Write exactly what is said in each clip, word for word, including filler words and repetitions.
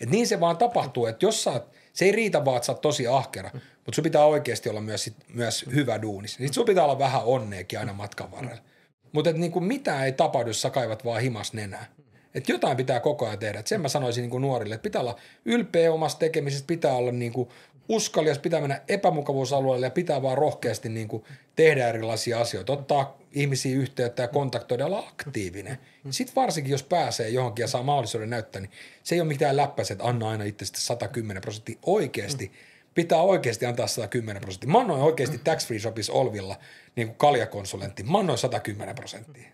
Et niin se vaan tapahtuu, että jos sä oot, se ei riitä vaan, että sä oot tosi ahkera, mutta sun pitää oikeasti olla myös, sit, myös hyvä duunis. Sitten sun pitää olla vähän onneekin aina matkan varrella. Mutta niinku mitään ei tapahdu, jos sä kaivat vaan himas nenää. Että jotain pitää koko ajan tehdä. Et sen mä sanoisin niinku nuorille, että pitää olla ylpeä omasta tekemisestä, pitää olla niinku uskallias, pitää mennä epämukavuusalueelle ja pitää vaan rohkeasti niinku tehdä erilaisia asioita, ottaa ihmisiä yhteyttä ja kontaktoida, olla aktiivinen. Sitten varsinkin, jos pääsee johonkin ja saa mahdollisuuden näyttää, niin se ei ole mitään läppäisiä, että anna aina itse sata kymmenen prosenttia. Oikeasti pitää oikeasti antaa sata kymmenen prosenttia. Mä annoin oikeasti Tax Free Shopissa Olvilla niin kuin kaljakonsulentti. Mä annoin sata kymmenen prosenttia.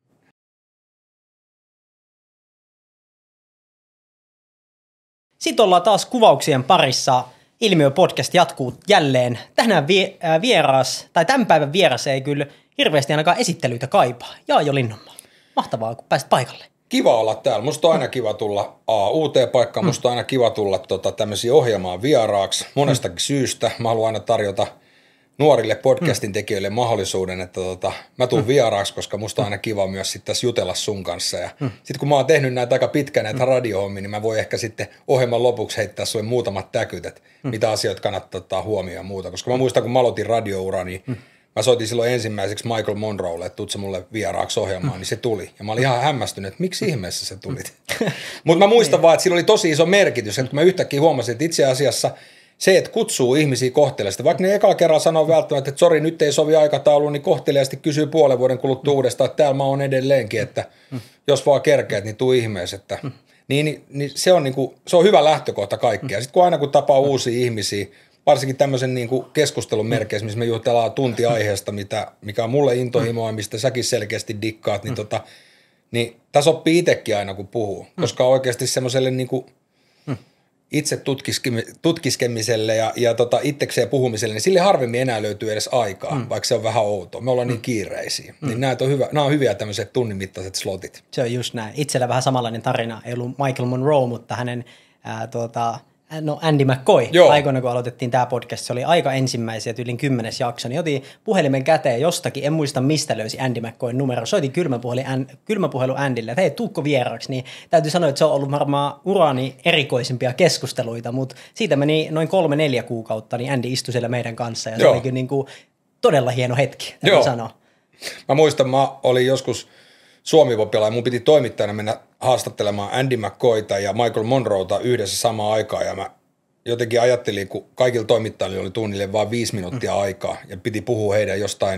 Sitten ollaan taas kuvauksien parissa. Ilmiö-podcast jatkuu jälleen. Tänään vie, äh, vieras, tai tämän päivän vieras ei kyllä hirveästi ainakaan esittelyitä kaipaa. Jaajo Linnunmaa. Mahtavaa, kun pääsit paikalle. Kiva olla täällä. Musta on aina kiva tulla a, uuteen paikkaan. Musta on aina kiva tulla tota, tämmöisiä ohjelmaan vieraaksi monestakin syystä. Mä haluan aina tarjota nuorille podcastin tekijöille mahdollisuuden, että tota, mä tuun vieraaksi, koska musta on aina kiva myös sit tässä jutella sun kanssa. Ja sitten kun mä oon tehnyt näitä aika pitkään näitä radiohommia, niin mä voin ehkä sitten ohjelman lopuksi heittää sulle muutamat täkyt, että mitä asioita kannattaa ottaa huomioon ja muuta. Koska mä muistan, kun mä aloitin radioura, niin mä soitin silloin ensimmäiseksi Michael Monroelle, että tuut sä mulle vieraaksi ohjelmaan, niin se tuli. Ja mä olin ihan hämmästynyt, että miksi ihmeessä se tulit. Mutta mä muistan vaan, että sillä oli tosi iso merkitys, että kun mä yhtäkkiä huomasin, että itse asiassa se, että kutsuu ihmisiä kohteliaasti, vaikka ne ekalla kerralla sanoo välttämättä, että sori, nyt ei sovi aikataulu, niin kohteliaasti kysyy puolen vuoden kuluttua uudestaan, että täällä mä oon edelleenkin, että jos vaan kerkeät, niin tuu ihmeessä. Että, niin, niin, niin se, on niin kuin, se on hyvä lähtökohta kaikkea. Sitten kun aina kun tapaa uusia ihmisiä, varsinkin tämmöisen niin kuin keskustelun merkeissä, missä me jutellaan tunti aiheesta, mitä, mikä on mulle intohimoa, mistä säkin selkeästi dikkaat, niin, tota, niin tässä oppii itsekin aina, kun puhuu, koska oikeasti semmoiselle niin kuin itse tutkiskemiselle ja, ja tota, itsekseen puhumiselle, niin sille harvemmin enää löytyy edes aikaa, mm. vaikka se on vähän outoa. Me ollaan mm. niin kiireisiä. Mm. Niin nämä on, hyvä, nämä on hyviä tämmöiset tunnin mittaiset slotit. Se on just näin. Itsellä vähän samanlainen tarina. Ei ollut Michael Monroe, mutta hänen ää, tuota, no Andy McCoy. Joo. Aikoina, kun aloitettiin tämä podcast, se oli aika ensimmäisiä, yli kymmenes jakso, niin otin puhelimen käteen jostakin, en muista mistä löysi Andy McCoyn numero, soitin kylmäpuhelu, kylmäpuhelu Andylle, että hei, tuukko vieraaksi, niin täytyy sanoa, että se on ollut varmaan urani erikoisimpia keskusteluita, mutta siitä meni noin kolme, neljä kuukautta, niin Andy istui siellä meidän kanssa, ja se oli kyllä niin kuin todella hieno hetki, täytyy sanoa. Mä muistan, mä olin joskus Suomi-Vopilla ja mun piti toimittajana mennä haastattelemaan Andy McCoyta ja Michael Monroeta yhdessä samaan aikaan ja mä jotenkin ajattelin, kun kaikilla toimittajilla oli tunnille vain viisi minuuttia mm. aikaa ja piti puhua heidän jostain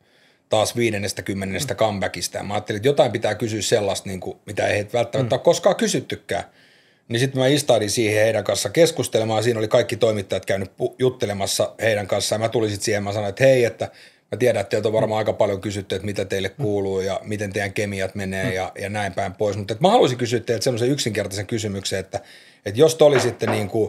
taas viidennestä kymmenennestä mm. comebackista ja mä ajattelin, että jotain pitää kysyä sellaista, niin kuin, mitä ei heitä välttämättä mm. ole koskaan kysyttykään. Niin sitten mä istaudin siihen heidän kanssa keskustelemaan, siinä oli kaikki toimittajat käynyt juttelemassa heidän kanssaan ja mä tulin sitten siihen, mä sanoin, että hei, että mä tiedän, että teiltä on varmaan aika paljon kysytty, että mitä teille kuuluu ja miten teidän kemiat menee ja, ja näin päin pois. Mutta mä haluaisin kysyä teiltä semmoisen yksinkertaisen kysymyksen, että, että jos te olisitte niin kuin,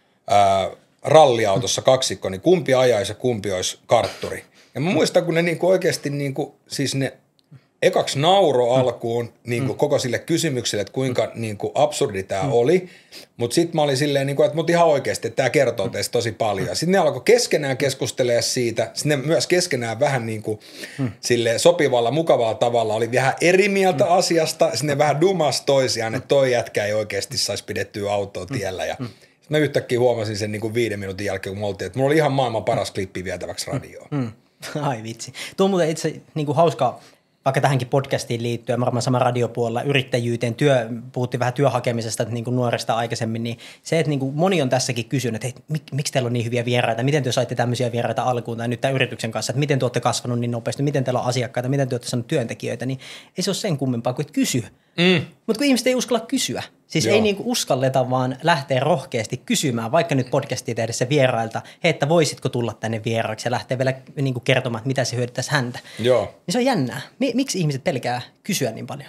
ää, ralliautossa kaksikko, niin kumpi ajaisi ja kumpi olisi kartturi? Ja mä muistan, kun ne niin kuin oikeasti, niin kuin, siis ne ekaksi nauro alkuun niin kuin koko sille kysymykselle, että kuinka niin kuin absurdi tämä oli, mutta sitten mä olin silleen, niin kuin, että mut ihan oikeasti, että tämä kertoo teistä tosi paljon. Sitten ne alkoi keskenään keskustelemaan siitä, sitten ne myös keskenään vähän niin kuin silleen sopivalla, mukavalla tavalla oli vähän eri mieltä asiasta, sitten ne vähän dumas toisiaan, että toi jätkä ei oikeasti saisi pidettyä autoa tiellä ja mä yhtäkkiä huomasin sen niin kuin viiden minuutin jälkeen, kun me oltiin, että mulla oli ihan maailman paras klippi vietäväksi radioon. Mm. Ai vitsi. Tuo on muuten itse niin kuin hauskaa, vaikka tähänkin podcastiin liittyen, varmaan sama radiopuolella, yrittäjyyteen, työ, puhuttiin vähän työhakemisesta niin kuin nuoresta aikaisemmin, niin se, että niin kuin moni on tässäkin kysynyt, että mik, miksi teillä on niin hyviä vieraita, miten te saitte tämmöisiä vieraita alkuun tai nyt tämän yrityksen kanssa, että miten te olette kasvanut niin nopeasti, miten teillä on asiakkaita, miten te olette saanut työntekijöitä, niin ei se ole sen kummempaa kuin, että kysy. Mm. Mutta kun ihmiset ei uskalla kysyä, siis Joo. ei niinku uskalleta, vaan lähteä rohkeasti kysymään, vaikka nyt podcastia tehdessä vierailta, hei, että voisitko tulla tänne vieraaksi ja lähteä vielä niinku kertomaan, että mitä se hyödyttäisi häntä. Joo. Niin se on jännää. Miksi ihmiset pelkää kysyä niin paljon?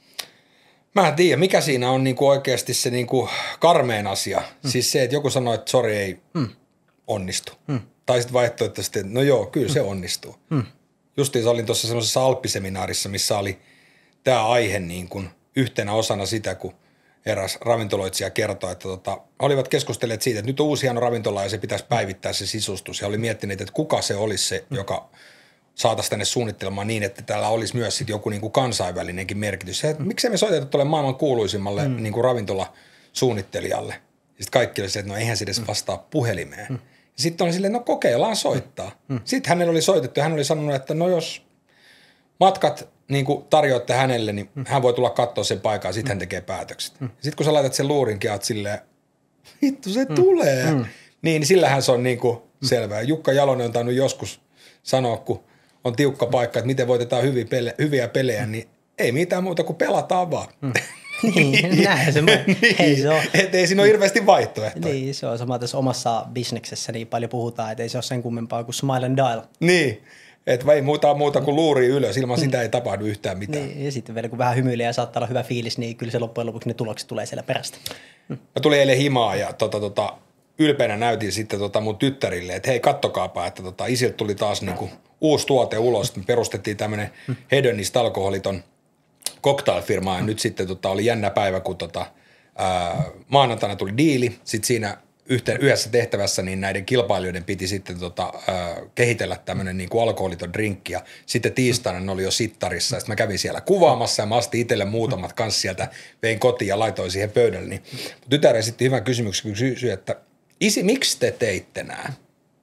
Mä en tiedä, mikä siinä on niinku oikeasti se niinku karmeen asia. Mm. Siis se, että joku sanoo, että sori ei mm. onnistu. Mm. Tai sitten vaihtoehtoisesti, että no joo, kyllä mm. se onnistuu. Mm. Justiin olin tuossa semmoisessa alppiseminaarissa, missä oli tämä aihe niin kuin yhtenä osana sitä, kun eräs ravintoloitsija kertoi, että tota, olivat keskustelleet siitä, että nyt on uusi hieno ravintola ja se pitäisi päivittää se sisustus. Ja oli miettineet, että kuka se olisi se, mm. joka saataisiin tänne suunnittelemaan niin, että täällä olisi myös sit joku niin kuin kansainvälinenkin merkitys. Se, että miksei me soiteta tuolle maailman kuuluisimmalle mm. niin kuin ravintola suunnittelijalle. Sitten kaikki oli se, että no eihän se edes vastaa puhelimeen. Mm. Ja sitten oli silleen, no kokeillaan soittaa. Mm. Sitten hänelle oli soitettu ja hän oli sanonut, että no jos matkat niin kuin tarjoatte hänelle, niin mm. hän voi tulla katsoa sen paikan, sitten mm. hän tekee päätökset. Mm. Sitten kun sä laitat sen luurinkin ja oot silleen, vittu se mm. tulee, mm. niin, niin sillähän se on niin kuin mm. selvää. Jukka Jalonen on tainnut joskus sanoa, kun on tiukka paikka, että miten voitetaan hyviä, pele- hyviä pelejä, niin ei mitään muuta kuin pelataan vaan. Mm. niin, näin se, niin. Ei se ole. Et ei siinä ole hirveästi vaihtoehtoja. Niin, se on sama tässä omassa bisneksessä, niin paljon puhutaan, että ei se ole sen kummempaa kuin smile and dial. Niin, että ei muuta muuta kuin luuri ylös, ilman mm. sitä ei tapahdu yhtään mitään. Niin, ja sitten vielä kun vähän hymyilee ja saattaa olla hyvä fiilis, niin kyllä se loppujen lopuksi ne tulokset tulee siellä perästä. Mm. Mä tulin eilen himaa ja tota, tota, ylpeänä näytin sitten tota mun tyttärille, että hei kattokaapa, että tota, isiltä tuli taas niinku uusi tuote ulos. Me perustettiin tämmöinen mm. hedonist alkoholiton cocktailfirma ja mm. nyt sitten tota, oli jännä päivä, kun tota, ää, maanantaina tuli diili. Sitten siinä yhteen, yhdessä tehtävässä niin näiden kilpailijoiden piti sitten tota, ää, kehitellä tämmöinen niin kuin alkoholiton drinkki ja sitten tiistaina ne oli jo sittarissa. Sitten mä kävin siellä kuvaamassa ja mä astin itselle muutamat kanssa sieltä, vein kotiin ja laitoin siihen pöydälle. Niin tytär esitti hyvän kysymyksen, kun kysyi, että isi, miksi te teitte nämä?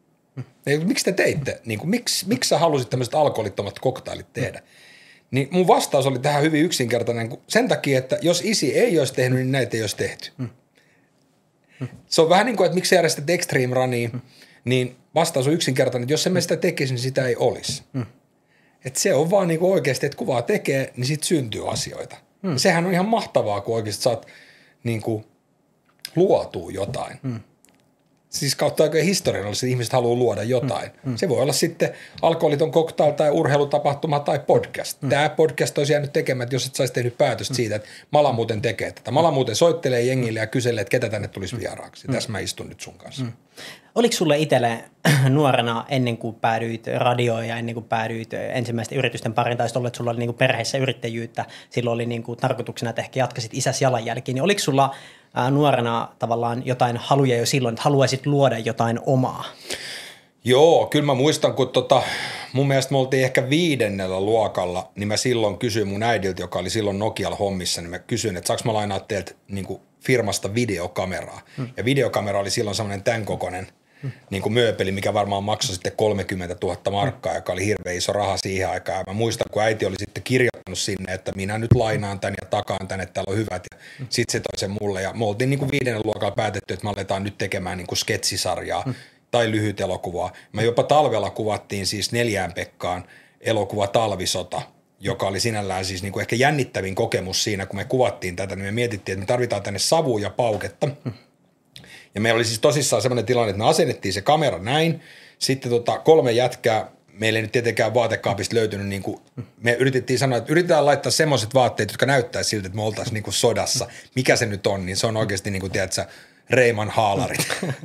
Miksi te teitte? Niin kuin, miksi, miksi sä halusit tämmöiset alkoholittomat koktailit tehdä? Niin mun vastaus oli tähän hyvin yksinkertainen, sen takia, että jos isi ei olisi tehnyt, niin näitä ei olisi tehty. Mm. Mm. Se on vähän niin kuin, että miksi järjestät Extreme Runia, mm. niin vastaus on yksinkertainen, että jos emme sitä tekisi, niin sitä ei olisi. Mm. Että se on vaan niin kuin oikeasti, että kun vaan tekee, niin sitten syntyy asioita. Mm. Ja sehän on ihan mahtavaa, kun oikeasti saat niin kuin luotua jotain. Mm. Siis kautta oikein historiallisesti ihmiset haluaa luoda jotain. Mm, mm. Se voi olla sitten alkoholiton cocktail tai urheilutapahtuma tai podcast. Mm. Tämä podcast olisi jäänyt tekemättä, jos et saisi tehnyt päätöstä mm. siitä, että Mala muuten tekee tätä. Mala muuten soittelee jengille ja kyselee, että ketä tänne tulisi vieraaksi. Mm. Tässä mä istun nyt sun kanssa. Mm. Oliko sulle itselle nuorena ennen kuin päädyit radioon ja ennen kuin päädyit ensimmäisten yritysten pariin, tai sitten sulla oli niin kuin perheessä yrittäjyyttä, silloin oli niin kuin tarkoituksena, että ehkä jatkasit isäsi jalanjälkiin, niin oliko sulla ää, nuorena tavallaan jotain haluja jo silloin, että haluaisit luoda jotain omaa? Joo, kyllä mä muistan, kun tota, mun mielestä me oltiin ehkä viidennellä luokalla, niin mä silloin kysyin mun äidiltä, joka oli silloin Nokialla hommissa, niin mä kysyin, että saanko mä lainaa teiltä niin kuin firmasta videokameraa. Hmm. Ja videokamera oli silloin semmoinen tämän kokoinen hmm. niin kuin mööpeli, mikä varmaan maksoi sitten kolmekymmentätuhatta markkaa, hmm. joka oli hirveän iso raha siihen aikaan. Ja mä muistan, kun äiti oli sitten kirjoittanut sinne, että minä nyt lainaan tän ja takaan tän, että täällä on hyvät. Ja hmm. sitten se toi sen mulle. Ja me oltiin niin kuin viidennen luokalla päätetty, että me aletaan nyt tekemään niin kuin sketsisarjaa hmm. tai lyhyt elokuvaa. Me jopa talvella kuvattiin siis Neljään Pekkaan elokuva Talvisota, joka oli sinällään siis niin kuin ehkä jännittävin kokemus siinä, kun me kuvattiin tätä, niin me mietittiin, että me tarvitaan tänne savua ja pauketta. Ja meillä oli siis tosissaan semmoinen tilanne, että me asennettiin se kamera näin, sitten tota kolme jätkää, meillä ei nyt tietenkään vaatekaapista löytynyt, niin kuin me yritettiin sanoa, että yritetään laittaa semmoiset vaatteet, jotka näyttää siltä, että me oltaisiin niin kuin sodassa. Mikä se nyt on, niin se on oikeasti niin kuin, tiedätkö, Reiman haalarit.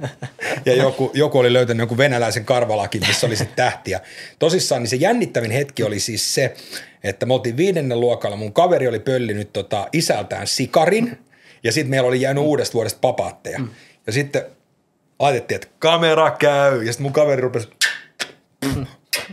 Ja joku, joku oli löytänyt jonkun venäläisen karvalakin, missä oli sitten tähtiä. Tosissaan niin se jännittävin hetki oli siis se, että me oltiin viidennen luokalla, mun kaveri oli pöllinyt tota isältään sikarin, ja sitten meillä oli jäänyt uudesta vuodesta papaatteja. Mm. Ja sitten laitettiin, että kamera käy, ja sitten mun kaveri rupesi, mm.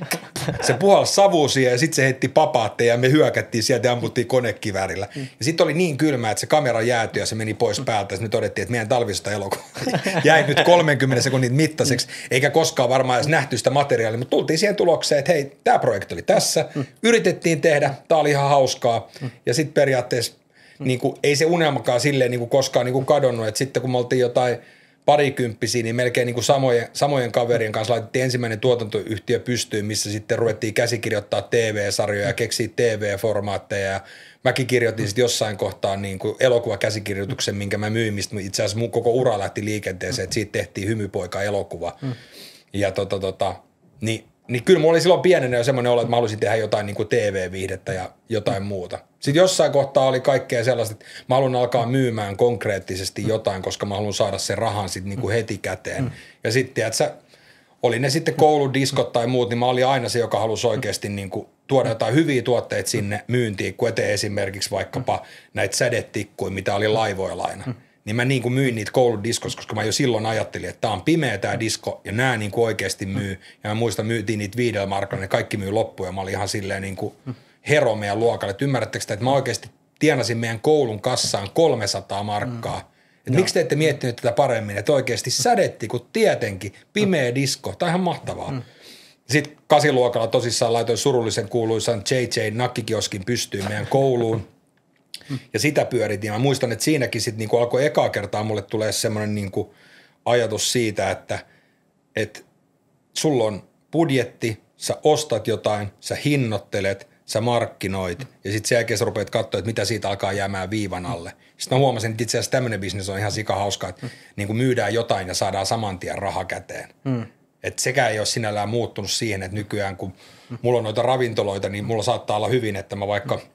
se puhalsi savu siihen, ja sitten se heitti papaatteja, ja me hyökättiin sieltä ja amputtiin konekiväärillä. Mm. Ja sitten oli niin kylmä, että se kamera jäätyi, ja se meni pois päältä, ja sitten me todettiin, että meidän Talvisota elokuva jäi nyt kolmekymmentä sekunnin mittaiseksi, mm. eikä koskaan varmaan edes nähty sitä materiaalia, mutta tultiin siihen tulokseen, että hei, tämä projekti oli tässä, mm. yritettiin tehdä, tämä oli ihan hauskaa, mm. ja sitten periaatteessa mm. niin kuin, ei se unelmakaan silleen niin kuin koskaan niin kuin kadonnut, että sitten kun me oltiin jotain parikymppisiä, niin melkein niin kuin samojen, samojen kaverien kanssa laitettiin ensimmäinen tuotantoyhtiö pystyyn, missä sitten ruvettiin käsikirjoittaa T V-sarjoja ja keksiä T V-formaatteja. Ja mäkin kirjoitin sitten jossain kohtaa niin kuin elokuvakäsikirjoituksen, minkä mä myin, mistä itse asiassa mun koko ura lähti liikenteeseen, että siitä tehtiin Hymypoika-elokuva. Mm. Ja tota, tota, niin, niin kyllä mulla oli silloin pienenä jo semmoinen olo, että mä halusin tehdä jotain niin kuin T V-viihdettä ja jotain muuta. Sitten jossain kohtaa oli kaikkea sellaista, että mä haluan alkaa myymään konkreettisesti jotain, koska mä haluan saada sen rahan sitten niin kuin heti käteen. Mm. Ja sitten, tiedätkö, oli ne sitten kouludiskot tai muut, niin mä olin aina se, joka halusi oikeasti niin kuin tuoda jotain hyviä tuotteita sinne myyntiin, kun eteen esimerkiksi vaikkapa näitä sädetikkuja, mitä oli laivoilla aina. Niin mä niin kuin myin niitä kouludiskossa, koska mä jo silloin ajattelin, että tää on pimeä tää disko ja nää niin kuin oikeasti myy. Ja mä muistan, myytiin niitä viidellä markalla, ne kaikki myy loppuun ja mä olin ihan silleen niin kuin hero meidän luokalle. Että ymmärrättekö sitä, että mä oikeasti tienasin meidän koulun kassaan kolmesataa markkaa. Että miksi te ette miettinyt tätä paremmin, että oikeasti sädetti, kun tietenkin pimeä disko, tai ihan mahtavaa. Mm. Sitten kasiluokalla tosissaan laitoin surullisen kuuluisan J J Nakkikioskin pystyyn meidän kouluun. Mm. Ja sitä pyöritin. Mä muistan, että siinäkin sitten niinku alkoi ekaa kertaa mulle tulee semmoinen niinku ajatus siitä, että et sulla on budjetti, sä ostat jotain, sä hinnoittelet, sä markkinoit mm. ja sitten sen jälkeen sä rupeat katsoa, että mitä siitä alkaa jäämään viivan alle. Sitten mä huomasin, että itse asiassa tämmöinen bisnes on ihan sika hauskaa, että mm. niin kuin myydään jotain ja saadaan saman tien raha käteen. Mm. Että sekään ei ole sinällään muuttunut siihen, että nykyään kun mm. mulla on noita ravintoloita, niin mulla saattaa olla hyvin, että mä vaikka mm.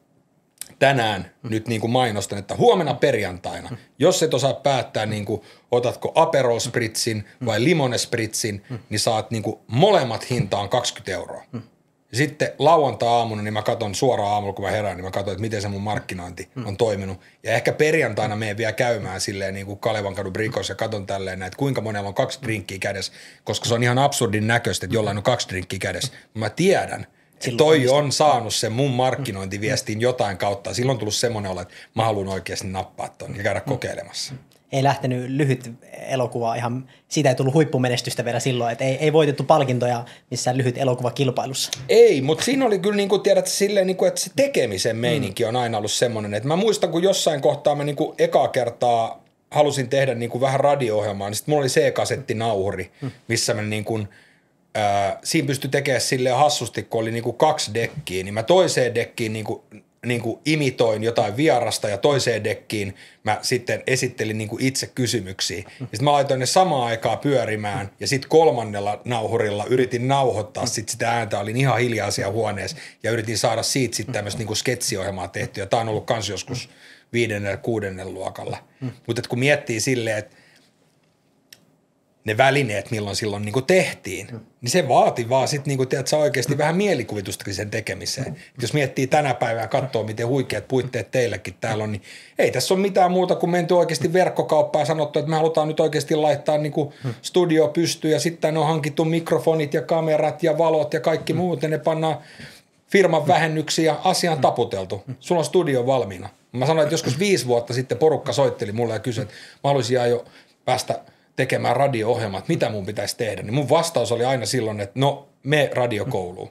tänään mm. nyt niin kuin mainostan, että huomenna perjantaina, mm. jos et osaa päättää, niin kuin, otatko Aperol Spritzin mm. vai Limone Spritzin, mm. niin saat niin kuin molemmat hintaan kaksikymmentä euroa. Mm. Ja sitten lauantai-aamuna, niin mä katson suoraan aamulla, kun mä herään, niin mä katson, että miten se mun markkinointi mm. on toiminut. Ja ehkä perjantaina menen vielä käymään silleen niin kuin Kalevankadun Brikossa ja katson tälleen, että kuinka monella on kaksi drinkkiä kädessä, koska se on ihan absurdin näköistä, että jollain on kaksi drinkkiä kädessä. Mä tiedän, että toi on saanut sen mun markkinointiviestin jotain kautta. Silloin on tullut semmoinen olo, että mä haluan oikeasti nappaa ton ja käydä kokeilemassa. Ei lähtenyt lyhyt elokuva ihan, siitä ei tullut huippumenestystä vielä silloin, että ei, ei voitettu palkintoja missään lyhyt elokuvakilpailussa. Ei, mutta siinä oli kyllä, niin kuin tiedät, silleen, niin kuin, että se tekemisen meininki mm. on aina ollut semmoinen, että mä muistan, kun jossain kohtaa mä niin kuin ekaa kertaa halusin tehdä niin kuin vähän radio-ohjelmaa, niin sitten mulla oli C-kasettinauhuri, mm. missä mä niin kuin, äh, siinä pystyi tekemään silleen hassusti, kun oli niin kuin kaksi dekkiä, niin mä toiseen dekkiin niin kuin niin kuin imitoin jotain vierasta ja toiseen dekkiin mä sitten esittelin niin kuin itse kysymyksiä. Ja sitten mä laitoin ne samaan aikaan pyörimään ja sitten kolmannella nauhurilla yritin nauhoittaa sit sitä ääntä. Olin ihan hiljaa siellä huoneessa ja yritin saada siitä sitten tämmöistä niin kuin sketsiohjelmaa tehtyä. Ja tää on ollut kans joskus viidennen kuudennen luokalla. Mutta kun miettii silleen, että ne välineet, milloin silloin niin kuin tehtiin, mm. niin se vaati vaan sitten niin kuin, tiedätkö, oikeasti vähän mielikuvitustakin sen tekemiseen. Mm. Jos miettii tänä päivänä katsoo, miten huikeat puitteet teillekin täällä on, niin ei tässä ole mitään muuta kuin menty oikeasti verkkokauppaan ja sanottu, että me halutaan nyt oikeasti laittaa niin kuin mm. studio pystyyn ja sitten on hankittu mikrofonit ja kamerat ja valot ja kaikki mm. muut ja ne pannaan firman vähennyksiä ja asiaan taputeltu. Sulla on studio valmiina. Mä sanoin, että joskus viisi vuotta sitten porukka soitteli mulle ja kysyi, että mä haluaisin jo päästä tekemään radio-ohjelmaa, että mitä mun pitäisi tehdä, niin mun vastaus oli aina silloin, että no, me radiokouluun.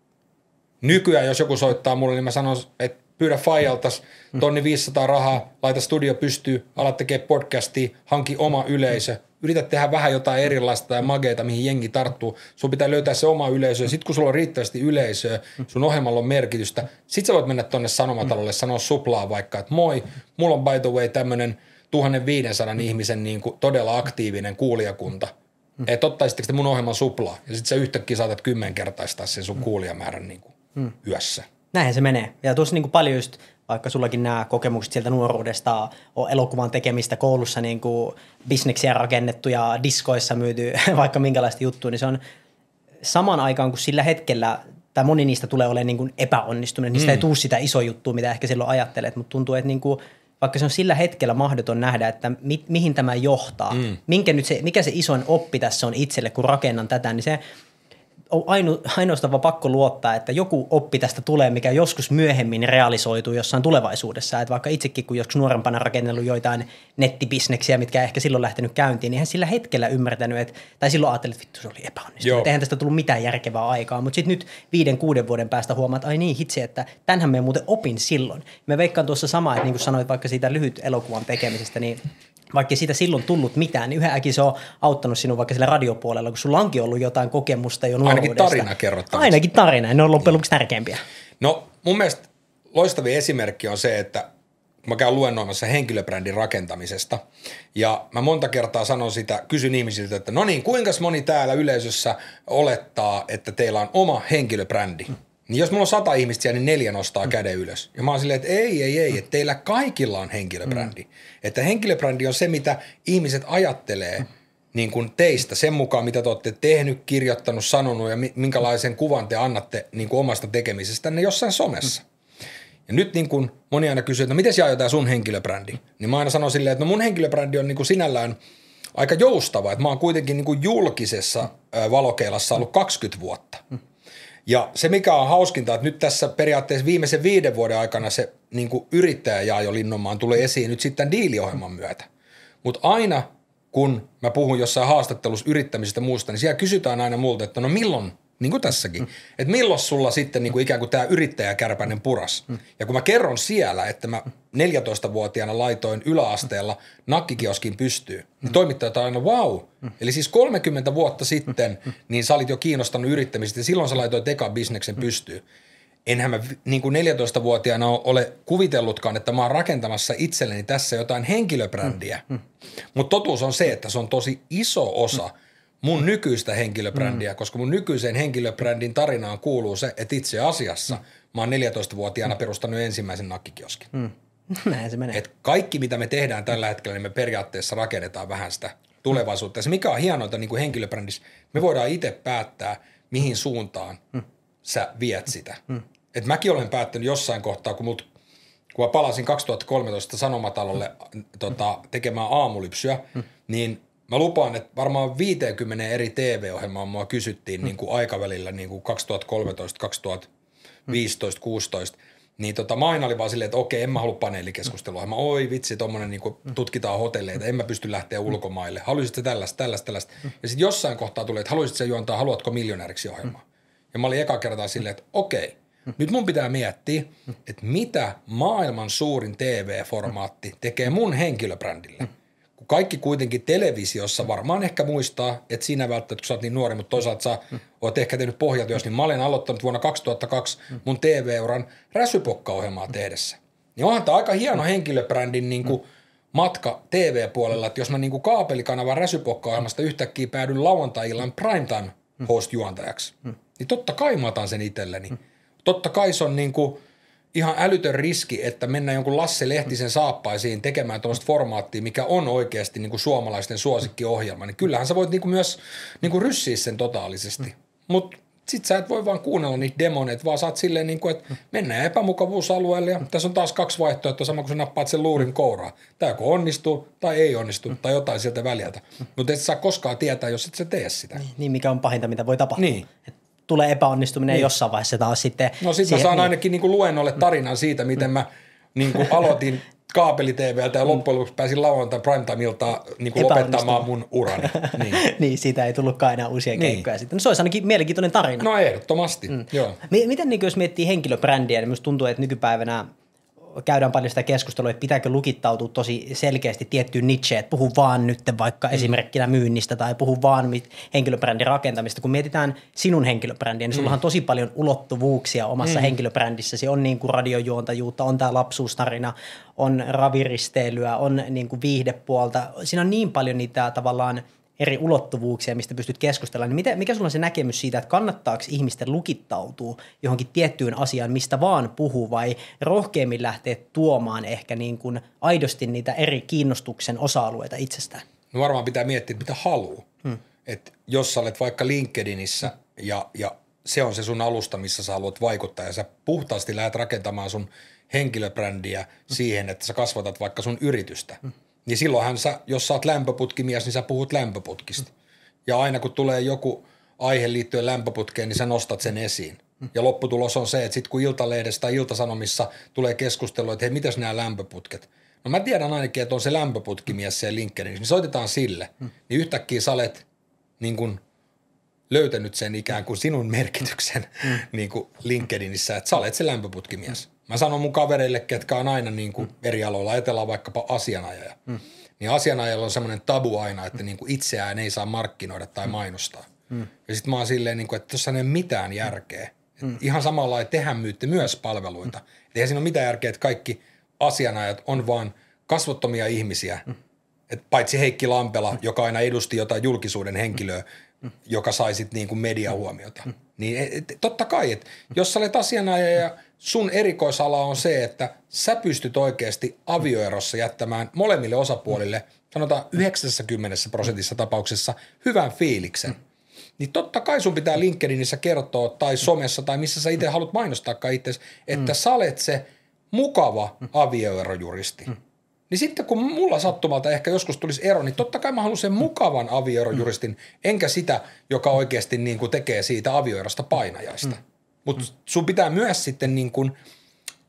Nykyään, jos joku soittaa mulle, niin mä sanon, että pyydä faijaltas tonni viisisataa rahaa, laita studio pystyy, ala tekee podcastia, hanki oma yleisö, yritä tehdä vähän jotain erilaista tai mageita, mihin jengi tarttuu. Sun pitää löytää se oma yleisö, ja sit kun sulla on riittävästi yleisöä, sun ohjelmalla on merkitystä, sit sä voit mennä tonne Sanomatalolle, sanoa suplaa vaikka, että moi, mulla on by the way tämmönen tuhatviisisataa ihmisen niin kuin todella aktiivinen kuulijakunta. Mm. Että ottaisitteko te mun ohjelman suplaa ja sitten sä yhtäkkiä saatat kymmenkertaistaa sen sun kuulijamäärän niin kuin mm. yössä. Näinhän se menee. Ja tuossa niin kuin paljon just, vaikka sullakin nämä kokemukset sieltä nuoruudesta on elokuvan tekemistä koulussa niin kuin bisneksiä rakennettu ja diskoissa myyty vaikka minkälaista juttua, niin se on samaan aikaan kuin sillä hetkellä, tai moni niistä tulee olemaan niin kuin epäonnistuminen, niistä mm. ei tule sitä iso juttua, mitä ehkä silloin ajattelet, mutta tuntuu, että niin kuin vaikka se on sillä hetkellä mahdoton nähdä, että mi, mihin tämä johtaa, mm. minkä nyt se, mikä se isoin oppi tässä on itselle, kun rakennan tätä, niin se on aino, ainoastaan vaan pakko luottaa, että joku oppi tästä tulee, mikä joskus myöhemmin realisoituu jossain tulevaisuudessa. Että vaikka itsekin, kun joskus nuorempana rakennellut joitain nettibisneksiä, mitkä ehkä silloin lähtenyt käyntiin, niin eihän sillä hetkellä ymmärtänyt, että, tai silloin ajattelin, että vittu se oli epäonnistunut. Eihän tästä tullut mitään järkevää aikaa, mutta sitten nyt viiden, kuuden vuoden päästä huomaat, että ai niin hitsi, että tämänhän me muuten opin silloin. Me veikkaan tuossa samaa, että niin kuin sanoit vaikka siitä lyhyt elokuvan tekemisestä, niin vaikka siitä silloin tullut mitään, niin yhä se on auttanut sinua vaikka sillä radiopuolella, kun sulla onkin ollut jotain kokemusta jo nuoruudesta. Ainakin tarina kerrottavasti. Ainakin tarina, ne on loppujen lopuksi tärkeimpiä. No mun mielestä loistavin esimerkki on se, että mä käyn luennoimassa henkilöbrändin rakentamisesta ja mä monta kertaa sanon sitä, kysyn ihmisiltä, että no niin, kuinka moni täällä yleisössä olettaa, että teillä on oma henkilöbrändi? Hmm. Niin jos mulla on sata ihmistä siellä, niin neljä nostaa mm. käden ylös. Ja mä oon silleen, että ei, ei, ei, että teillä kaikilla on henkilöbrändi. Mm. Että henkilöbrändi on se, mitä ihmiset ajattelee mm. niin kuin teistä, sen mukaan, mitä te olette tehnyt, kirjoittanut, sanonut ja minkälaisen kuvan te annatte niin kuin omasta tekemisestänne jossain somessa. Mm. Ja nyt niin kuin moni aina kysyy, että no miten se ajotaan sun henkilöbrändi? Niin mä aina sanon silleen, että no mun henkilöbrändi on niin kuin sinällään aika joustava. Että mä oon kuitenkin niin kuin julkisessa valokeilassa ollut kaksikymmentä vuotta. Mm. Ja se, mikä on hauskinta, että nyt tässä periaatteessa viimeisen viiden vuoden aikana se niin kuin yrittäjä Jaajo Linnonmaan tulee esiin nyt sitten diiliohjelman myötä. Mutta aina kun mä puhun jossain haastattelussa yrittämisestä muusta, niin siellä kysytään aina multa, että no milloin, niin kuin tässäkin, mm. että milloin sulla sitten niin kuin ikään kuin tämä yrittäjäkärpäinen puras. Mm. Ja kun mä kerron siellä, että mä neljätoistavuotiaana laitoin yläasteella nakkikioskin pystyyn, mm. niin toimittajat on aina wow. Mm. Eli siis kolmekymmentä vuotta sitten, mm. niin sä olit jo kiinnostanut yrittämisestä ja silloin sä laitoit ekan bisneksen mm. pystyyn. Enhän mä niin kuin neljätoistavuotiaana ole kuvitellutkaan, että mä oon rakentamassa itselleni tässä jotain henkilöbrändiä. Mm. Mutta totuus on se, että se on tosi iso osa mun nykyistä henkilöbrändiä, mm. koska mun nykyiseen henkilöbrändin tarinaan kuuluu se, että itse asiassa mm. mä oon neljätoistavuotiaana perustanut ensimmäisen nakkikioskin. Mm. Näin se menee. Et kaikki, mitä me tehdään tällä hetkellä, niin me periaatteessa rakennetaan vähän sitä tulevaisuutta. Ja se mikä on hienointa niin kuin henkilöbrändissä, me voidaan itse päättää, mihin suuntaan mm. sä viet sitä. Mm. Et mäkin olen päättänyt jossain kohtaa, kun, mut, kun mä palasin kaksituhattakolmetoista Sanomatalolle tota, tekemään aamulypsyä, mm. niin mä lupaan, että varmaan viisikymmentä eri T V-ohjelmaa mua kysyttiin mm. niin kuin aikavälillä niin kuin kaksituhattakolmetoista kaksituhattaviisitoista kuusitoista. Niin tota, mä aina olin vaan silleen, että okei, en mä halua paneelikeskustelua. Mä oi vitsi, tommonen niin kuin tutkitaan hotelleita, en mä pysty lähteä ulkomaille. Haluaisitko tällaista, tällaista, tällaista. Ja sitten jossain kohtaa tuli, että haluaisitko juontaa, haluatko miljonääriksi ohjelmaa. Ja mä olin eka kertaa silleen, että okei. Nyt mun pitää miettiä, että mitä maailman suurin T V-formaatti tekee mun henkilöbrändille. Kun kaikki kuitenkin televisiossa varmaan ehkä muistaa, että siinä välttämättä, kun sä oot niin nuori, mutta toisaalta sä oot ehkä tehnyt pohjatyössä, niin mä olen aloittanut vuonna kaksituhattakaksi mun T V-uran räsypokka-ohjelmaa tehdessä. Niin onhan tämä aika hieno henkilöbrändin niin kuin matka T V-puolella, että jos mä niin kuin kaapelikanavan räsypokka-ohjelmasta yhtäkkiä päädyn lauantai-illan primetime host-juontajaksi, niin totta kai mä otan sen itselleni. Totta kai se on niin kuin ihan älytön riski, että mennään jonkun Lasse Lehtisen saappaisiin tekemään tuollaista formaattia, mikä on oikeasti niin kuin suomalaisten suosikkiohjelma. Niin kyllähän sä voit niin kuin myös niin kuin ryssiä sen totaalisesti. Mm. Mutta sit sä et voi vaan kuunnella niitä demoneita, vaan sä oot silleen, niin kuin, että mennään epämukavuusalueelle ja tässä on taas kaksi vaihtoehtoa, sama kuin sä nappaat sen luurin kouraa. Tämä joko onnistuu tai ei onnistu tai jotain sieltä väliltä. Mutta et sä koskaan tietää, jos et sä tee sitä. Niin, niin mikä on pahinta, mitä voi tapahtua. Niin. Tulee epäonnistuminen niin. Jossain vaiheessa taas sitten. No sitten mä saan niin. ainakin niinku luennolle tarinan siitä, miten mä niinku aloitin kaapeli-T V:ltä ja loppujen lopuksi pääsin lauantain primetime-iltaan niinku lopettamaan mun urani. Niin. niin, siitä ei tullutkaan enää uusia niin. keikkoja sitten. No se olisi ainakin mielenkiintoinen tarina. No ehdottomasti, mm. joo. Miten niin jos miettii henkilöbrändiä, niin minusta tuntuu, että nykypäivänä käydään paljon sitä keskustelua, että pitääkö lukittautua tosi selkeästi tiettyyn nicheen, että puhu vaan nyt vaikka mm. esimerkkinä myynnistä tai puhu vaan henkilöbrändin rakentamista. Kun mietitään sinun henkilöbrändiä, niin sulla on mm. tosi paljon ulottuvuuksia omassa mm. henkilöbrändissäsi. On niin kuin radiojuontajuutta, on tämä lapsuustarina, on raviristeilyä, on niin kuin viihdepuolta. Siinä on niin paljon niitä tavallaan eri ulottuvuuksia, mistä pystyt keskustelemaan. Niin mikä sulla on se näkemys siitä, että kannattaako ihmisten lukittautua johonkin tiettyyn asiaan, mistä vaan puhuu, vai rohkeammin lähteä tuomaan ehkä niin kuin aidosti niitä eri kiinnostuksen osa-alueita itsestään? No varmaan pitää miettiä, mitä haluaa. Hmm. Että jos sä olet vaikka LinkedInissä hmm. ja, ja se on se sun alusta, missä sä haluat vaikuttaa ja sä puhtaasti lähdet rakentamaan sun henkilöbrändiä hmm. siihen, että sä kasvatat vaikka sun yritystä, hmm. niin silloinhan sä, jos sä oot lämpöputkimies, niin sä puhut lämpöputkista. Mm. Ja aina kun tulee joku aihe liittyen lämpöputkeen, niin sä nostat sen esiin. Mm. Ja lopputulos on se, että sit kun Iltalehdessä tai Iltasanomissa tulee keskustelu, että hei, mitäs nämä lämpöputket? No mä tiedän ainakin, että on se lämpöputkimies siellä LinkedInissä, niin soitetaan sille. Mm. Niin yhtäkkiä sä olet niin kun löytänyt sen ikään kuin sinun merkityksen mm. niin kuin LinkedInissä, että sä olet se lämpöputkimies. Mm. Mä sanon mun kavereille, ketkä on aina niin kuin mm. eri aloilla, ajatellaan vaikkapa asianajaja. Mm. Niin asianajalla on semmoinen tabu aina, että niin kuin itseään ei saa markkinoida tai mainostaa. Mm. Ja sit mä oon silleen, niin kuin, että tuossa ei ole mitään järkeä. Mm. Ihan samalla lailla tehän myytte myös palveluita. Mm. Eihän siinä ole mitään järkeä, että kaikki asianajat on vaan kasvottomia ihmisiä. Mm. Et paitsi Heikki Lampela, mm. joka aina edusti jotain julkisuuden henkilöä, mm. joka sai sit niin kuin mediahuomiota. Mm. Niin et, totta kai, että jos sä olet asianajaja ja sun erikoisala on se, että sä pystyt oikeasti avioerossa jättämään molemmille osapuolille, sanotaan yhdeksänkymmentä prosentissa tapauksessa, hyvän fiiliksen. Mm. Niin totta kai sun pitää LinkedInissä kertoa tai somessa tai missä sä itse haluat mainostaakaan itsesi, että mm. sä olet se mukava mm. avioerojuristi. Mm. Niin sitten kun mulla sattumalta ehkä joskus tulisi ero, niin totta kai mä haluan sen mukavan avioerojuristin, enkä sitä, joka oikeasti niin kuin tekee siitä avioerosta painajaista. Mm. Mutta sun pitää myös sitten niin kuin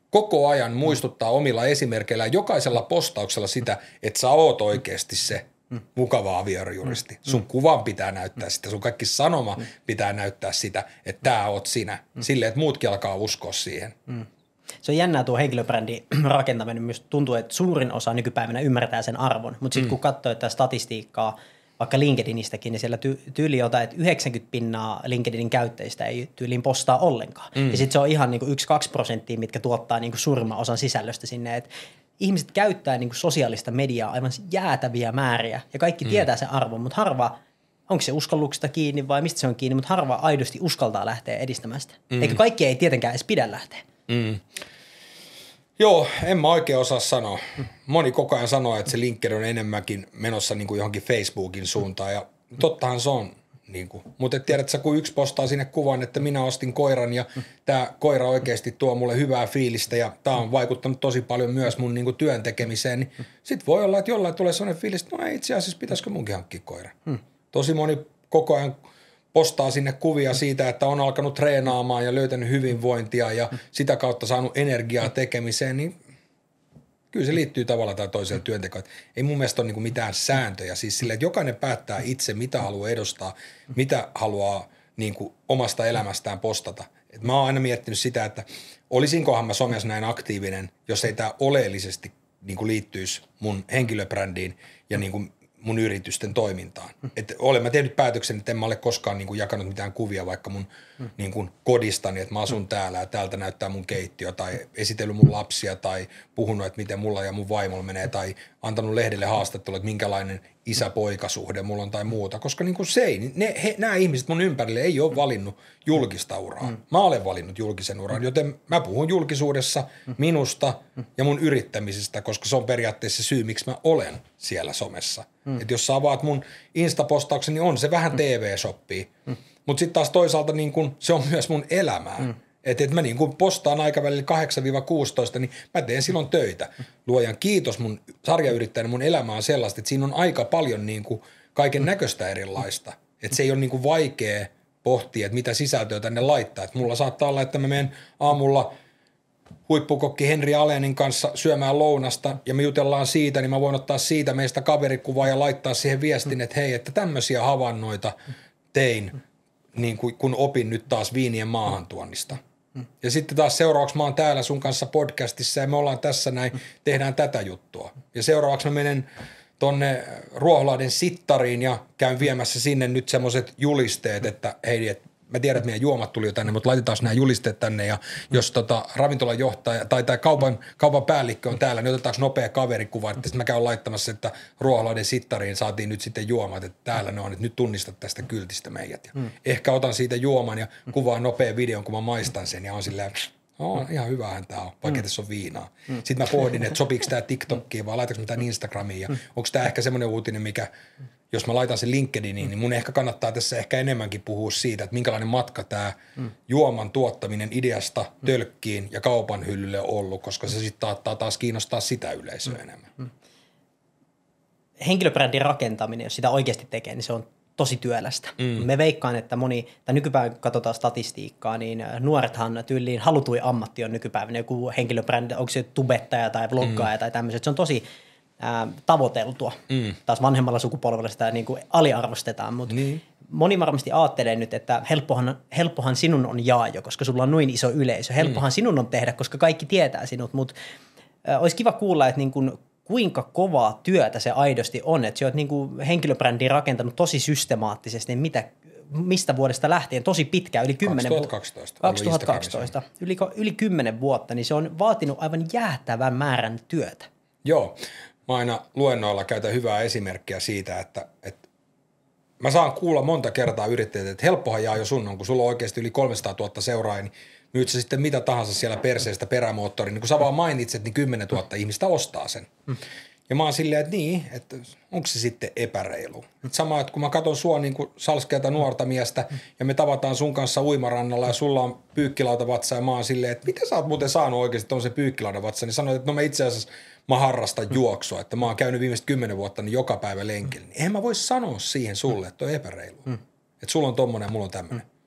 koko ajan muistuttaa omilla esimerkkeillä jokaisella postauksella sitä, että sä oot oikeasti se mm. mukava avioerojuristi. Mm. Sun kuvan pitää näyttää sitä, sun kaikki sanoma mm. pitää näyttää sitä, että tää oot sinä. Mm. Silleen, että muutkin alkaa uskoa siihen. Mm. Se on jännää tuo henkilöbrändin rakentaminen. Myös tuntuu, että suurin osa nykypäivänä ymmärtää sen arvon. Mutta sitten mm. kun katsoo tätä statistiikkaa, vaikka LinkedInistäkin, niin siellä ty- tyyli jotain, että yhdeksänkymmentä pinnaa LinkedInin käyttäjistä ei tyyliin postaa ollenkaan. Mm. Ja sitten se on ihan niin yksi kaksi prosenttia, mitkä tuottaa niin suurimman osan sisällöstä sinne. Et ihmiset käyttää niin sosiaalista mediaa aivan jäätäviä määriä ja kaikki mm. tietää sen arvon, mutta harva, onko se uskalluksesta kiinni vai mistä se on kiinni, mutta harva aidosti uskaltaa lähteä edistämään sitä. Mm. Eikä kaikki ei tietenkään edes pidä lähteä. Mm. Joo, en mä oikein osaa sanoa. Moni koko ajan sanoo, että se LinkedIn on enemmänkin menossa niin kuin johonkin Facebookin suuntaan ja tottahan se on. Niin kuin. Mutta tiedätkö, kun yksi postaa sinne kuvan, että minä ostin koiran ja tämä koira oikeasti tuo mulle hyvää fiilistä ja tämä on vaikuttanut tosi paljon myös mun niin kuin työn tekemiseen, niin sitten voi olla, että jollain tulee sellainen fiilis, että no ei itse asiassa pitäisikö munkin hankkia koira. Tosi moni koko ajan postaa sinne kuvia siitä, että on alkanut treenaamaan ja löytänyt hyvinvointia ja sitä kautta saanut energiaa tekemiseen, niin kyllä se liittyy tavallaan tai toiseen työntekoon. Ei mun mielestä ole niin kuin mitään sääntöjä, siis sillä, että jokainen päättää itse, mitä haluaa edustaa, mitä haluaa niin kuin omasta elämästään postata. Et mä oon aina miettinyt sitä, että olisinkohan mä somessa näin aktiivinen, jos ei tämä oleellisesti niin kuin liittyisi mun henkilöbrändiin ja niin kuin mun yritysten toimintaan. Että olen mä tehnyt päätöksen, että en mä ole koskaan niin kuin jakanut mitään kuvia vaikka mun niin kuin kodistani, että mä asun täällä ja täältä näyttää mun keittiö tai esitellyt mun lapsia tai puhunut, että miten mulla ja mun vaimolla menee tai antanut lehdelle haastattelua, että minkälainen isä-poikasuhde mulla on tai muuta, koska niin kuin se ei, ne, he, nämä ihmiset mun ympärille ei ole valinnut julkista uraa. Mä olen valinnut julkisen uran, joten mä puhun julkisuudessa minusta ja mun yrittämisestä, koska se on periaatteessa se syy, miksi mä olen siellä somessa. Mm. Että jos sä avaat mun Insta-postauksen, niin on se vähän T V-shoppia. Mm. Mutta sitten taas toisaalta niin kun, se on myös mun elämää. Mm. Että et mä niin kun postaan aikavälillä kahdeksan kuusitoista, niin mä teen silloin töitä. Luojan kiitos mun sarjayrittäjänä, mun elämä on sellaista, että siinä on aika paljon niin kuin kaiken näköistä erilaista. Että se ei ole niin kuin vaikea pohtia, että mitä sisältöä tänne laittaa. Että mulla saattaa olla, että mä menen aamulla huippukokki Henri Alenin kanssa syömään lounasta ja me jutellaan siitä, niin mä voin ottaa siitä meistä kaverikuvaa ja laittaa siihen viestin, että hei, että tämmöisiä havainnoita tein, niin kuin, kun opin nyt taas viinien maahantuonnista. Ja sitten taas seuraavaksi mä oon täällä sun kanssa podcastissa ja me ollaan tässä näin, tehdään tätä juttua. Ja seuraavaksi mä menen tonne Ruoholahden sittariin ja käyn viemässä sinne nyt semmoiset julisteet, että hei, että mä tiedän, että meidän juomat tuli jo tänne, mutta laitetaan nämä julisteet tänne ja jos tota, ravintolan johtaja tai, tai kaupan, kaupan päällikkö on täällä, niin otetaanko nopea kaverikuva, että sitten mä käyn laittamassa, että Ruoholahden sittariin saatiin nyt sitten juomat, että täällä ne on, että nyt tunnistat tästä kyltistä meidät. Ja mm. ehkä otan siitä juoman ja kuvaan nopean videon, kun mä maistan sen ja on silleen, oh, ihan hyvähän tää on, vaikka mm. tässä on viinaa. Mm. Sitten mä pohdin, että sopiiko tää TikTokkiin vai laitanko mä tämän Instagramiin ja mm. onko tää ehkä semmoinen uutinen, mikä jos mä laitan sen LinkedIniin, niin mun ehkä kannattaa tässä ehkä enemmänkin puhua siitä, että minkälainen matka tämä mm. juoman tuottaminen ideasta mm. tölkkiin ja kaupan hyllylle on ollut, koska se sitten taattaa taas kiinnostaa sitä yleisöä mm. enemmän. Mm. Henkilöbrändin rakentaminen, jos sitä oikeasti tekee, niin se on tosi työlästä. Mm. Me veikkaan, että moni, tai nykypäivänä katsotaan statistiikkaa, niin nuorethan tyyliin halutui ammatti on nykypäivänä joku henkilöbrändi, onko se tubettaja tai vloggaaja mm. tai tämmöiset. Se on tosi ää, tavoiteltua. Mm. Taas vanhemmalla sukupolvella sitä niin kuin aliarvostetaan, mutta niin. Moni varmasti ajattelee nyt, että helppohan, helppohan sinun on jaajo, koska sulla on noin iso yleisö. Helppohan mm. sinun on tehdä, koska kaikki tietää sinut, mutta äh, olisi kiva kuulla, että niin kuin kuinka kovaa työtä se aidosti on, että sä oot niin kuin henkilöbrändiä rakentanut tosi systemaattisesti, niin mitä, mistä vuodesta lähtien, tosi pitkään, yli kymmenen kaksituhattakaksitoista. kaksituhattakaksitoista, yli, yli kymmenen vuotta, niin se on vaatinut aivan jäätävän määrän työtä. Joo, mä aina luennoilla käytän hyvää esimerkkiä siitä, että, että mä saan kuulla monta kertaa yrittäjät, että helppohan jaa jo sun on, kun sulla on oikeasti yli kolmesataatuhatta seuraajaa, niin myyt sä sitten mitä tahansa siellä perseestä perämoottorin, niin kun sä vaan mainitset, niin kymmenentuhatta mm. ihmistä ostaa sen. Mm. Ja mä oon silleen, että niin, että onko se sitten epäreilu. Mm. Sama, että kun mä katson sua niin kuin salskeata nuorta miestä mm. ja me tavataan sun kanssa uimarannalla ja sulla on pyykkilautavatsa ja mä oon silleen, että miten sä oot muuten saanut oikeasti tuon pyykkilautavatsa, niin sanoit, että no mä itse asiassa mä harrastan mm. juoksua, että mä oon käynyt viimeiset kymmenen vuotta niin joka päivä lenkillä. Niin eihän mä voi sanoa siihen sulle, että on epäreilu. Mm. Että sulla on tommonen ja mulla on tämmönen. Mm.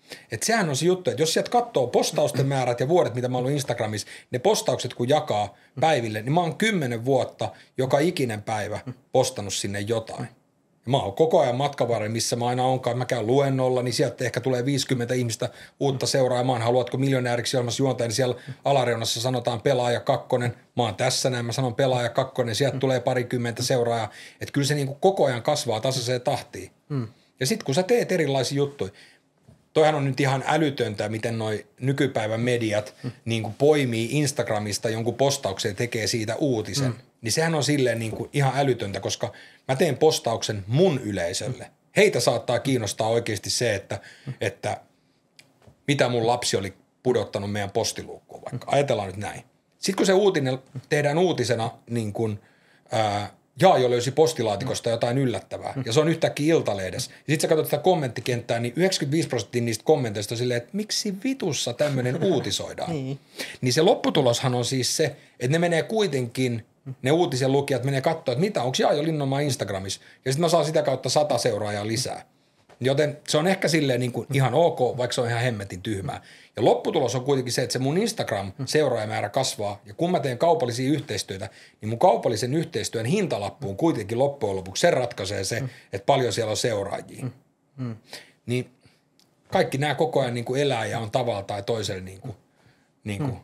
Että sehän on se juttu, että jos sieltä katsoo postausten määrät ja vuodet, mitä mä oon ollut Instagramissa, ne postaukset kun jakaa päiville, niin mä oon kymmenen vuotta joka ikinen päivä postannut sinne jotain. Ja mä oon koko ajan matkavarren, missä mä aina onkaan, mä käyn luennolla, niin sieltä ehkä tulee viisikymmentä ihmistä uutta seuraamaan. Haluatko miljonääriksi ilmassa juontaa, niin siellä alareunassa sanotaan pelaaja kakkonen. Mä oon tässä näin, mä sanon pelaaja kakkonen, sieltä tulee parikymmentä seuraajaa. Että kyllä se niinku koko ajan kasvaa tasaiseen tahtiin. Mm. Ja sitten kun sä teet erilaisia juttuja, toihan on nyt ihan älytöntä, miten noi nykypäivän mediat mm. niin kuin poimii Instagramista jonkun postauksen ja tekee siitä uutisen. Mm. Niin sehän on silleen niin kuin ihan älytöntä, koska mä teen postauksen mun yleisölle. Heitä saattaa kiinnostaa oikeasti se, että, mm. että mitä mun lapsi oli pudottanut meidän postiluukkuun vaikka. Ajatellaan nyt näin. Sitten kun se uutinen tehdään uutisena niin kuin, ää, Jaajo löysi postilaatikosta jotain yllättävää, ja se on yhtäkkiä Iltalehdessä. Ja sitten sä katsot tätä kommenttikenttää, niin yhdeksänkymmentäviisi prosenttia niistä kommenteista on silleen, että miksi vitussa tämmöinen uutisoidaan. niin. niin se lopputuloshan on siis se, että ne menee kuitenkin, ne uutisen lukijat menee katsoa, että mitä, onko Jaajo Linnanmaa Instagramissa, ja sitten mä saan sitä kautta sata seuraajaa lisää. Joten se on ehkä silleen niin kuin ihan ok, vaikka se on ihan hemmetin tyhmää. Ja lopputulos on kuitenkin se, että se mun Instagram-seuraajamäärä kasvaa. Ja kun mä teen kaupallisia yhteistyötä, niin mun kaupallisen yhteistyön hintalappuun kuitenkin loppujen lopuksi se ratkaisee se, että paljon siellä on seuraajia. Mm. Niin kaikki nämä koko ajan niin kuin elää ja on tavalla tai toisella niin kuin, niin kuin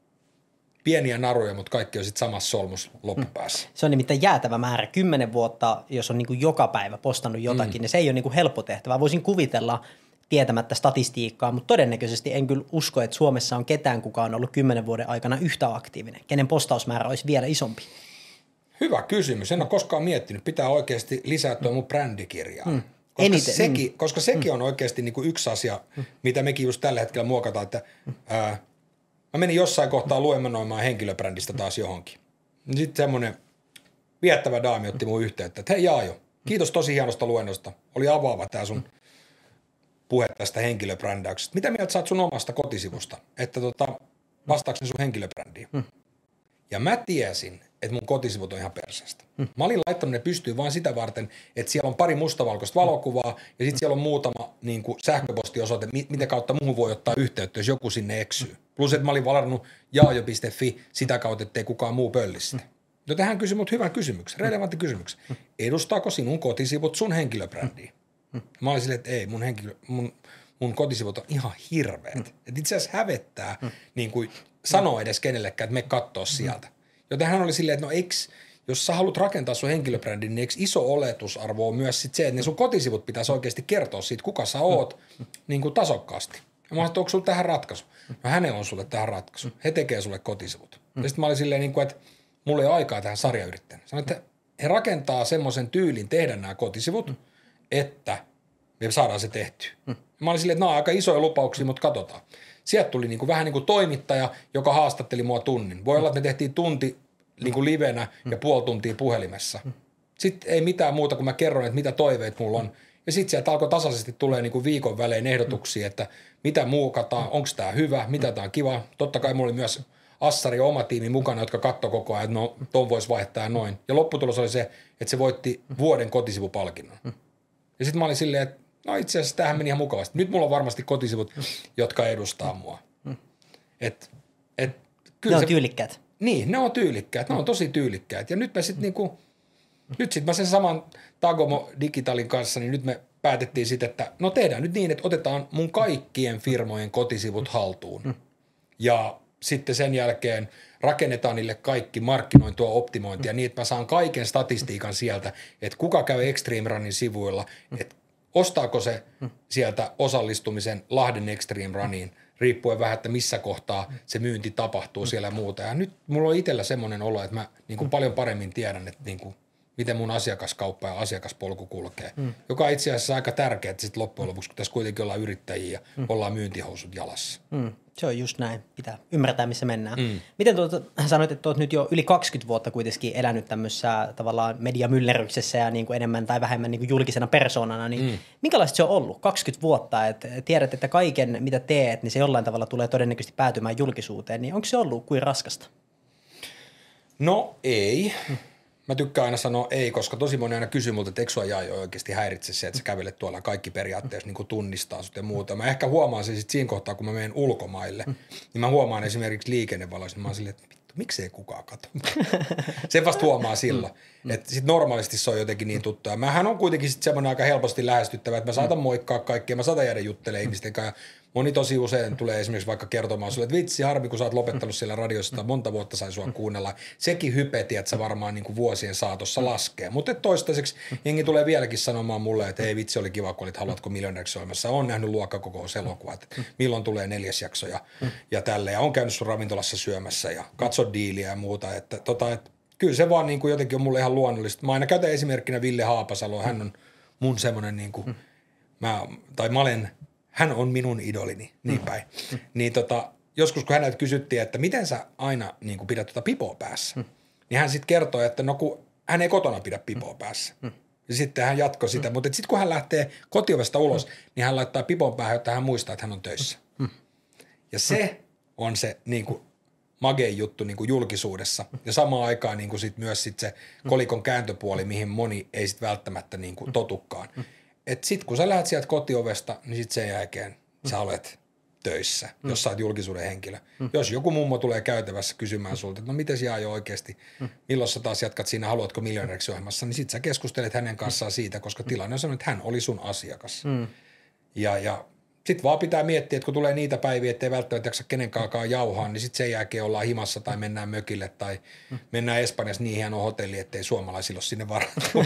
pieniä naruja, mutta kaikki on sitten samassa solmussa loppupäässä. Se on nimittäin jäätävä määrä. Kymmenen vuotta, jos on niin kuin joka päivä postannut jotakin, mm. niin se ei ole niin kuin helppo tehtävä. Voisin kuvitella tietämättä statistiikkaa, mutta todennäköisesti en kyllä usko, että Suomessa on ketään, kuka on ollut kymmenen vuoden aikana yhtä aktiivinen. Kenen postausmäärä olisi vielä isompi? Hyvä kysymys. En ole koskaan miettinyt. Pitää oikeasti lisää tuo mun brändikirjaa. Mm. Koska, Eniten, sekin, mm. koska sekin on oikeasti niin kuin yksi asia, mm. mitä mekin just tällä hetkellä muokataan, että ää, mä menin jossain kohtaa luemmanoimaan henkilöbrändistä taas johonkin. Sitten semmoinen viettävä daami otti mun yhteyttä, että hei Jaajo, kiitos tosi hienosta luennosta. Oli avaava tää sun puhe tästä henkilöbrändäyksestä. Mitä mieltä sä oot sun omasta kotisivusta, että tota, vastaako sun henkilöbrändiin? Hmm. Ja mä tiesin, että mun kotisivut on ihan perseestä. Hmm. Mä olin laittanut ne pystyyn vaan sitä varten, että siellä on pari mustavalkoista valokuvaa ja sitten siellä on muutama niin kuin sähköpostiosoite, mitä kautta muuhun voi ottaa yhteyttä, jos joku sinne eksyy. Plus, että mä olin valannut jaajo piste fi sitä kautta, ettei kukaan muu pöllisi sitä. Joten hän kysyi mut hyvän kysymyksen, relevantti kysymyksen. Edustaako sinun kotisivut sun henkilöbrändiä? Mä olin silleen, että ei, mun, henkilö, mun, mun kotisivut on ihan hirveät. Mm. Että itse asiassa hävettää mm. niin kuin sanoa edes kenellekään, että me kattoo sieltä. Joten hän oli silleen, että no eiks, jos sä haluat rakentaa sun henkilöbrändin, niin eikö iso oletusarvo on myös sit se, että ne sun kotisivut pitäisi oikeasti kertoa siitä, kuka sä oot mm. niin kuin tasokkaasti. Ja mä olin, että onko sulla tähän ratkaisu? No hänellä on sulle tähän ratkaisu. He tekee sulle kotisivut. Mm. Ja sitten mä olin silleen, niin kuin, että mulla ei ole aikaa tähän sarjayrittäjään. Sanoin, että he rakentaa semmoisen tyylin tehdä nämä kotisivut, mm. että me saadaan se tehtyä. Hmm. Mä olin silleen, että nämä on aika isoja lupauksia, mutta katsotaan. Sieltä tuli niin kuin vähän niin kuin toimittaja, joka haastatteli mua tunnin. Voi olla, että me tehtiin tunti niin kuin livenä ja puoli tuntia puhelimessa. Hmm. Sitten ei mitään muuta, kun mä kerron, että mitä toiveet mulla on. Ja sitten sieltä alkoi tasaisesti tulee niin kuin viikon välein ehdotuksia, että mitä muukataan, onko tämä hyvä, mitä tämä on kiva. Totta kai mulla oli myös Assari ja oma tiimi mukana, jotka katsoi koko ajan, että no ton voisi vaihtaa noin. Ja lopputulos oli se, että se voitti vuoden kotisivupalkinnon. Ja sitten mä olin silleen, että no itse asiassa tämähän meni ihan mukavasti. Nyt mulla on varmasti kotisivut, jotka edustaa mua. Et, et, kyllä ne on se, tyylikkäät. Niin, ne on tyylikkäät. Ne on tosi tyylikkäät. Ja nyt me sitten niinku, nyt sit mä sen saman Tagomo Digitalin kanssa, niin nyt me päätettiin sitten, että no tehdään nyt niin, että otetaan mun kaikkien firmojen kotisivut haltuun. Ja sitten sen jälkeen rakennetaan niille kaikki markkinointua, optimointia niin, että mä saan kaiken statistiikan sieltä, että kuka käy Extreme Runin sivuilla, että ostaako se sieltä osallistumisen Lahden Extreme Runiin, riippuen vähän, että missä kohtaa se myynti tapahtuu siellä ja muuta. Ja nyt mulla on itsellä semmoinen olo, että mä niin kuin paljon paremmin tiedän, että niin kuin, miten mun asiakaskauppa ja asiakaspolku kulkee, mm. joka on itse asiassa aika tärkeää, että sitten loppujen lopuksi, kun tässä kuitenkin ollaan yrittäjiä ja mm. ollaan myyntihousut jalassa. Mm. Se on just näin. Pitää ymmärtää, missä mennään. Mm. Miten tuota, sanoit, että olet nyt jo yli kaksikymmentä vuotta kuitenkin elänyt tämmöisessä tavallaan mediamyllerryksessä ja niin kuin enemmän tai vähemmän niin kuin julkisena persoonana, niin mm. minkälaista se on ollut kaksikymmentä vuotta? Että tiedät, että kaiken mitä teet, niin se jollain tavalla tulee todennäköisesti päätymään julkisuuteen, niin onko se ollut kuin raskasta? No ei. Mm. mä tykkään aina sanoa ei, koska tosi moni aina kysyy multa, että eikö sua jaa jo oikeasti häiritse se, että sä kävelet tuolla kaikki periaatteessa niin kuin tunnistaa sut ja muuta. Mä ehkä huomaan se sitten siinä kohtaa, kun mä menen ulkomaille, niin mä huomaan esimerkiksi liikennevaloissa, niin mä oon silleen, että vittu, miksei kukaan katso. Se vasta huomaa silloin. Että sit normaalisti se on jotenkin niin tuttua. Mähän on kuitenkin sitten semmoinen aika helposti lähestyttävä, että mä saatan moikkaa kaikkia, mä saatan jäädä juttelemaan ihmisten kanssa. Moni tosi usein tulee esimerkiksi vaikka kertomaan sulle, että vitsi harmi, kun sä oot lopettanut siellä radiossa, monta vuotta sai sua kuunnella. Sekin hypeti, että se varmaan niin kuin vuosien saatossa laskee. Mutta toistaiseksi jengi tulee vieläkin sanomaan mulle, että hei vitsi oli kiva, kun olit Haluatko miljonääriksi olemassa. On nähnyt luokkakokouselokuvat, että milloin tulee neljäs jakso ja, ja tälleen. Ja on käynyt sun ravintolassa syömässä ja katso diiliä ja muuta. Että, tota, että kyllä se vaan niin kuin jotenkin on mulle ihan luonnollista. Mä aina käytän esimerkkinä Ville Haapasalo. Hän on mun semmoinen, niin kuin, mä, tai mä olen... Hän on minun idolini, niin päin. Mm. Niin tota, joskus kun häneltä kysyttiin, että miten sä aina niin kuin pidät tuota pipoa päässä, mm. niin hän sitten kertoi, että no kun hän ei kotona pidä pipoa päässä. Mm. Ja sitten hän jatkoi sitä, mm. mutta sitten kun hän lähtee kotiovesta ulos, mm. niin hän laittaa pipon päähän, jotta hän muistaa, että hän on töissä. Mm. Ja se on se niin kuin magein juttu niin kuin julkisuudessa. Ja samaan aikaan niin kuin sit myös sit se kolikon kääntöpuoli, mihin moni ei sit välttämättä niin kuin totukaan. Että sit kun sä lähdet sieltä kotiovesta, niin sit sen jälkeen mm. sä olet töissä, mm. jos sä oot julkisuuden henkilö. Mm. Jos joku mummo tulee käytävässä kysymään sulta, että no miten sä jo oikeasti, mm. milloin sä taas jatkat siinä Haluatko miljonääriksi ohjelmassa, niin sit sä keskustelet hänen kanssaan siitä, koska tilanne on sellainen, että hän oli sun asiakas. Mm. Ja, ja sit vaan pitää miettiä, että kun tulee niitä päiviä, ettei välttämättä jaksa kenenkaakaan jauhaa, niin sit sen jälkeen ollaan himassa tai mennään mökille tai mm. mennään Espanjassa niin hienoon hotelliin, ettei suomalaisilla ole sinne varattu.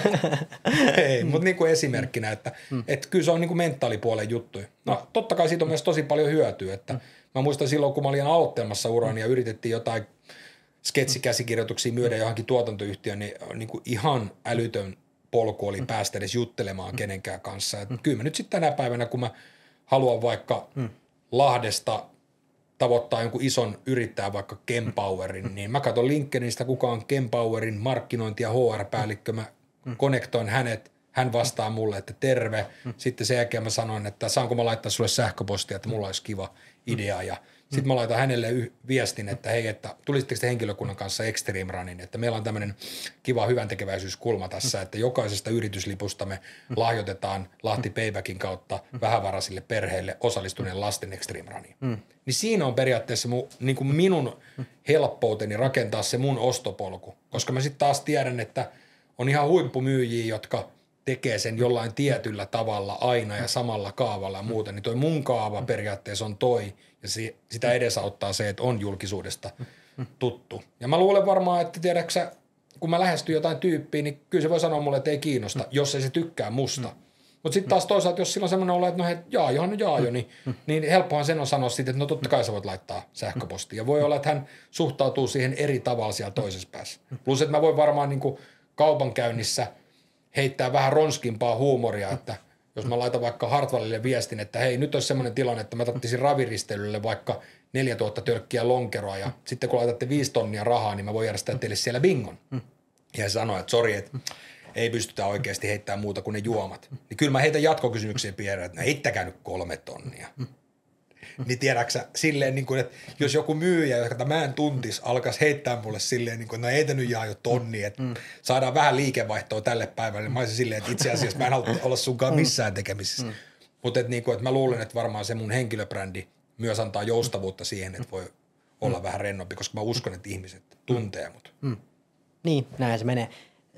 Ei, mutta niin kuin esimerkkinä, että mm. et kyllä se on niin kuin mentaalipuolen juttuja. No totta kai siitä on myös tosi paljon hyötyä, että mm. mä muistan silloin, kun mä olin aloittelemassa urani ja yritettiin jotain sketsikäsikirjoituksia myydä johonkin tuotantoyhtiöön, niin, niin kuin ihan älytön polku oli päästä edes juttelemaan kenenkään kanssa. Et kyllä mä nyt sitten tänä päivänä, kun mä haluan vaikka hmm. Lahdesta tavoittaa jonkun ison yrittäjän, vaikka Kempowerin, niin mä katson LinkedInistä, kuka on Kempowerin markkinointi- ja H R-päällikkö. Mä hmm. konektoin hänet, hän vastaa mulle, että terve. Hmm. Sitten sen jälkeen mä sanoin, että saanko mä laittaa sulle sähköpostia, että mulla olisi kiva idea. Ja sitten mä laitan hänelle yh- viestin, että hei, että tulisitteko te henkilökunnan kanssa Extreme Runin, että meillä on tämmöinen kiva hyväntekeväisyyskulma tässä, että jokaisesta yrityslipusta me lahjoitetaan Lahti Paybackin kautta vähävaraisille perheille osallistuneen lasten Extreme Runiin. Mm. Niin siinä on periaatteessa mu, niin kuin minun helppouteni rakentaa se mun ostopolku, koska mä sitten taas tiedän, että on ihan huippumyyjiä, jotka tekee sen jollain tietyllä tavalla aina ja samalla kaavalla ja muuta, niin toi mun kaava periaatteessa on toi, ja si- sitä edesauttaa se, että on julkisuudesta tuttu. Ja mä luulen varmaan, että tiedäksä, kun mä lähestyn jotain tyyppiä, niin kyllä se voi sanoa mulle, että ei kiinnosta, jos ei se tykkää musta. Mutta sitten taas toisaalta, jos sillä on semmoinen olo, että no hei, jaa, johan no jaa jo, niin, niin helppohan sen on sanoa sitten, että no totta kai sä voit laittaa sähköpostia. Ja voi olla, että hän suhtautuu siihen eri tavalla siellä toisessa päässä. Plus, että mä voin varmaan niin kuin kaupankäynnissä heittää vähän ronskimpaa huumoria, että jos mä laitan vaikka Hartwallille viestin, että hei, nyt olisi semmoinen tilanne, että mä tarvitsisin raviristelylle vaikka neljätuhatta tölkkiä lonkeroa ja mm. sitten kun laitatte viisi tonnia rahaa, niin mä voin järjestää teille siellä bingon. Mm. Ja hän sanoi, että sori, että ei pystytä oikeasti heittämään muuta kuin ne juomat. Niin kyllä mä heitän jatkokysymyksiä piereen, että no heittäkää nyt kolme tonnia. Mm. Niin tiedäksä, silleen niin kuin, että jos joku myyjä, jota mä en tuntis, alkaisi heittää mulle silleen, niin kuin, no ei te nyt jaa jo tonni, että mm. saadaan vähän liikevaihtoa tälle päivälle, niin mä olisin silleen, että itse asiassa mä en halua olla sunkaan missään tekemisissä. Mm. Mutta että, niin kuin, että mä luulen, että varmaan se mun henkilöbrändi myös antaa joustavuutta siihen, että voi olla mm. vähän rennompi, koska mä uskon, että ihmiset tuntee mut. Mm. Niin, näin se menee.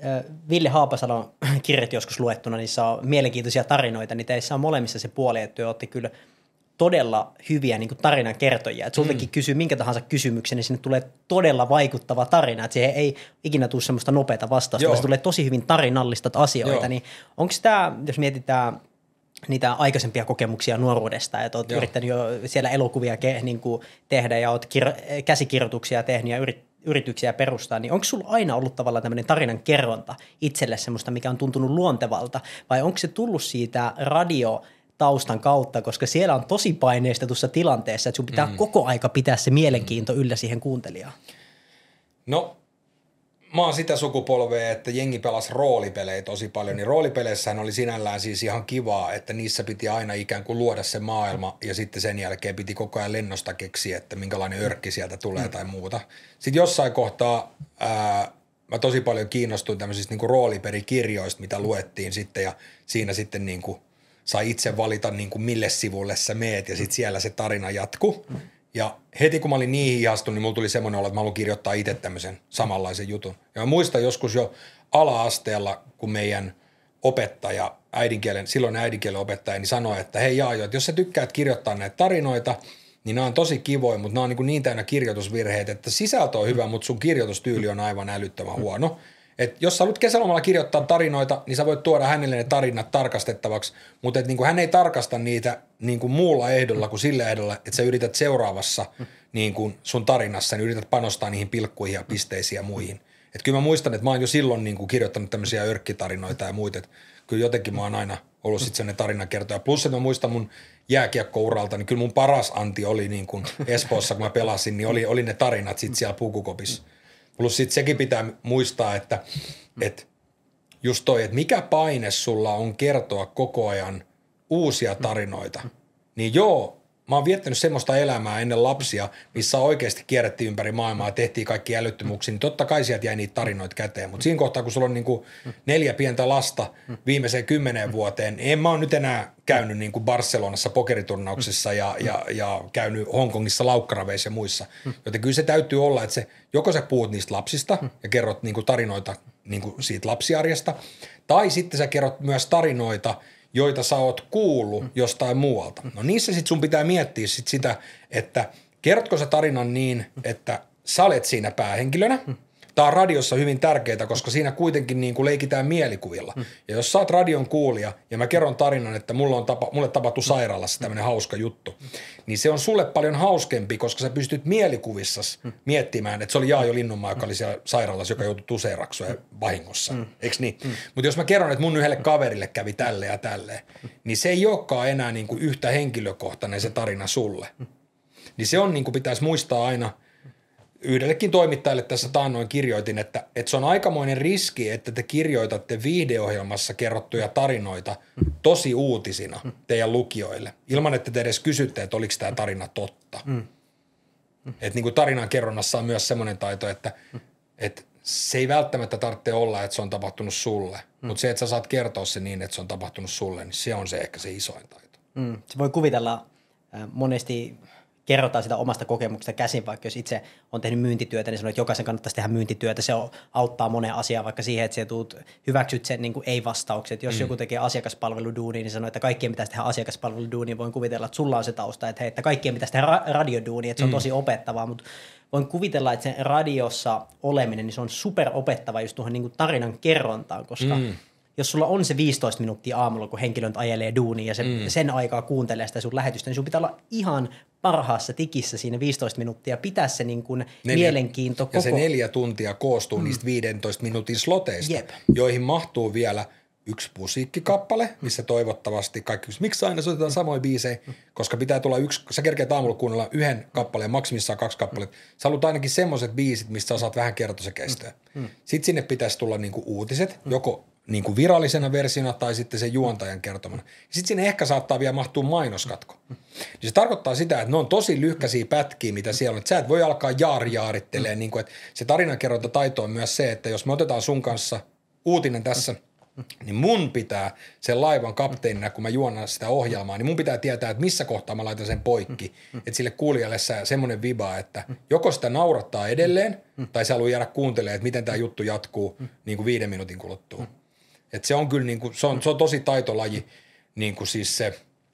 Ville Haapasalon kirjat joskus luettuna, niissä on mielenkiintoisia tarinoita, niin teissä on molemmissa se puoli, että olette kyllä todella hyviä niin kuin tarinan kertojia. Että sultakin mm. kysyy minkä tahansa kysymyksen, niin sinne tulee todella vaikuttava tarina. Että siihen ei ikinä tule semmoista nopeata vastausta, vaan se tulee tosi hyvin tarinallistat asioita. Niin onko tämä, jos mietitään niitä aikaisempia kokemuksia nuoruudesta, että olet Joo. yrittänyt jo siellä elokuvia ke, niin kuin tehdä ja olet kir- käsikirjoituksia tehnyt ja yrit, yrityksiä perustaa, niin onko sulla aina ollut tavallaan tämmöinen tarinan kerronta itselle semmoista, mikä on tuntunut luontevalta, vai onko se tullut siitä radio taustan kautta, koska siellä on tosi paineistetussa tilanteessa, että sun pitää mm. koko aika pitää se mielenkiinto yllä siihen kuuntelijaan? No, mä oon sitä sukupolvea, että jengi pelasi roolipelejä tosi paljon, niin roolipeleissähän oli sinällään siis ihan kivaa, että niissä piti aina ikään kuin luoda se maailma ja sitten sen jälkeen piti koko ajan lennosta keksiä, että minkälainen örkki sieltä tulee mm. tai muuta. Sitten jossain kohtaa ää, mä tosi paljon kiinnostuin tämmöisistä niin kuin rooliperikirjoista, mitä luettiin sitten ja siinä sitten niin kuin sai itse valita niin kuin mille sivulle sä meet ja sitten siellä se tarina jatkuu. Ja heti kun mä olin niihin ihastunut, niin mulla tuli semmoinen olo, että mä haluan kirjoittaa itse tämmöisen samanlaisen jutun. Ja mä muistan joskus jo ala-asteella, kun meidän opettaja, äidinkielen, silloin äidinkielen opettaja, niin sanoi, että hei Jaajo, että jos sä tykkäät kirjoittaa näitä tarinoita, niin nämä on tosi kivoja, mutta nämä on niin, niin täynnä kirjoitusvirheitä, että sisältö on hyvä, mutta sun kirjoitustyyli on aivan älyttömän huono. Et jos sä haluat kesälomalla kirjoittaa tarinoita, niin sä voit tuoda hänelle ne tarinat tarkastettavaksi, mutta et niin kuin hän ei tarkasta niitä niin kuin muulla ehdolla kuin sillä ehdolla, että sä yrität seuraavassa niin kuin sun tarinassa, niin yrität panostaa niihin pilkkuihin ja pisteisiin ja muihin. Et kyllä mä muistan, että mä oon jo silloin niin kuin kirjoittanut tämmöisiä örkkitarinoita ja muita, että kyllä jotenkin mä oon aina ollut sitten sellainen tarinankertoja. Plus, että mä muistan mun jääkiekkouralta, niin kyllä mun paras anti oli niin kuin Espoossa, kun mä pelasin, niin oli, oli ne tarinat sitten siellä pukukopissa. Plus sitten sekin pitää muistaa, että, että just toi, että mikä paine sulla on kertoa koko ajan uusia tarinoita. Niin joo, mä oon viettänyt semmoista elämää ennen lapsia, missä oikeasti kierrettiin ympäri maailmaa ja tehtiin kaikki älyttömyyksiä, niin totta kai sieltä jäi niitä tarinoita käteen. Mutta siinä kohtaa, kun sulla on niinku neljä pientä lasta viimeiseen kymmeneen vuoteen, niin en mä oon nyt enää käynyt niinku Barcelonassa pokeriturnauksissa ja, ja, ja käynyt Hongkongissa laukkaraveissa ja muissa. Joten kyllä se täytyy olla, että se, joko sä puhut niistä lapsista ja kerrot niinku tarinoita niinku siitä lapsiarjesta, tai sitten sä kerrot myös tarinoita, joita sä oot kuullut jostain muualta. No niissä sit sun pitää miettiä sit sitä, että kerrotko sä tarinan niin, että sä olet siinä päähenkilönä. Tää on radiossa hyvin tärkeää, koska siinä kuitenkin niin kuin leikitään mielikuvilla. Ja jos sä oot radion kuulija ja mä kerron tarinan, että mulla on tapa, mulle tapahtui sairaalassa tämmönen hauska juttu, niin se on sulle paljon hauskempi, koska sä pystyt mielikuvissas miettimään, että se oli Jaajo Linnunmaa, joka oli siellä sairaalassa, joka joutui tuseeraksoon vahingossa. Mm. Eikö niin? Mm. Mutta jos mä kerron, että mun yhdelle kaverille kävi tälle ja tälle, niin se ei olekaan enää niin kuin yhtä henkilökohtainen se tarina sulle. Niin se on niin kuin pitäisi muistaa aina. Yhdellekin toimittajalle tässä taannoin kirjoitin, että, että se on aikamoinen riski, että te kirjoitatte viihdeohjelmassa kerrottuja tarinoita tosi uutisina teidän lukijoille, ilman että te edes kysytte, että oliko tämä tarina totta. Mm. Että niin kuin tarinan kerronnassa on myös semmoinen taito, että, että se ei välttämättä tarvitse olla, että se on tapahtunut sulle, mm. mutta se, että sä saat kertoa se niin, että se on tapahtunut sulle, niin se on se ehkä se isoin taito. Mm. Se voi kuvitella äh, monesti... kerrotaan sitä omasta kokemuksesta käsin, vaikka jos itse on tehnyt myyntityötä, niin sanoo, että jokaisen kannattaisi tehdä myyntityötä. Se on, auttaa moneen asiaan, vaikka siihen, että sä tuut, hyväksyt sen niin kuin ei-vastaukset. Jos mm. joku tekee asiakaspalveluduunia, niin sanoo, että kaikkien pitäisi tehdä asiakaspalveluduunia. Voin kuvitella, että sulla on se tausta, että, hei, että kaikkien pitäisi tehdä ra- radioduunia, että se on mm. tosi opettavaa, mutta voin kuvitella, että sen radiossa oleminen, niin se on superopettava just tuohon niin kuin tarinan kerrontaan, koska mm. jos sulla on se viisitoista minuuttia aamulla, kun henkilö ajelee duunia ja se, mm. sen aikaa kuuntelee sitä sun lähetystä, niin sun pitää olla ihan parhaassa tikissä siinä viisitoista minuuttia ja pitää se niin kuin mielenkiinto koko. Ja se neljä tuntia koostuu mm. niistä viidentoista minuutin sloteista, Jep. joihin mahtuu vielä yksi musiikkikappale, missä toivottavasti kaikki, miksi aina soitetaan samoja biisejä, koska pitää tulla yksi, sä kerkeät aamulla kuunnella yhden kappaleen, maksimissaan kaksi kappaleita. Sä haluat ainakin semmoiset biisit, mistä sä saat vähän kertosäkeistöä. Mm. Sitten sinne pitäisi tulla niinku uutiset, joko niin kuin virallisena versiona tai sitten sen juontajan kertomana. Sitten sinne ehkä saattaa vielä mahtua mainoskatko. Niin se tarkoittaa sitä, että ne on tosi lyhkäisiä pätkiä, mitä siellä on. Että sä et voi alkaa jaari-jaarittelee. Mm. Niin kuin, että se tarinankerrontataito on myös se, että jos me otetaan sun kanssa uutinen tässä, niin mun pitää sen laivan kapteenina, kun mä juonan sitä ohjelmaa, niin mun pitää tietää, että missä kohtaa mä laitan sen poikki. Että sille kuulijalle semmoinen viba, että joko sitä naurattaa edelleen, tai se haluaa jäädä kuuntelemaan, että miten tämä juttu jatkuu niin kuin viiden minuutin kuluttua. Että se on kyllä niin kuin, se on, se on tosi taitolaji, niin kuin siis se,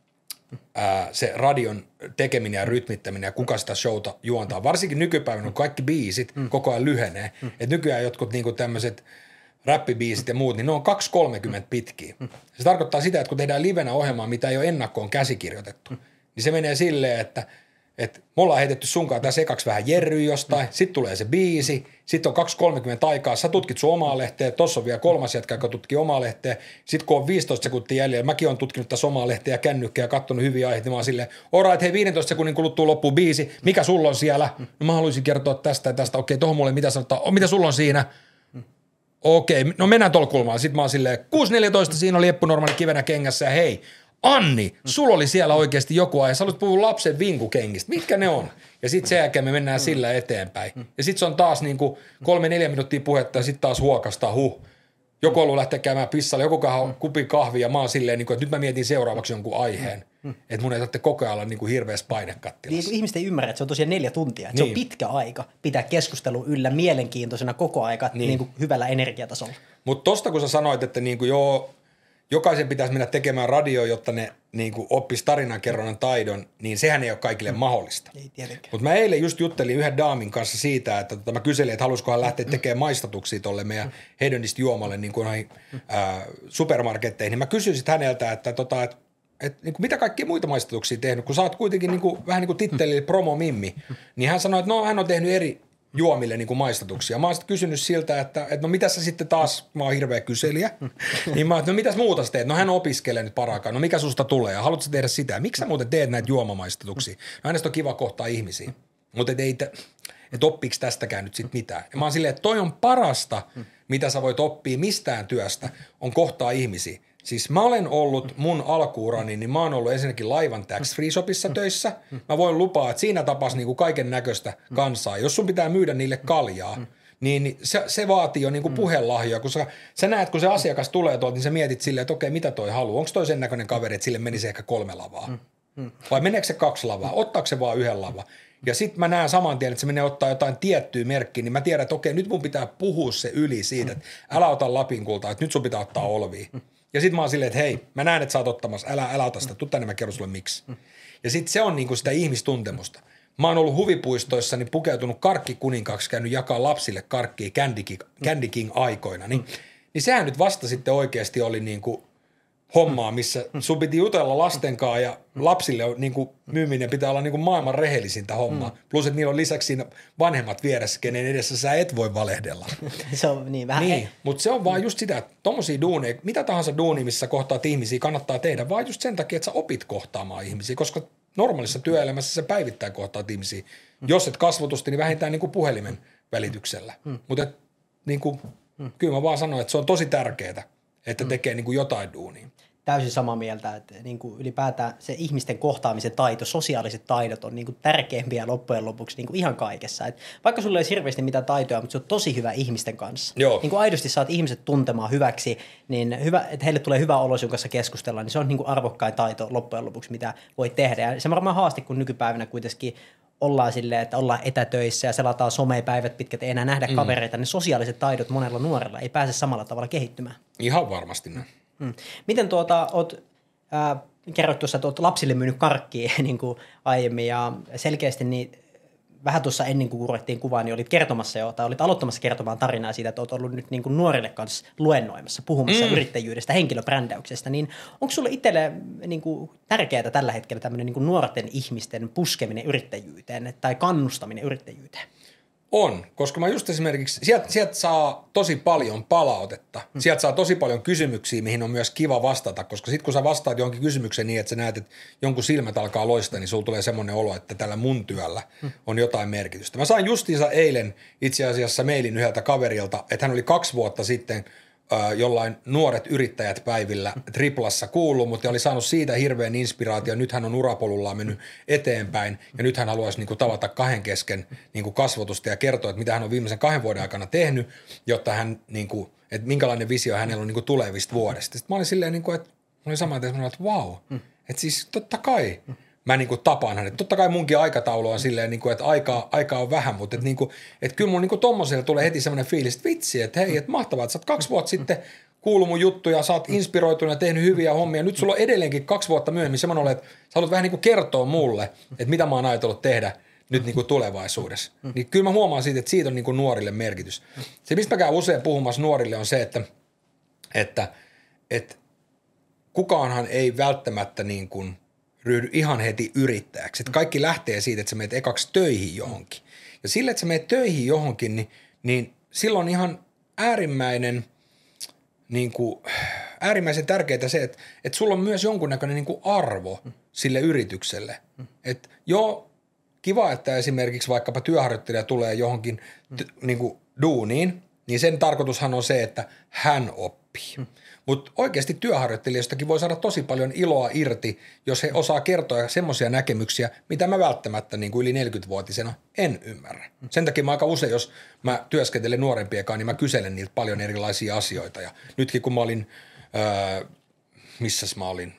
ää, se radion tekeminen ja rytmittäminen ja kuka sitä showta juontaa. Varsinkin nykypäivänä, kun kaikki biisit mm. koko ajan lyhenee. Mm. Että nykyään jotkut niin kuin tämmöiset räppibiisit ja muut, niin ne on kaksi kolmekymmentä pitkiä. Mm. Se tarkoittaa sitä, että kun tehdään livenä ohjelmaa, mitä ei ole ennakkoon käsikirjoitettu, mm. niin se menee silleen, että et me ollaan heitetty sunkaan tässä ekaksi vähän jerryä jostain, mm. sitten tulee se biisi, sitten on kaksi kolmekymmentä aikaa, sä tutkit sun omaa lehteä, tossa on vielä kolmas jätkä, joka tutkii omaa lehteä, sitten kun on viisitoista sekuntia jäljellä, mäkin olen tutkinut tässä omaa lehteä ja kännykkää ja katsonut hyviä aiheita, niin mä oon silleen, alright, hei viidentoista sekunnin kuluttua loppuu biisi, mikä sulla on siellä? No mä haluaisin kertoa tästä ja tästä, okei, tohon mulle mitä sanotaan, oh, mitä sulla on siinä? Okei, no mennään tuolla kulmaan, sitten mä oon silleen, kuusi neljätoista, siinä oli Eppu Normaali kivenä kengässä ja hei, Anni, sulla oli siellä oikeasti joku ajan, sä haluat puhua lapsen vinkukengistä, mitkä ne on? Ja sitten sen jälkeen me mennään sillä eteenpäin. Ja sitten se on taas niinku kolme, neljä minuuttia puhetta ja sitten taas huokastaa, huh. Joku ollut lähteä käymään pissalle, joku kahva, kupi kahvia ja mä oon silleen, että nyt mä mietin seuraavaksi jonkun aiheen. Että mun ei tarvitse koko ajan olla niinku hirveässä painekattilassa. Niin, ihmiset ei ymmärrä, että se on tosiaan neljä tuntia. Niin. Se on pitkä aika pitää keskustelu yllä mielenkiintoisena koko aika niin. Niin kuin hyvällä energiatasolla. Mutta tosta kun sä sanoit, että niinku joo, jokaisen pitäisi mennä tekemään radioa, jotta ne niinku oppisi tarinankerronnan taidon, niin sehän ei ole kaikille mm. mahdollista. Ei tietenkään. Mutta mä eilen just juttelin yhden daamin kanssa siitä, että tota, mä kyselin, että halusiko hän lähteä tekemään maistatuksia tolle meidän hedonist juomalle niin kuin noihin ää, supermarketteihin. Niin mä kysyin sit häneltä, että tota, et, et, niin kuin mitä kaikkia muita maistatuksia tehnyt, kun sä oot kuitenkin niin kuin, vähän niin kuin tittelillä promo-mimmi. Niin hän sanoi, että no hän on tehnyt eri juomille niin kuin maistatuksia. Mä oon sitten kysynyt siltä, että, että no mitä sä sitten taas, mä oon hirveä kyselijä, niin mä oon, no mitäs muuta sä teet? No hän opiskelee nyt paraikaa, no mikä susta tulee ja haluatko tehdä sitä? Miksi sä muuten teet näitä juomamaistatuksia? No hänestä on kiva kohtaa ihmisiä, mutta et ei, t- et oppiiko tästäkään nyt sit mitään? Ja mä oon silleen, että toi on parasta, mitä sä voit oppia mistään työstä, on kohtaa ihmisiä. Siis mä olen ollut mun alkuurani, niin mä oon ollut ensinnäkin laivan tax free shopissa töissä. Mä voin lupaa, että siinä tapasi niinku kaiken näköistä kansaa. Jos sun pitää myydä niille kaljaa, niin se, se vaatii jo niinku puhelahjoa. Kun sä, sä näet, kun se asiakas tulee tuolta, niin sä mietit silleen, että okei, mitä toi haluaa? Onko toi sen näköinen kaveri, että sille menisi ehkä kolme lavaa? Vai meneekö se kaksi lavaa? Ottaako se vaan yhden lavaa? Ja sitten mä näen saman tien, että se menee ottaa jotain tiettyä merkkiä, niin mä tiedän, että okei, nyt mun pitää puhua se yli siitä, että älä ota Lapin kultaa, että nyt sun pitää ottaa olvia. Ja sit mä oon silleen, että hei, mä näen, että sä oot ottamassa, älä, älä ota sitä, tuu tänne, mä kerron sulle miksi. Ja sit se on niinku sitä ihmistuntemusta. Mä oon ollut huvipuistoissa, niin pukeutunut karkkikuninkaaksi, käynyt jakaa lapsille karkkia Candy King, Candy King aikoina, niin, niin sehän nyt vasta sitten oikeasti oli niinku hommaa, missä sun piti jutella lastenkaan ja lapsille niinku myyminen pitää olla niinku maailman rehellisintä hommaa. Mm. Plus, että niillä on lisäksi siinä vanhemmat vieressä, kenen edessä sä et voi valehdella. Se on niin vähän. Niin, mutta se on vaan just sitä, että tommosia duuneja, mitä tahansa duunia, missä kohtaat ihmisiä, kannattaa tehdä vaan just sen takia, että sä opit kohtaamaan ihmisiä, koska normaalissa työelämässä sä päivittäin kohtaat ihmisiä. Mm. Jos et kasvotusti, niin vähintään niinku puhelimen välityksellä. Mm. Mutta niinku, mm. kyllä mä vaan sanoin, että se on tosi tärkeää, että mm. tekee niinku jotain duunia. Täysin samaa mieltä, että niin kuin ylipäätään se ihmisten kohtaamisen taito, sosiaaliset taidot on niin kuin tärkeimpiä loppujen lopuksi niin kuin ihan kaikessa. Et vaikka sulla ei ole hirveästi mitään taitoja, mutta se on tosi hyvä ihmisten kanssa. Joo. Niin kuin aidosti saat ihmiset tuntemaan hyväksi, niin hyvä, että heille tulee hyvä olo, sun kanssa keskustella, niin se on niin kuin arvokkain taito loppujen lopuksi, mitä voi tehdä. Ja se on varmaan haaste, kun nykypäivänä kuitenkin ollaan silleen, että ollaan etätöissä ja selataan somepäivät pitkät, ei enää nähdä mm. kavereita, niin sosiaaliset taidot monella nuorella ei pääse samalla tavalla kehittymään. Ihan varmasti näin. Hmm. Miten tuota, oot äh, kerroit tuossa, että oot lapsille myynyt karkkia niin kuin aiemmin ja selkeästi niin vähän tuossa ennen kuin ruvettiin kuvaan, niin olit kertomassa jo, tai olit aloittamassa kertomaan tarinaa siitä, että oot ollut nyt niin kuin nuorille kanssa luennoimassa, puhumassa mm. yrittäjyydestä, henkilöbrändäyksestä, niin onko sulle itselle niin kuin tärkeää tällä hetkellä tämmöinen niin kuin nuorten ihmisten puskeminen yrittäjyyteen tai kannustaminen yrittäjyyteen? On, koska mä just esimerkiksi, sieltä sielt saa tosi paljon palautetta, mm. sieltä saa tosi paljon kysymyksiä, mihin on myös kiva vastata, koska sit kun sä vastaat johonkin kysymykseen niin, että sä näet, että jonkun silmät alkaa loistaa, niin sulla tulee semmoinen olo, että tällä mun työllä mm. on jotain merkitystä. Mä sain justiinsa eilen itse asiassa mailin yhdeltä kaverilta, että hän oli kaksi vuotta sitten jollain nuoret yrittäjät päivillä Triplassa kuullut, mutta oli saanut siitä hirveän inspiraation. Nyt hän on urapolullaan mennyt eteenpäin ja nyt hän haluaisi niin kuin tavata kahden kesken niin kuin kasvotusta ja kertoa, että mitä hän on viimeisen kahden vuoden aikana tehnyt, jotta hän, niin kuin, että minkälainen visio hänellä on niin kuin tulevista vuodesta. Sitten mä olin silleen, niin kuin, että mä olin saman tien, että vau, wow, että siis totta kai mä niin kuin tapaan hänet. Totta kai munkin aikataulu on silleen, niin kuin, että aikaa, aikaa on vähän, mutta että, niin kuin, että kyllä mun niin kuin tommoselle tulee heti semmoinen fiilis, että vitsi, että hei, että mahtavaa, että sä oot kaksi vuotta sitten kuullut mun juttuja, sä oot inspiroitunut ja tehnyt hyviä hommia. Nyt sulla on edelleenkin kaksi vuotta myöhemmin semmoinen ole, että sä haluat vähän niin kuin kertoa mulle, että mitä mä oon ajatellut tehdä nyt niin kuin tulevaisuudessa. Niin kyllä mä huomaan siitä, että siitä on niin kuin nuorille merkitys. Se, mistä mä käyn usein puhumassa nuorille, on se, että, että, että kukaanhan ei välttämättä niin kuin ryhdy ihan heti yrittäjäksi. Että kaikki lähtee siitä, että sä menet ekaksi töihin johonkin. Ja sillä, että sä menet töihin johonkin, niin, niin silloin ihan äärimmäinen, niin kuin, äärimmäisen tärkeää se, että, että sulla on myös jonkunnäköinen niin kuin arvo sille yritykselle. Että joo, kiva, että esimerkiksi vaikkapa työharjoittelija tulee johonkin t- niin kuin duuniin, niin sen tarkoitushan on se, että hän oppii. Mutta oikeasti työharjoittelijoistakin voi saada tosi paljon iloa irti, jos he osaa kertoa semmoisia näkemyksiä, mitä mä välttämättä niin kuin yli neljäkymmentävuotisena en ymmärrä. Sen takia mä aika usein, jos mä työskentelen nuorempiekaan, niin mä kyselen niiltä paljon erilaisia asioita. Ja nytkin kun mä olin, öö, missäs mä olin,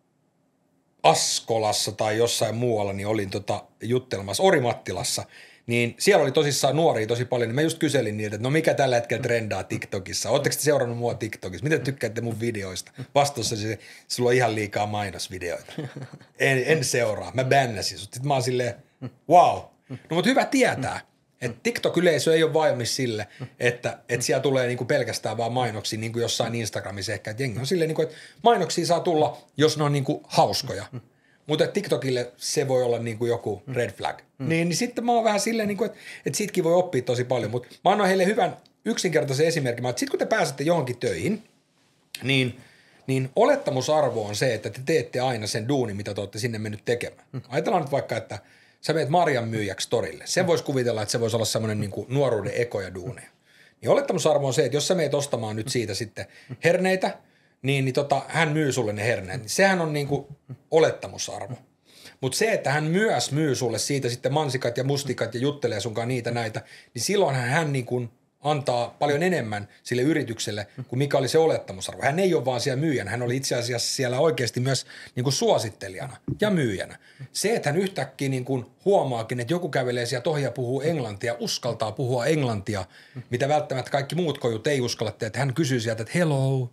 Askolassa tai jossain muualla, niin olin tota juttelemassa Orimattilassa, niin siellä oli tosissaan nuoria tosi paljon, niin mä just kyselin niiltä, että no mikä tällä hetkellä trendaa TikTokissa, ootteko te seurannut mua TikTokissa, mitä tykkäätte mun videoista? Vastuussa se, sulla on ihan liikaa mainosvideoita. En, en seuraa, mä bännäsin sut. Sitten mä oon silleen, wow. No mutta hyvä tietää, että TikTok-yleisö ei ole valmis sille, että, että siellä tulee niinku pelkästään vaan mainoksia, niin kuin jossain Instagramissa ehkä, että jengi on silleen, niinku, että mainoksia saa tulla, jos ne on niinku hauskoja. Mutta TikTokille se voi olla niinku joku red flag. Mm. Niin, niin sitten mä oon vähän silleen, niinku, että, että siitäkin voi oppia tosi paljon. Mutta mä annan heille hyvän yksinkertaisen esimerkin. Että sitten kun te pääsette johonkin töihin, niin, niin olettamusarvo on se, että te teette aina sen duunin, mitä te olette sinne mennyt tekemään. Mm. Ajatellaan nyt vaikka, että sä meet marjan myyjäksi torille. Sen voisi kuvitella, että se voisi olla semmoinen niinku nuoruuden ekoja duuneja. Niin olettamusarvo on se, että jos sä meet ostamaan nyt siitä sitten herneitä, niin, niin tota, hän myy sulle ne herneet. Sehän on niinku olettamusarvo. Mutta se, että hän myös myy sulle siitä sitten mansikat ja mustikat ja juttelee sunkaan niitä näitä, niin silloin hän, hän niinku antaa paljon enemmän sille yritykselle kuin mikä oli se olettamusarvo. Hän ei ole vaan siellä myyjänä, hän oli itse asiassa siellä oikeasti myös niinku suosittelijana ja myyjänä. Se, että hän yhtäkkiä niinku huomaakin, että joku kävelee siellä ohi ja puhuu englantia, uskaltaa puhua englantia, mitä välttämättä kaikki muut kojut ei uskalla tehdä, että hän kysyy sieltä, että hello,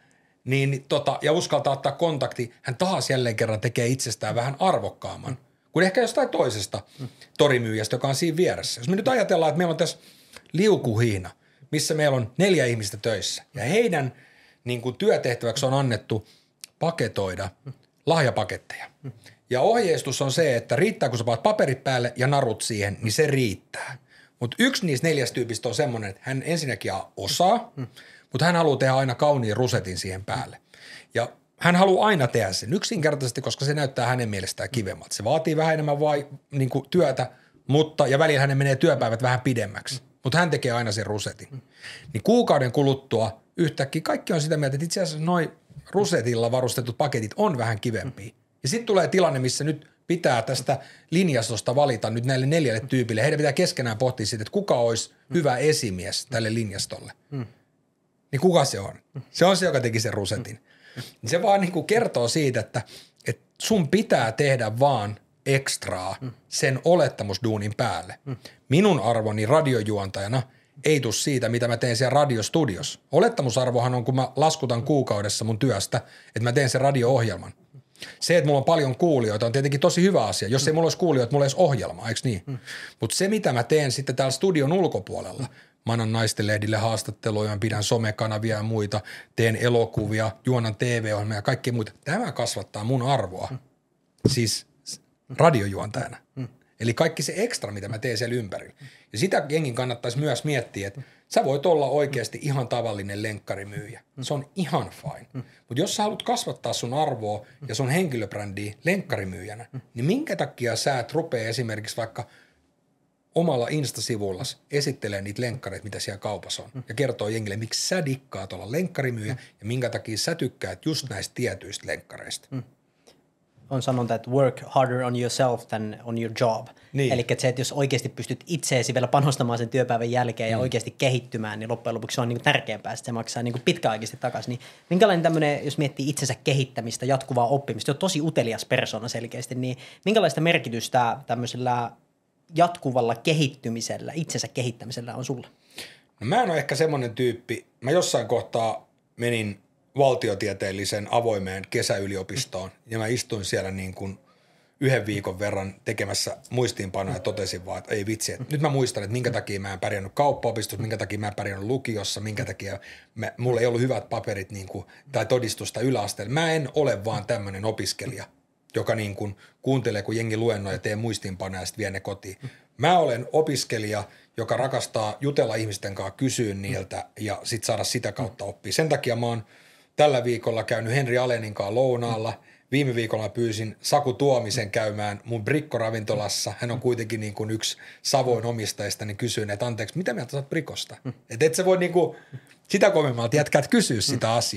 niin, tota, ja uskaltaa ottaa kontakti, hän taas jälleen kerran tekee itsestään vähän arvokkaamman kuin ehkä jostain toisesta torimyyjästä, joka on siinä vieressä. Jos me nyt ajatellaan, että meillä on tässä liukuhiina, missä meillä on neljä ihmistä töissä ja heidän niin kuin työtehtäväksi on annettu paketoida lahjapaketteja. Ja ohjeistus on se, että riittää, kun sä paat paperit päälle ja narut siihen, niin se riittää. Mutta yksi niistä neljästä tyypistä on semmoinen, että hän ensinnäkin osaa, mutta hän haluaa tehdä aina kauniin rusetin siihen päälle. Ja hän haluaa aina tehdä sen yksinkertaisesti, koska se näyttää hänen mielestään kivemmalta. Se vaatii vähän enemmän vai, niin kuin työtä, mutta ja välillä hänen menee työpäivät vähän pidemmäksi. Mutta hän tekee aina sen rusetin. Niin kuukauden kuluttua yhtäkkiä kaikki on sitä mieltä, että itse asiassa noi rusetilla varustetut paketit on vähän kivempiä. Ja sitten tulee tilanne, missä nyt pitää tästä linjastosta valita nyt näille neljälle tyypille. Heidän pitää keskenään pohtia siitä, että kuka olisi hyvä esimies tälle linjastolle. Niin kuka se on? Se on se, joka teki sen rusetin. Niin se vaan niin kuin kertoo siitä, että, että sun pitää tehdä vaan ekstraa sen olettamusduunin päälle. Minun arvoni radiojuontajana ei tule siitä, mitä mä teen siellä radiostudiossa. Olettamusarvohan on, kun mä laskutan kuukaudessa mun työstä, että mä teen sen radio-ohjelman. Se, että mulla on paljon kuulijoita, on tietenkin tosi hyvä asia. Jos ei mulla olisi kuulijoita, mulla ei olisi ohjelmaa, eikö niin? Mm. Mutta se, mitä mä teen sitten täällä studion ulkopuolella, mä annan naistenlehdille haastatteluja, pidän somekanavia ja muita, teen elokuvia, juonan T V-ohjelmia ja kaikkea muita. Tämä kasvattaa mun arvoa, mm. siis radiojuontajana. Mm. Eli kaikki se ekstra, mitä mä teen siellä ympärillä. Ja sitä jengin kannattaisi myös miettiä, että sä voit olla oikeasti ihan tavallinen lenkkarimyyjä. Se on ihan fine. Mutta jos sä haluat kasvattaa sun arvoa ja sun henkilöbrändiä lenkkarimyyjänä, niin minkä takia sä et rupea esimerkiksi vaikka omalla Insta-sivullas esittelee niitä lenkkareita, mitä siellä kaupassa on. Ja kertoo jengille, miksi sä dikkaat olla lenkkarimyyjä ja minkä takia sä tykkäät just näistä tietyistä lenkkareista. On sanonta, että work harder on yourself than on your job. Niin. Eli että se, että jos oikeasti pystyt itseesi vielä panostamaan sen työpäivän jälkeen mm. ja oikeasti kehittymään, niin loppujen lopuksi se on niin kuin tärkeämpää, että se maksaa niin kuin pitkäaikaisesti takaisin. Niin minkälainen tämmöinen, jos miettii itsensä kehittämistä, jatkuvaa oppimista, on tosi utelias persona selkeästi, niin minkälaista merkitystä tämmöisellä jatkuvalla kehittymisellä, itsensä kehittämisellä on sulle? No mä en ole ehkä semmoinen tyyppi. Mä jossain kohtaa menin valtiotieteellisen avoimeen kesäyliopistoon ja mä istuin siellä niin kuin yhden viikon verran tekemässä muistiinpanoja ja totesin vaan, että ei vitsi, että nyt mä muistan, että minkä takia mä en pärjännyt kauppaopistossa, minkä takia mä en pärjännyt lukiossa, minkä takia mä, mulla ei ollut hyvät paperit niin kuin, tai todistusta yläasteella. Mä en ole vaan tämmöinen opiskelija, joka niin kuin kuuntelee, kun jengi luennoi ja tee muistiinpanoja ja sitten vie ne kotiin. Mä olen opiskelija, joka rakastaa jutella ihmisten kanssa, kysyä niiltä ja sitten saada sitä kautta oppia. Sen takia mä oon tällä viikolla käynyt Henri Alenin kanssa lounaalla. Viime viikolla mä pyysin Saku Tuomisen käymään mun Brikko-ravintolassa. Hän on kuitenkin niin kuin yksi Savoin omistajista, niin kysyin, että anteeksi, mitä mieltä sä oot Brikosta? Että et sä voi niin kuin sitä kovemmalta jätkät kysyä sitä asiaa.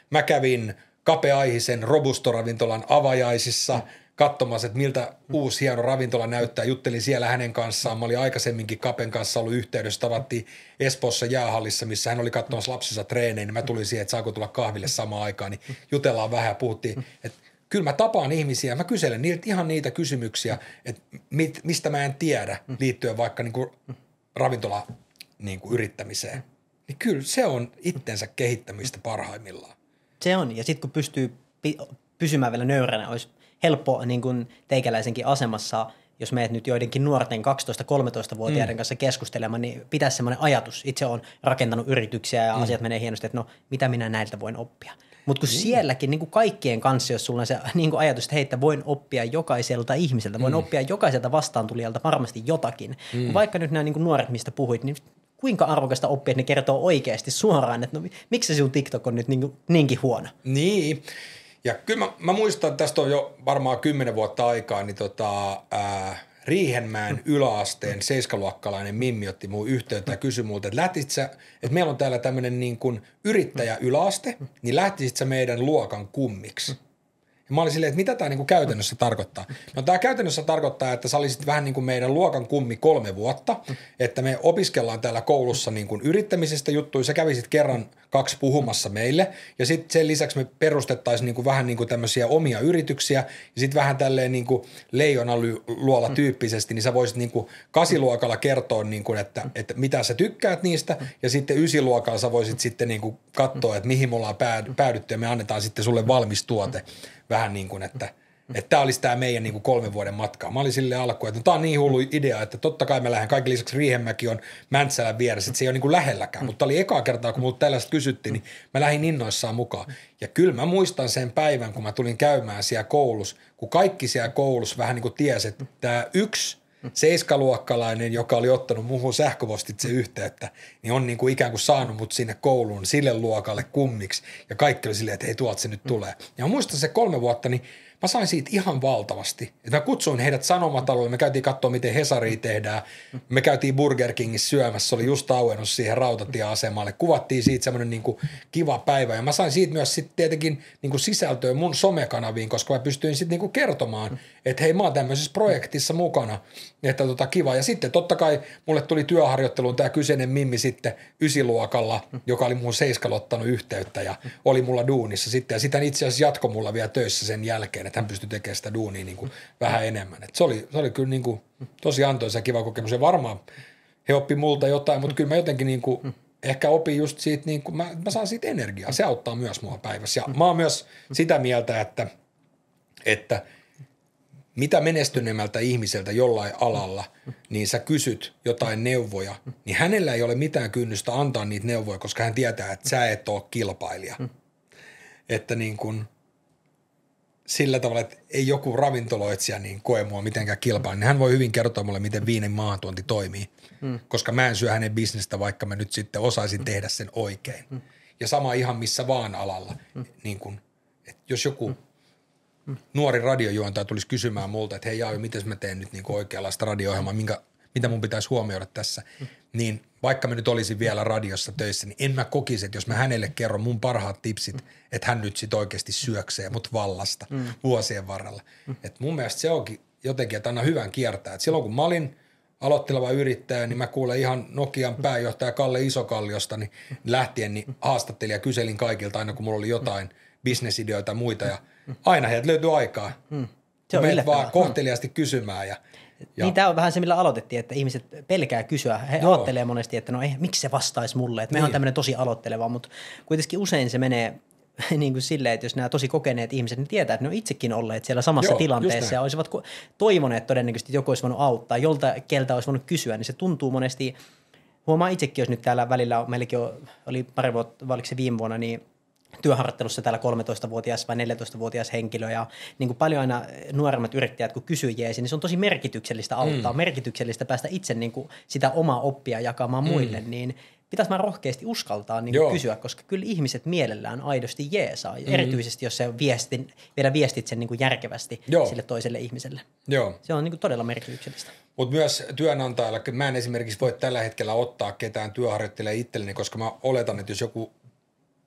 Mä kävin kapeaihisen Robusto-ravintolan avajaisissa katsomassa, että miltä uusi hieno ravintola näyttää. Juttelin siellä hänen kanssaan. Mä olin aikaisemminkin Kapen kanssa ollut yhteydessä. Tavattiin Espoossa jäähallissa, missä hän oli katsomassa lapsensa treeneen. Mä tulin siihen, että saako tulla kahville samaan aikaan. Niin jutellaan vähän ja puhuttiin, että kyllä mä tapaan ihmisiä. Mä kyselen niiltä ihan niitä kysymyksiä, että mit, mistä mä en tiedä liittyen vaikka niin kuin ravintola niin kuin yrittämiseen. Niin kyllä se on itsensä kehittämistä parhaimmillaan. Se on. Ja sitten kun pystyy pysymään vielä nöyränä, olisi helppo niin kuin teikäläisenkin asemassa, jos meet nyt joidenkin nuorten kaksitoista-kolmetoista-vuotiaiden mm. kanssa keskustelemaan, niin pitäisi semmoinen ajatus. Itse olen rakentanut yrityksiä ja mm. asiat menee hienosti, että no mitä minä näiltä voin oppia. Mutta kun mm. sielläkin niin kuin kaikkien kanssa, jos sulla on se niin kuin ajatus, että hei, että voin oppia jokaiselta ihmiseltä, voin mm. oppia jokaiselta vastaantulijalta varmasti jotakin. Mm. Vaikka nyt nämä niin kuin nuoret, mistä puhuit, niin kuinka arvokasta oppia, että ne kertoo oikeasti suoraan, että no, miksi se sinun TikTok on nyt niin kuin, niinkin huono? Niin. Ja kyllä mä, mä muistan, että tästä on jo varmaan kymmenen vuotta aikaa, niin tota, ää, Riihenmäen yläasteen seiskaluokkalainen Mimmi otti mun yhteyttä ja kysyi multa, että lähtisit sä, että meillä on täällä tämmöinen niin kuin yrittäjä yläaste, niin lähtisit sä meidän luokan kummiksi? Ja mä olin silleen, että mitä tämä niin kuin käytännössä tarkoittaa? No tämä käytännössä tarkoittaa, että sä olisit vähän niin kuin meidän luokan kummi kolme vuotta, että me opiskellaan täällä koulussa niin kuin yrittämisestä juttuja. Sä kävisit kerran kaksi puhumassa meille ja sitten sen lisäksi me perustettaisiin niin kuin vähän niin kuin tämmöisiä omia yrityksiä ja sitten vähän tälleen niin kuin leijonaluola tyyppisesti, niin sä voisit niin kuin kasiluokalla kertoa, niin kuin, että, että mitä sä tykkäät niistä ja sitten ysiluokalla sä voisit sitten niin kuin katsoa, että mihin me ollaan päädytty ja me annetaan sitten sulle valmis tuote. Vähän niin kuin, että että tämä olisi tämä meidän niin kuin kolmen vuoden matka. Mä olin silleen alkuun, että no, tämä on niin hullu idea, että totta kai mä lähden. Kaiken lisäksi Riihenmäki on Mäntsälän vieressä, että se ei ole niin kuin lähelläkään. Mutta oli ekaa kertaa, kun multa tällaista kysyttiin, niin mä lähdin innoissaan mukaan. Ja kyllä mä muistan sen päivän, kun mä tulin käymään siellä koulussa, kun kaikki siellä koulussa vähän niin kuin tiesi, että tämä yksi seiskaluokkalainen, joka oli ottanut muuhun sähköpostitse yhteyttä, niin on niin kuin ikään kuin saanut mut sinne kouluun sille luokalle kummiksi. Ja kaikki oli silleen, että hei, tuolta se nyt tulee. Ja mä muistan se kolme vuotta, niin mä sain siitä ihan valtavasti. Että mä kutsuin heidät Sanomatalolle, me käytiin katsoa, miten Hesaria tehdään. Me käytiin Burger Kingissä syömässä, se oli just auennut siihen rautatieasemalle. Kuvattiin siitä semmoinen niin kuin kiva päivä. Ja mä sain siitä myös sitten tietenkin niin kuin sisältöä mun somekanaviin, koska mä pystyin sitten niin kuin kertomaan, että hei, mä oon tämmöisessä projektissa mukana. Että tota kiva. Ja sitten totta kai mulle tuli työharjoitteluun tämä kyseinen Mimmi sitten ysiluokalla, joka oli mun seiskalla ottanut yhteyttä ja oli mulla duunissa sitten. Ja sitä itse asiassa jatkoi mulla vielä töissä sen jälkeen, että hän pystyi tekemään sitä duunia niin kuin vähän enemmän. Et se, oli, se oli kyllä niin kuin tosi antoisa ja kiva kokemus. Ja varmaan he oppi multa jotain, mutta kyllä mä jotenkin niin kuin ehkä opin just siitä, niin kuin mä, mä saan siitä energiaa. Se auttaa myös mua päivässä. Ja mä oon myös sitä mieltä, että, että mitä menestyneemmältä ihmiseltä jollain alalla, niin sä kysyt jotain neuvoja, niin hänellä ei ole mitään kynnystä antaa niitä neuvoja, koska hän tietää, että sä et ole kilpailija. Että niin kuin sillä tavalla, että ei joku ravintoloitsija niin koe mua mitenkään kilpailla, niin hän voi hyvin kertoa mulle, miten viinin maahantuonti toimii, mm. koska mä en syö hänen bisnestä, vaikka mä nyt sitten osaisin tehdä sen oikein. Mm. Ja sama ihan missä vaan alalla, mm. niin kun, että jos joku mm. nuori radiojuontaja tulisi kysymään multa, että hei Jaavi, miten mä teen nyt niin kuin oikeanlaista radio-ohjelmaa, minkä, mitä mun pitäisi huomioida tässä, mm. niin vaikka mä nyt olisin vielä radiossa töissä, niin en mä kokisi, että jos mä hänelle kerron mun parhaat tipsit, mm. että hän nyt sit oikeasti syöksee mut vallasta mm. vuosien varrella. Mm. Että mun mielestä se onkin jotenkin, että anna hyvän kiertää. Et silloin kun mä olin aloitteleva yrittäjä, niin mä kuulen ihan Nokian pääjohtaja Kalle Isokalliosta niin lähtien, niin haastattelin ja kyselin kaikilta aina, kun mulla oli jotain bisnesideoita ja muita, ja aina heiltä löytyi aikaa. Mm. Se on meidät vaan kohteliaasti kysymään. Ja, ja. Niin tämä on vähän se, millä aloitettiin, että ihmiset pelkää kysyä. He Joo. ajattelee monesti, että no ei, miksi se vastaisi mulle, että niin. me on tämmöinen tosi aloitteleva, mutta kuitenkin usein se menee niin kuin silleen, että jos nämä tosi kokeneet ihmiset, niin tietää, että ne on itsekin olleet siellä samassa Joo, tilanteessa ja olisivat toivoneet todennäköisesti, että joku olisi voinut auttaa, jolta keltä olisi voinut kysyä, niin se tuntuu monesti, huomaa itsekin, jos nyt täällä välillä, meilläkin oli pari vuotta, vai oliko se viime vuonna, niin työharjoittelussa täällä kolmetoistavuotias vai neljätoistavuotias henkilö ja niin kuin paljon aina nuoremmat yrittäjät, kun kysyy jeesi, niin se on tosi merkityksellistä auttaa, mm. merkityksellistä päästä itse niin kuin sitä omaa oppia jakamaan mm. muille, niin pitäisi mä rohkeasti uskaltaa niin kuin kysyä, koska kyllä ihmiset mielellään aidosti jeesaa, mm. erityisesti jos se viestin, vielä viestit sen niin kuin järkevästi Joo. sille toiselle ihmiselle. Joo. Se on niin kuin todella merkityksellistä. Mutta myös työnantajalla, mä en esimerkiksi voi tällä hetkellä ottaa ketään työharjoittelijaa itselleni, koska mä oletan, että jos joku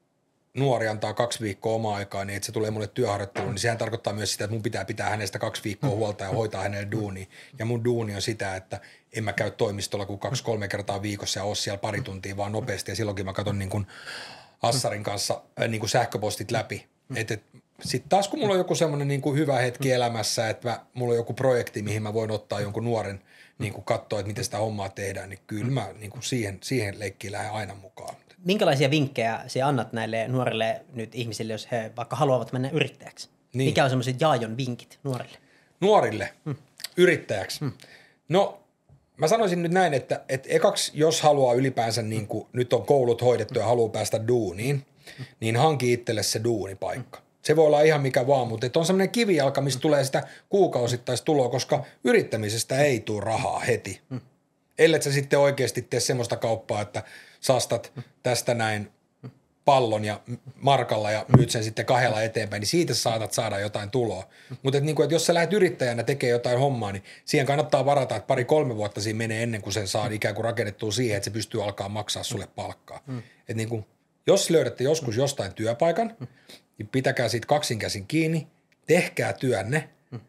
nuori antaa kaksi viikkoa omaa aikaa, niin että se tulee mulle työharjoitteluun, niin sehän tarkoittaa myös sitä, että mun pitää pitää hänestä kaksi viikkoa huolta ja hoitaa hänelle duunia. Ja mun duuni on sitä, että en mä käy toimistolla kuin kaksi-kolme kertaa viikossa ja ole siellä pari tuntia vaan nopeasti. Ja silloinkin mä katson niin kuin Assarin kanssa niin kuin sähköpostit läpi. Sitten taas kun mulla on joku semmoinen niin kuin hyvä hetki elämässä, että mä, mulla on joku projekti, mihin mä voin ottaa jonkun nuoren niin kuin katsoa, että miten sitä hommaa tehdään, niin kyllä mä niin kuin siihen, siihen leikkiin lähden aina mukaan. Minkälaisia vinkkejä sinä annat näille nuorille nyt ihmisille, jos he vaikka haluavat mennä yrittäjäksi? Niin. Mikä on semmoiset Jaajon vinkit nuorille? Nuorille hmm. yrittäjäksi? Hmm. No mä sanoisin nyt näin, että, että ekaksi jos haluaa ylipäänsä, niin kuin nyt on koulut hoidettu ja haluaa päästä duuniin, hmm. niin hanki itselle se duunipaikka. Hmm. Se voi olla ihan mikä vaan, mutta on semmoinen kivijalka, mistä tulee sitä kuukausittaista tuloa, koska yrittämisestä ei tule rahaa heti. Hmm. Ellet sä sitten oikeasti tee semmoista kauppaa, että saastat tästä näin pallon ja markalla ja myyt sen sitten kahdella eteenpäin, niin siitä saatat saada jotain tuloa. Mutta niin että jos sä lähdet yrittäjänä tekemään jotain hommaa, niin siihen kannattaa varata, että pari-kolme vuotta siinä menee ennen kuin sen saa ikään kuin rakennettua siihen, että se pystyy alkaa maksaa sulle palkkaa. Mm. Et niin kuin, jos löydätte joskus jostain työpaikan, niin pitäkää siitä kaksinkäsin kiinni, tehkää työnne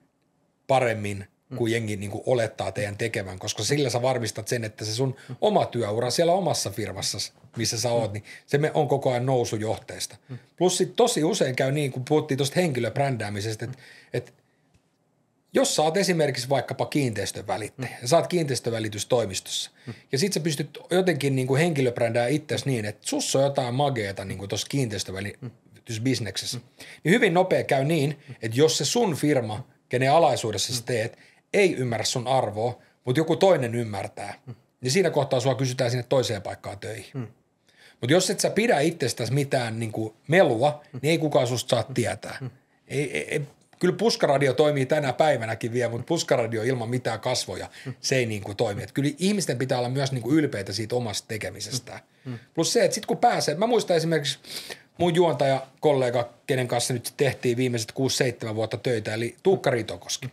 paremmin kuin jengi niin kuin olettaa teidän tekevän, koska sillä sä varmistat sen, että se sun oma työura siellä omassa firmassa, missä sä oot, niin se on koko ajan nousujohteesta. Plus sit tosi usein käy niin, kun puhuttiin tuosta henkilöbrändäämisestä, että, että jos sä oot esimerkiksi vaikkapa kiinteistön välittäjä, ja sä oot kiinteistövälitystoimistossa, ja sit sä pystyt jotenkin niin kuin henkilöbrändää itsesi niin, että sussa on jotain mageeta niin kuin tuossa kiinteistövälitysbisneksessä, niin hyvin nopea käy niin, että jos se sun firma, kenen alaisuudessa sä teet, ei ymmärrä sun arvoa, mutta joku toinen ymmärtää, niin siinä kohtaa sua kysytään sinne toiseen paikkaan töihin. Hmm. Mutta jos et sä pidä itsestäsi mitään niin kuin melua, niin ei kukaan susta saa tietää. Hmm. Ei, ei, ei, kyllä puskaradio toimii tänä päivänäkin vielä, mutta puskaradio ilman mitään kasvoja, hmm. se ei niin kuin toimi. Et kyllä ihmisten pitää olla myös niin kuin ylpeitä siitä omasta tekemisestään. Hmm. Plus se, että sit kun pääsee, mä muistan esimerkiksi mun juontaja, kollega, kenen kanssa nyt tehtiin viimeiset kuusi seitsemän vuotta töitä, eli Tuukka Ritokoski.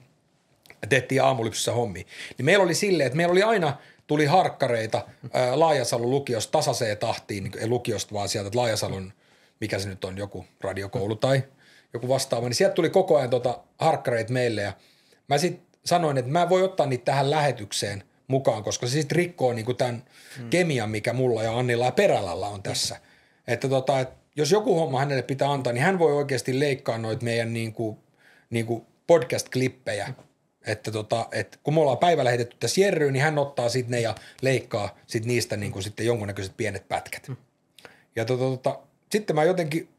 Ja tehtiin aamulypsyssä hommia. Niin meillä oli silleen, että meillä oli aina, tuli harkkareita ää, Laajasalon lukiosta tasaiseen tahtiin, niin ei lukiosta vaan sieltä, että Laajasalon, mikä se nyt on, joku radiokoulu tai joku vastaava, niin sieltä tuli koko ajan tota harkkareita meille ja mä sitten sanoin, että mä voin ottaa niitä tähän lähetykseen mukaan, koska se sitten rikkoo niinku tämän hmm. kemian, mikä mulla ja Annilla ja Perälällä on tässä. Hmm. Että tota, et jos joku homma hänelle pitää antaa, niin hän voi oikeasti leikkaa noita meidän niinku, niinku podcast-klippejä. Hmm. Että tota, et kun me ollaan päivä lähetetty tässä Jerryyn, niin hän ottaa sitten ne ja leikkaa sit niistä niinku sitten jonkunnäköiset pienet pätkät. Hmm. Ja tota, tota, sitten mä jotenkin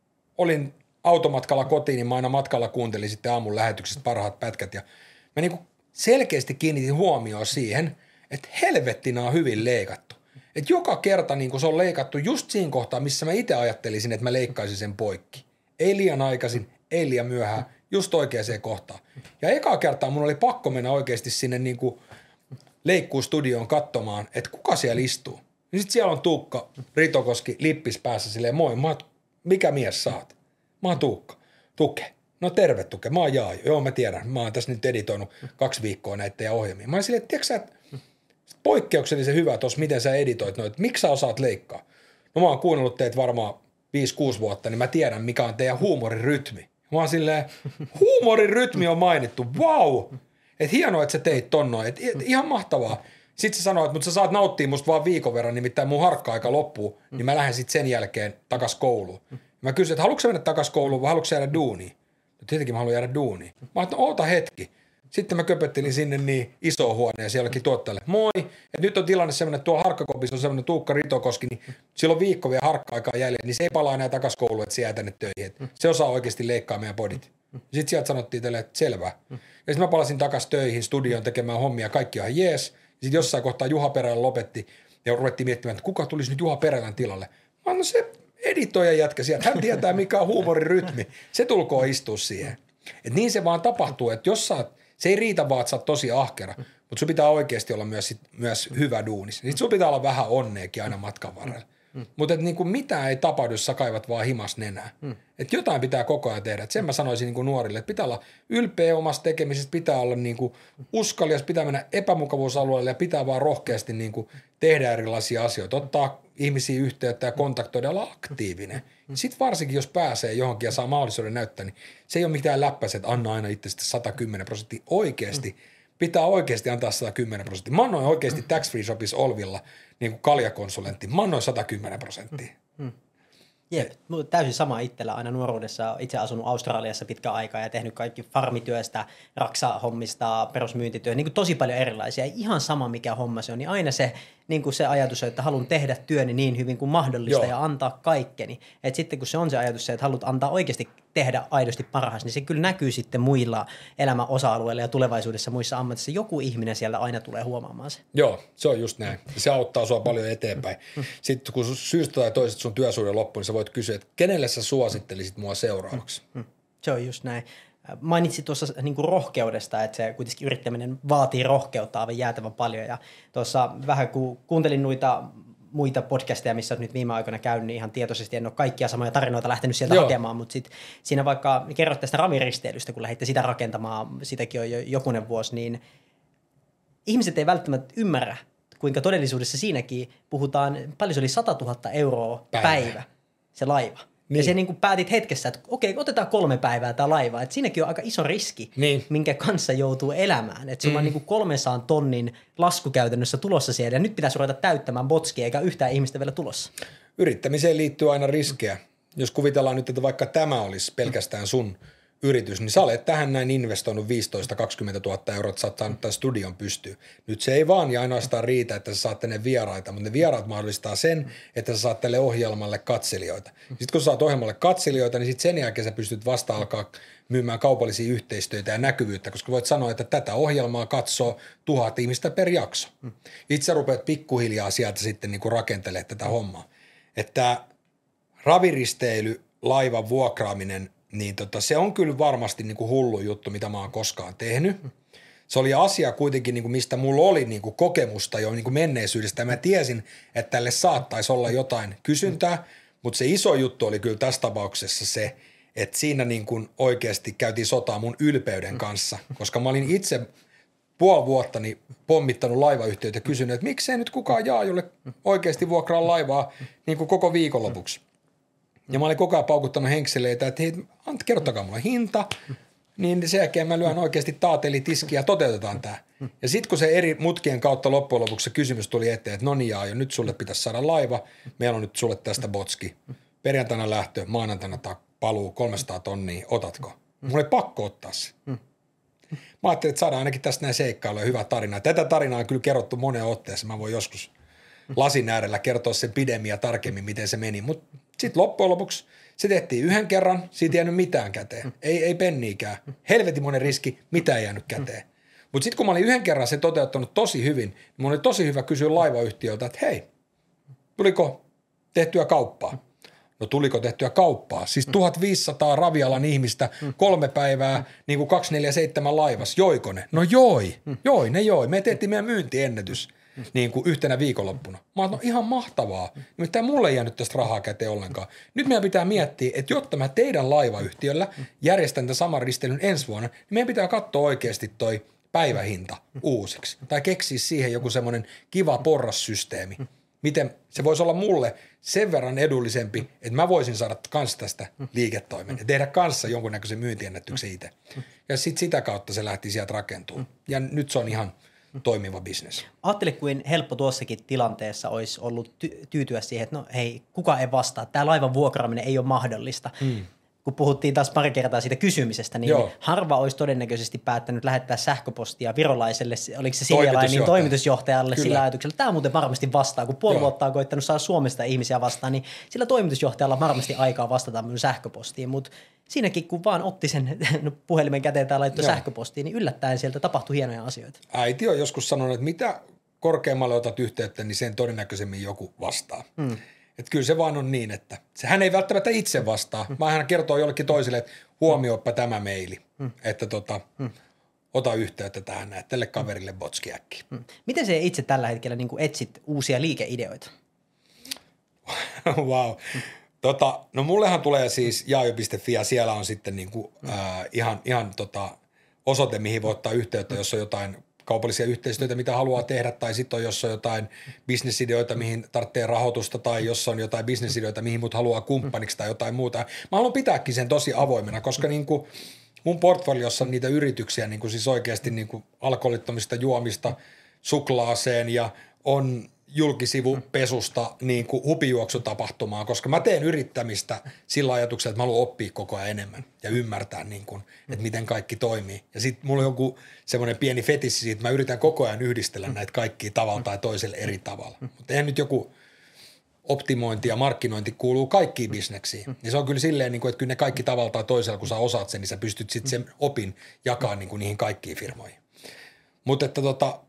olin automatkalla kotiin, niin mä aina matkalla kuuntelin sitten aamun lähetyksestä parhaat pätkät ja mä niinku selkeästi kiinnitin huomioon siihen, että helvettinä on hyvin leikattu. Että joka kerta niin se on leikattu just siinä kohtaa, missä mä itse ajattelisin, että mä leikkaisin sen poikki. Ei liian aikaisin, ei liian myöhään, just oikeaan kohtaan. Ja ekaa kertaa mun oli pakko mennä oikeasti sinne niin kuin leikkuustudioon katsomaan, että kuka siellä istuu. Ja sit siellä on Tuukka Ritokoski lippis päässä silleen, moi, mä oon, mikä mies sä oot? Mä oon Tuukka. Tuke. No terve Tuke, mä oon Jaajo. Joo mä tiedän, mä oon tässä nyt editoinut kaksi viikkoa näitä teidän ohjelmia. Mä oon silleen, että tiedätkö sä, että poikkeuksellisen hyvä tuossa, miten sä editoit noita, miksi sä osaat leikkaa? No mä oon kuunnellut teitä varmaan viisi kuusi vuotta, niin mä tiedän mikä on teidän huumorirytmi. Mä oon silleen, huumorirytmi on mainittu, wow! Että hienoa, että sä teit ton noin, että ihan mahtavaa. Sitten sä sanoit, mutta sä saat nauttia musta vaan viikon verran, nimittäin mun harkka-aika loppuu, niin mä lähden sitten sen jälkeen takas kouluun. Mä kysyin, että haluatko sä mennä takas kouluun vai haluatko sä jäädä duuniin? No tietenkin mä haluan jäädä duuniin. Mä ajattelin, no oota hetki. Sitten mä köpöttelin sinne niin isoon huoneen sielläkin tuottajalle. Moi, että nyt on tilanne semmoinen, että tuolla harkkakopissa on semmoinen Tuukka Ritokoski, niin sillä on viikko vielä harkka-aikaa jäljellä, niin se ei palaa enää takas kouluun, että se jää tänne töihin. Että se osaa oikeasti leikkaa meidän podit. Sitten sieltä sanottiin tälle, että selvä. Ja sitten mä palasin takas töihin studioon tekemään hommia, kaikki on jees. Sitten jossain kohtaa Juha Perälä lopetti ja ruvettiin miettimään, että kuka tulisi nyt Juha Perälän tilalle. Mä annan se editoija jätkä sieltä, hän tietää mikä on huumorirytmi. Se tulkoo istua siihen. Et niin se vaan tapahtuu, että jos sä oot, se ei riitä vaan, että sä oot tosi ahkera, mutta sun pitää oikeasti olla myös, sit, myös hyvä duunis. Sitten sun pitää olla vähän onneekin aina matkan varrella. Mm. Mutta niinku mitään ei tapahdu, jos sä kaivat vaan himas nenää. Mm. Että jotain pitää koko ajan tehdä. Et sen mä sanoisin niinku nuorille, että pitää olla ylpeä omasta tekemisestä, pitää olla niinku uskalias, pitää mennä epämukavuusalueelle ja pitää vaan rohkeasti niinku tehdä erilaisia asioita. Ottaa ihmisiä yhteyttä ja kontaktoida, olla aktiivinen. Mm. Sitten varsinkin, jos pääsee johonkin ja saa mahdollisuuden näyttää, niin se ei ole mitään läppäiset, että anna aina itse sata kymmenen prosenttia oikeasti. Mm. Pitää oikeasti antaa sata kymmenen prosenttia. Mä annoin oikeasti Tax Free Shopissa Olvilla niin kuin kaljakonsulentti. Mä annoin sata kymmenen prosenttia. Mm. Jep, täysin sama itsellä aina nuoruudessa. Itse asunut Australiassa pitkä aikaa ja tehnyt kaikki farmityöstä, raksahommista, perusmyyntityötä, niin kuin tosi paljon erilaisia. Ihan sama mikä homma se on, niin aina se, niin kuin se ajatus, että haluan tehdä työni niin hyvin kuin mahdollista Joo. ja antaa kaikkeni. Et sitten kun se on se ajatus se, että haluat antaa oikeasti tehdä aidosti parhaasi, niin se kyllä näkyy sitten muilla elämän osa-alueilla ja tulevaisuudessa muissa ammatissa. Joku ihminen sieltä aina tulee huomaamaan se. Joo, se on just näin. Se auttaa sua paljon eteenpäin. Sitten kun syystä tai toisesta sun työsuhde loppuu, niin sä voit kysyä, että kenelle sä suosittelisit mua seuraavaksi? Se on just näin. Mainitsit tuossa niin kuin rohkeudesta, että se kuitenkin yrittäminen vaatii rohkeutta aivan jäätävän paljon. Ja tuossa vähän kun kuuntelin noita muita podcasteja, missä olet nyt viime aikoina käynyt, niin ihan tietoisesti en ole kaikkia samoja tarinoita lähtenyt sieltä Joo. hakemaan, mutta sitten siinä vaikka kerrot tästä raviristeilystä, kun lähditte sitä rakentamaan, sitäkin on jo jokunen vuosi, niin ihmiset ei välttämättä ymmärrä, kuinka todellisuudessa siinäkin puhutaan, paljon se oli sata tuhatta euroa päivä, päivä se laiva. Niin. Ja se niin kuin päätit hetkessä, että okei, otetaan kolme päivää tämä laiva. Että siinäkin on aika iso riski, niin. minkä kanssa joutuu elämään. Että sulla mm. on niin kuin kolmensadan tonnin lasku käytännössä tulossa siellä, ja nyt pitäisi ruveta täyttämään botskia, eikä yhtään ihmistä vielä tulossa. Yrittämiseen liittyy aina riskejä. Mm. Jos kuvitellaan nyt, että vaikka tämä olisi pelkästään sun yritys, niin sä olet tähän näin investoinut viisitoista kaksikymmentä tuhatta euroa, että sä oot saanut tämän studion pystyyn. Nyt se ei vaan ja ainoastaan riitä, että sä saat tänne vieraita, mutta ne vieraat mahdollistaa sen, että sä saat tälle ohjelmalle katselijoita. Sitten kun sä saat ohjelmalle katselijoita, niin sitten sen jälkeen sä pystyt vasta alkaa myymään kaupallisia yhteistyötä ja näkyvyyttä, koska voit sanoa, että tätä ohjelmaa katsoo tuhat ihmistä per jakso. Itse rupeat pikkuhiljaa sieltä sitten niin kuin rakentelemaan tätä hommaa. Että raviristeily, laivan vuokraaminen, niin tota, se on kyllä varmasti niin kuin hullu juttu, mitä mä oon koskaan tehnyt. Se oli asia kuitenkin, niin kuin mistä mulla oli niin kuin kokemusta jo niin kuin menneisyydestä. Ja mä tiesin, että tälle saattaisi olla jotain kysyntää, mutta se iso juttu oli kyllä tässä tapauksessa se, että siinä niin kuin oikeasti käytiin sotaa mun ylpeyden kanssa, koska mä olin itse puoli vuotta niin pommittanut laivayhtiöitä ja kysynyt, että miksei nyt kukaan jaa, jolle oikeasti vuokraa laivaa niin kuin koko viikonlopuksi. Ja mä olin koko ajan paukuttanut henkseleitä, että hei, Antti, kerrottakaa mulle hinta, niin sen jälkeen mä lyön oikeasti taateli tiskiä ja toteutetaan tämä. Ja sitten kun se eri mutkien kautta loppujen lopuksi se kysymys tuli eteen, että no niin jaa, jo nyt sulle pitäisi saada laiva, meillä on nyt sulle tästä botski. Perjantaina lähtö, maanantaina paluu, kolmesataa tonnia, otatko? Mulla oli pakko ottaa se. Mä ajattelin, että saadaan ainakin tästä näin seikkailuja hyvä tarina. Tätä tarinaa on kyllä kerrottu moneen otteeseen, mä voin joskus lasin äärellä kertoa sen pidemmin ja tarkemmin, miten se meni, mutta sitten loppujen lopuksi se tehtiin yhden kerran, siitä ei jäänyt mitään käteen, ei, ei penniikään, helvetin monen riski, mitä ei jäänyt käteen. Mutta sitten kun mä olin yhden kerran se toteuttanut tosi hyvin, niin mulla oli tosi hyvä kysyä laivayhtiöltä, että hei, tuliko tehtyä kauppaa? No tuliko tehtyä kauppaa? Siis tuhatviisisataa ravialan ihmistä, kolme päivää, niin kuin kaksisataaneljäkymmentäseitsemän laivas, joiko ne? No joi, joi, ne joi, me tehtiin meidän myyntiennätys. Niin kuin yhtenä viikonloppuna. Mä oon, no ihan mahtavaa. Nimittäin mulle ei jäänyt tästä rahaa käteen ollenkaan. Nyt meidän pitää miettiä, että jotta mä teidän laivayhtiöllä järjestän tämän saman risteilyn ensi vuonna, niin meidän pitää katsoa oikeasti toi päivähinta uusiksi. Tai keksiä siihen joku semmoinen kiva porrassysteemi. Miten se voisi olla mulle sen verran edullisempi, että mä voisin saada kans tästä liiketoimen ja tehdä kanssa jonkunnäköisen myyntiennätyksen itse. Ja sitten sitä kautta se lähti sieltä rakentumaan. Ja nyt se on ihan toimiva bisnes. Ajattele, kuin helppo tuossakin tilanteessa olisi ollut ty- tyytyä siihen, että no hei, kukaan ei vastaa. Tämä laivan vuokraaminen ei ole mahdollista. Mm. Kun puhuttiin taas pari kertaa siitä kysymisestä, niin Joo. harva olisi todennäköisesti päättänyt lähettää sähköpostia virolaiselle, oliko se Siljalainen, niin toimitusjohtajalle Kyllä. sillä ajatuksella. Tämä muuten varmasti vastaa, kun puoli vuotta on koittanut saada Suomesta ihmisiä vastaan, niin sillä toimitusjohtajalla on varmasti aikaa vastata minun sähköpostiin, mutta siinäkin kun vaan otti sen puhelimen käteen tai laittoi Joo. sähköpostiin, niin yllättäen sieltä tapahtui hienoja asioita. Äiti on joskus sanonut, että mitä korkeammalle otat yhteyttä, niin sen todennäköisemmin joku vastaa. Mm. Että kyllä se vaan on niin, että se, hän ei välttämättä itse vastaa, mm. vaan hän kertoo jollekin toiselle, että huomioipa tämä meili, mm. että tota, mm. ota yhteyttä tähän näin, tälle kaverille botski äkkiä. Mm. Miten se itse tällä hetkellä niin kuin etsit uusia liikeideoita? Wow. Tota, no mullehan tulee siis jaajo piste fi ja siellä on sitten niinku, ää, ihan, ihan tota osoite, mihin voi ottaa yhteyttä, jos on jotain kaupallisia yhteistyötä, mitä haluaa tehdä, tai sitten on, jos on jotain bisnesideoita, mihin tarvitsee rahoitusta, tai jos on jotain bisnesideoita, mihin mut haluaa kumppaniksi tai jotain muuta. Mä haluan pitääkin sen tosi avoimena, koska niinku mun portfoliossa on niitä yrityksiä niinku siis oikeasti niinku alkoholittomista juomista suklaaseen ja on julkisivupesusta niin kuin hupijuoksutapahtumaan, koska mä teen yrittämistä sillä ajatuksella, että mä haluan oppia koko ajan enemmän ja ymmärtää, niin kuin, että miten kaikki toimii. Ja sitten mulla on joku semmoinen pieni fetissi siitä, että mä yritän koko ajan yhdistellä näitä kaikkia tavalla tai toiselle eri tavalla. Mutta eihän nyt joku optimointi ja markkinointi kuuluu kaikkiin bisneksiin. Ja se on kyllä silleen, että kyllä ne kaikki tavalla tai toisella, kun sä osaat sen, niin sä pystyt sitten sen opin jakaa niin kuin niihin kaikkiin firmoihin. Mutta että tota,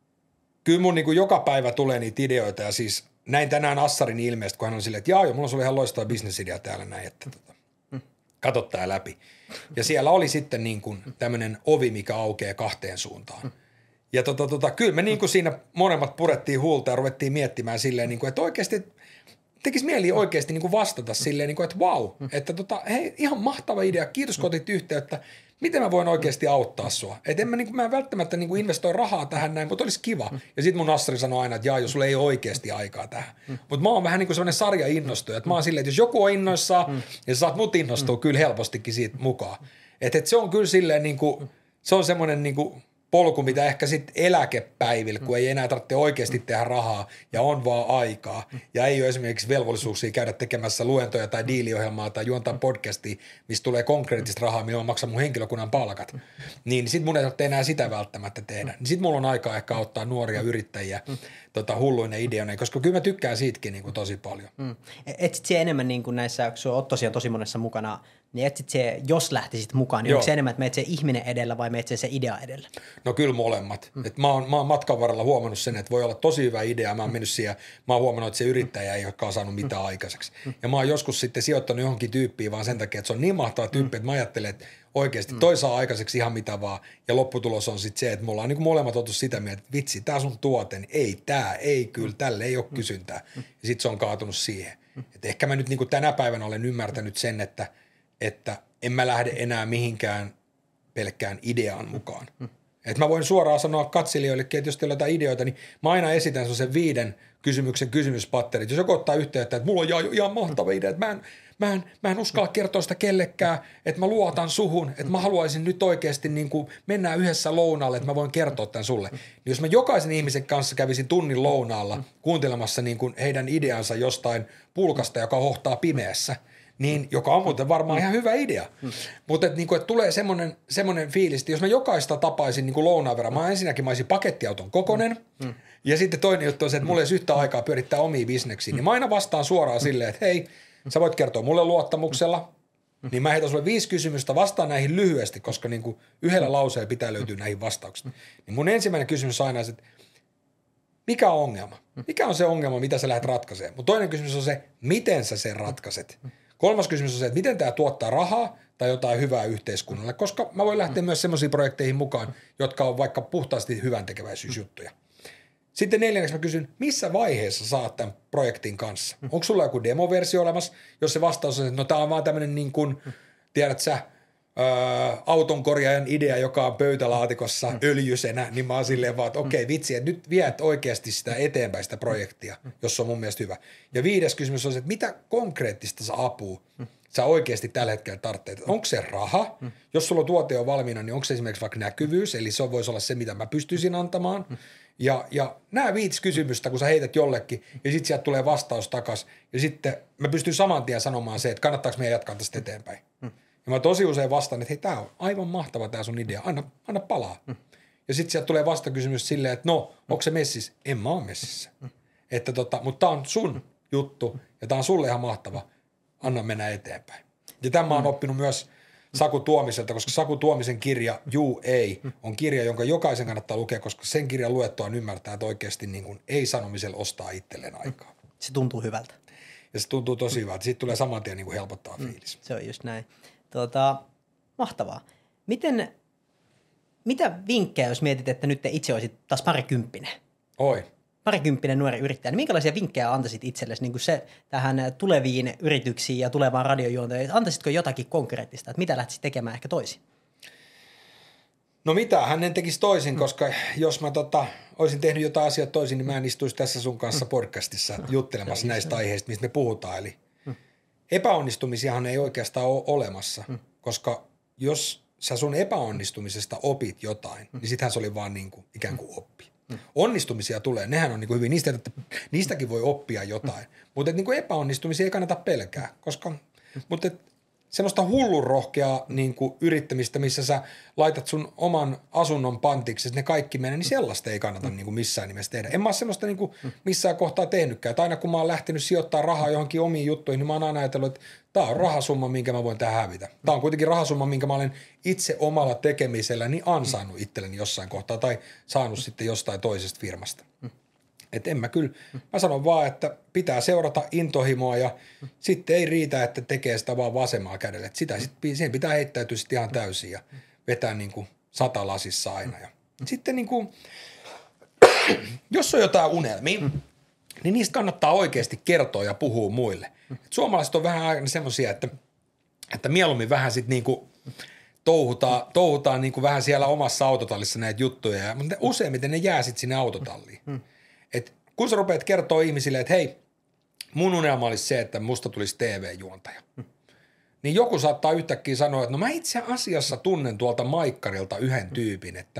kyllä mun niin kuin joka päivä tulee niitä ideoita ja siis näin tänään Assarin ilmeistä, kun hän on silleen, että jaa jo, mulla on sulle ihan loistava bisnesidea täällä näin, että tota, katso tää läpi. Ja siellä oli sitten niin kuin tämmöinen ovi, mikä aukeaa kahteen suuntaan. Ja tota, tota, kyllä me niin kuin siinä molemmat purettiin huulta ja ruvettiin miettimään silleen, niin kuin, että oikeasti tekisi mieli oikeasti niin kuin vastata silleen, niin kuin, että vau, että tota, hei, ihan mahtava idea, kiitos kun otit yhteyttä. Miten mä voin oikeasti auttaa sua? Et en mä, niin kuin, mä en välttämättä niin kuin investoi rahaa tähän näin, mutta olisi kiva. Ja sit mun Assari sanoi aina, että jaa, jos sulla ei ole oikeasti aikaa tähän. Mutta mä oon vähän niin kuin sellainen sarja innostuja. Että mä oon silleen, että jos joku on innoissaan ja sä saat mut innostua kyllä helpostikin siitä mukaan. Että et se on kyllä silleen niin kuin, se on semmoinen niin kuin polku, mitä ehkä sitten eläkepäivillä, kun ei enää tarvitse oikeasti tehdä rahaa ja on vaan aikaa ja ei ole esimerkiksi velvollisuuksia käydä tekemässä luentoja tai diiliohjelmaa tai juontaa podcastia, mistä tulee konkreettista rahaa, millä mä maksan mun henkilökunnan palkat, niin sitten mun ei tarvitse enää sitä välttämättä tehdä. Niin sitten mulla on aikaa ehkä auttaa nuoria yrittäjiä tota, hulluinen ideoina, koska kyllä mä tykkään siitäkin niin kuin tosi paljon. Mm. Etsit se enemmän niin kuin näissä, kun oot tosiaan tosi monessa mukana, niin etsit se, jos lähtisit mukaan, niin Joo. onko se enemmän, että meet se ihminen edellä vai meet se, se idea edellä? No kyllä molemmat. Mm. Et mä, oon, mä oon matkan varrella huomannut sen, että voi olla tosi hyvä idea. Mä oon mennyt siihen, mä oon huomannut, että se yrittäjä ei olekaan saanut mitään mm. aikaiseksi. Mm. Ja mä oon joskus sitten sijoittanut johonkin tyyppiin vaan sen takia, että se on niin mahtava tyyppi, mm. että mä ajattelen, että oikeasti mm. toi saa aikaiseksi ihan mitä vaan. Ja lopputulos on sitten se, että me ollaan niin kuin molemmat oltu sitä mieltä, että vitsi, tää sun tuote, niin ei tää, ei kyllä, tälle ei ole mm. kysyntää. Mm. Ja sitten se on kaatunut siihen. Mm. Et ehkä mä nyt niin kuin tänä päivänä olen ymmärtänyt sen, että, että en mä lähde enää mihinkään pelkkään ideaan mukaan. Mm. Että mä voin suoraan sanoa katselijoillekin, että jos teillä on jotain ideoita, niin mä aina esitän sen viiden kysymyksen kysymyspatterit. Jos joku ottaa yhteyttä, että mulla on ihan mahtava idea, että mä en, mä en, mä en uskalla kertoa sitä kellekään, että mä luotan suhun, että mä haluaisin nyt oikeasti niin kuin mennä yhdessä lounaalle, että mä voin kertoa tämän sulle. Niin jos mä jokaisen ihmisen kanssa kävisin tunnin lounaalla kuuntelemassa niin kuin heidän ideansa jostain pulkasta, joka hohtaa pimeässä, niin joka on muuten varmaan ihan hyvä idea. Mm. Mutta että niinku, et tulee semmoinen, semmoinen fiilis, että jos mä jokaista tapaisin niinku lounaan verran, mä ensinnäkin mä olisin pakettiauton kokonen, mm. ja sitten toinen juttu on se, että mulla ei olisi yhtä aikaa pyörittää omia bisneksiä, mm. niin mä aina vastaan suoraan silleen, että hei, sä voit kertoa mulle luottamuksella, mm. niin mä heitän sulle viisi kysymystä, vastaan näihin lyhyesti, koska niinku yhdellä lauseella pitää löytyä näihin vastaukset. Niin mun ensimmäinen kysymys on aina, että mikä on ongelma? Mikä on se ongelma, mitä sä lähdet ratkaisemaan? Mutta toinen kysymys on se, miten sä sen ratkaiset? Kolmas kysymys on se, että miten tämä tuottaa rahaa tai jotain hyvää yhteiskunnalle, koska mä voin lähteä myös semmoisiin projekteihin mukaan, jotka on vaikka puhtaasti hyvän tekeväisyysjuttuja. Sitten neljänneksi mä kysyn, missä vaiheessa saat tämän projektin kanssa? Onko sulla joku demoversio olemassa, jos se vastaus on, että no tää on vaan tämmöinen niin kuin, tiedät sä, Öö, autonkorjaajan idea, joka on pöytälaatikossa mm. öljysenä, niin mä oon silleen vaan, että okei okay, vitsi, että nyt viet oikeasti sitä eteenpäin sitä projektia, jos se on mun mielestä hyvä. Ja viides kysymys on se, että mitä konkreettista sä apua mm. sä oikeasti tällä hetkellä tarvitset? Onko se raha? Mm. Jos sulla tuote on valmiina, niin onko se esimerkiksi vaikka näkyvyys, eli se voisi olla se, mitä mä pystyisin antamaan. Mm. Ja, ja nämä viisi kysymystä, kun sä heität jollekin, ja sitten sieltä tulee vastaus takas, ja sitten mä pystyn saman tien sanomaan se, että kannattaako meidän jatkaa tästä eteenpäin. Mm. Ja mä tosi usein vastaan, että hei, tää on aivan mahtava tää sun idea, anna, anna palaa. Mm. Ja sitten sieltä tulee vastakysymys silleen, että no, onko se messissä? En mä ole messissä. Mm. Että tota, mutta tää on sun juttu ja tää on sulle ihan mahtava, anna mennä eteenpäin. Ja tämän mä oon oppinut myös Saku Tuomiselta, koska Saku Tuomisen kirja Juu ei on kirja, jonka jokaisen kannattaa lukea, koska sen kirjan luettuaan ymmärtää, että oikeasti niin kuin ei sanomisella ostaa itselleen aikaa. Se tuntuu hyvältä. Ja se tuntuu tosi hyvältä. Siitä tulee saman tien niin kuin helpottava fiilis. Mm, se on just näin. Tuota, mahtavaa. Miten, mitä vinkkejä, jos mietit, että nyt itse olisit taas parikymppinen? Oi. parikymppinen nuori yrittäjä, niin minkälaisia vinkkejä antaisit itsellesi niin kuin se tähän tuleviin yrityksiin ja tulevaan radiojuontoon? Antaisitko jotakin konkreettista, että mitä lähtisit tekemään ehkä toisin? No mitä, hän en tekisi toisin, koska jos mä tota, olisin tehnyt jotain asiaa toisin, niin mä en istuisi tässä sun kanssa podcastissa juttelemassa näistä aiheista, mistä me puhutaan. Eli epäonnistumisiahan ei oikeastaan ole olemassa, koska jos sä sun epäonnistumisesta opit jotain, niin sittenhän se oli vaan niin kuin ikään kuin oppi. Onnistumisia tulee, nehän on niin kuin hyvin, niistä, että niistäkin voi oppia jotain, mutta niin kuin epäonnistumisia ei kannata pelkää, koska, mutta semmoista hullun rohkeaa niin kuin yrittämistä, missä sä laitat sun oman asunnon pantiksi, ne kaikki menee, niin sellaista ei kannata niin kuin missään nimessä tehdä. En mä ole semmoista niin kuin missään kohtaa tehnytkään. Että aina kun mä oon lähtenyt sijoittaa rahaa johonkin omiin juttuihin, niin mä oon aina ajatellut, että tää on rahasumma, minkä mä voin tähän hävitä. Tää on kuitenkin rahasumma, minkä mä olen itse omalla tekemiselläni ansainnut itselleni jossain kohtaa tai saanut sitten jostain toisesta firmasta. Että en mä kyllä, mä sanon vaan, että pitää seurata intohimoa ja sitten ei riitä, että tekee sitä vaan vasemmalla kädellä. Että sitä sit, siihen pitää heittäytyä sitten ihan täysin ja vetää niin kuin sata lasissa aina. Ja sitten niin kuin, jos on jotain unelmia, niin niistä kannattaa oikeasti kertoa ja puhua muille. Et suomalaiset on vähän aina semmoisia, että, että mieluummin vähän sitten niin kuin touhutaan, touhutaan niin kuin vähän siellä omassa autotallissa näitä juttuja, mutta useimmiten ne jää sitten sinne autotalliin. Et kun sä rupeat kertoa ihmisille, että hei, mun unelma olisi se, että musta tulisi T V-juontaja, hmm. niin joku saattaa yhtäkkiä sanoa, että no mä itse asiassa tunnen tuolta Maikkarilta yhden tyypin, että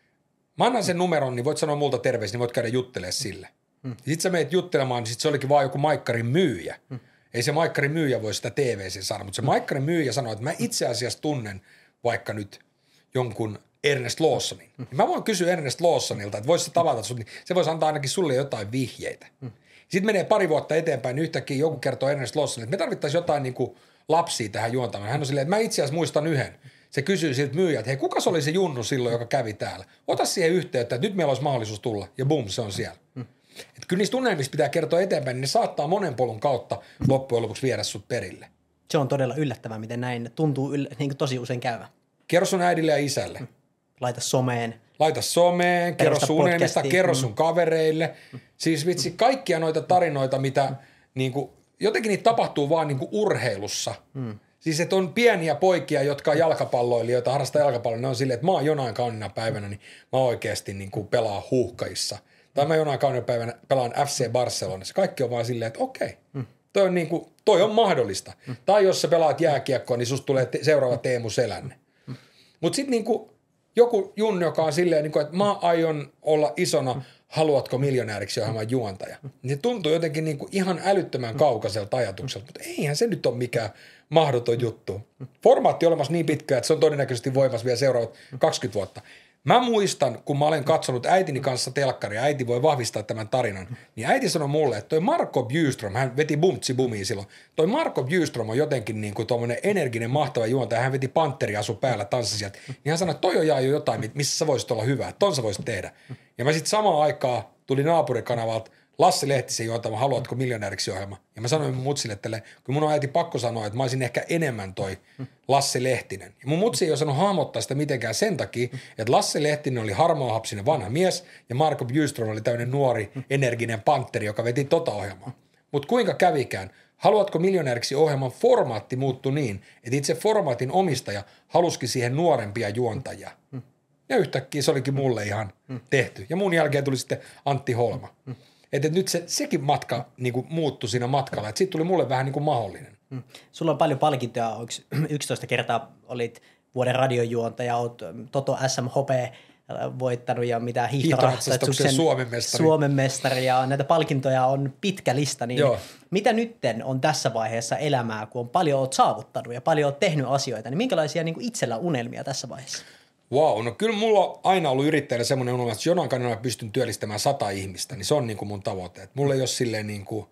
mä annan sen numeron, niin voit sanoa multa terveisiä, niin voit käydä juttelemaan sille. Hmm. Sitten sä meet juttelemaan, niin sit se olikin vaan joku Maikkarin myyjä. Hmm. Ei se Maikkarin myyjä voi sitä T V-sen saada, mutta se Maikkarin myyjä sanoo, että mä itse asiassa tunnen vaikka nyt jonkun Ernest Lawsonin. Mm. Mä voin kysyä Ernest Lawsonilta, että voisi se tavata sut, niin se voisi antaa ainakin sulle jotain vihjeitä. Mm. Sitten menee pari vuotta eteenpäin, niin yhtäkkiä joku kertoo Ernest Lawsonille, että me tarvittaisiin jotain niin kuin lapsia tähän juontamaan. Hän on silleen, että mä itse asiassa muistan yhden. Se kysyy siltä myyjältä, että hei, kuka se oli se junnu silloin, joka kävi täällä? Ota siihen yhteyttä, että nyt meillä olisi mahdollisuus tulla. Ja bum, se on siellä. Mm. Että kyllä niistä unelmista pitää kertoa eteenpäin, niin ne saattaa monen polun kautta loppujen lopuksi viedä sut perille. Se on todella yllättävää, miten näin tuntuu yllä, niin kuin tosi usein käyvä. Kerro sun äidille ja isälle. Mm. Laita someen. Laita someen, kerro sun unelmista, kerro sun kavereille. Mm. Siis vitsi, kaikkia noita tarinoita, mitä niin kuin, jotenkin niitä tapahtuu vaan niin kuin urheilussa. Mm. Siis että on pieniä poikia, jotka on jalkapalloilijoita, harrastaa jalkapalloa, ne on silleen, että mä oon jonain kaunina päivänä, niin mä oikeasti niin kuin pelaan huuhkajissa. Tai mä jonain kaunina päivänä pelaan F C Barcelonassa. Kaikki on vaan silleen, että okei, mm. toi, on niin kuin, toi on mahdollista. Mm. Tai jos sä pelaat jääkiekkoa, niin susta tulee te- seuraava Teemu Selänne. Mm. Mutta sitten niin kuin joku junnu, joka on silleen, että mä aion olla isona, haluatko miljonääriksi ohjelman juontaja. Niin tuntuu jotenkin niin kuin ihan älyttömän kaukaiselta ajatukselta, mutta eihän se nyt ole mikään mahdoton juttu. Formaatti on olemassa niin pitkään, että se on todennäköisesti voimassa vielä seuraavat kaksikymmentä vuotta. Mä muistan, kun mä olen katsonut äitini kanssa telkkaria, äiti voi vahvistaa tämän tarinan, niin äiti sanoi mulle, että toi Marco Bjurström, hän veti Bumtsi Bumia silloin, toi Marco Bjurström on jotenkin niin kuin tommonen energinen, mahtava juontaja, hän veti Pantteri-asu päällä, tanssi sieltä, niin hän sanoi, että toi on jo jotain, missä sä voisit olla hyvä, ton sä voisit tehdä. Ja mä sitten samaan aikaan tuli naapurikanavalta Lasse Lehtisen juontama Haluatko miljonääriksi -ohjelma. Ja mä sanoin mun mutsille, että kun mun on äiti pakko sanoa, että mä olisin ehkä enemmän toi Lasse Lehtinen. Ja mun mutsi ei osannut hahmottaa sitä mitenkään sen takia, että Lasse Lehtinen oli harmaahapsinen vanha mies ja Marco Bjurström oli tämmöinen nuori, energinen pantteri, joka veti tota ohjelmaa. Mutta kuinka kävikään? Haluatko miljonääriksi -ohjelman formaatti muuttui niin, että itse formaatin omistaja haluski siihen nuorempia juontajia. Ja yhtäkkiä se olikin mulle ihan tehty. Ja mun jälkeen tuli sitten Antti Holma. Että nyt se, sekin matka niin kuin muuttui siinä matkalla, että siitä tuli mulle vähän niin kuin mahdollinen. Mm. Sulla on paljon palkintoja, onko yksitoista kertaa olit vuoden radiojuontaja, olet Toto S M H P voittanut ja mitä hiihtoratsastuksen Suomen mestari. Suomen mestari ja näitä palkintoja on pitkä lista, niin Joo. mitä nytten on tässä vaiheessa elämää, kun on paljon olet saavuttanut ja paljon olet tehnyt asioita, niin minkälaisia niin kuin itsellä unelmia tässä vaiheessa? Wow, no kyllä mulla on aina ollut yrittäjänä semmoinen unelma, että jonain kannalta pystyn työllistämään sata ihmistä, niin se on niin kuin mun tavoite. Että mulla ei ole silleen niin kuin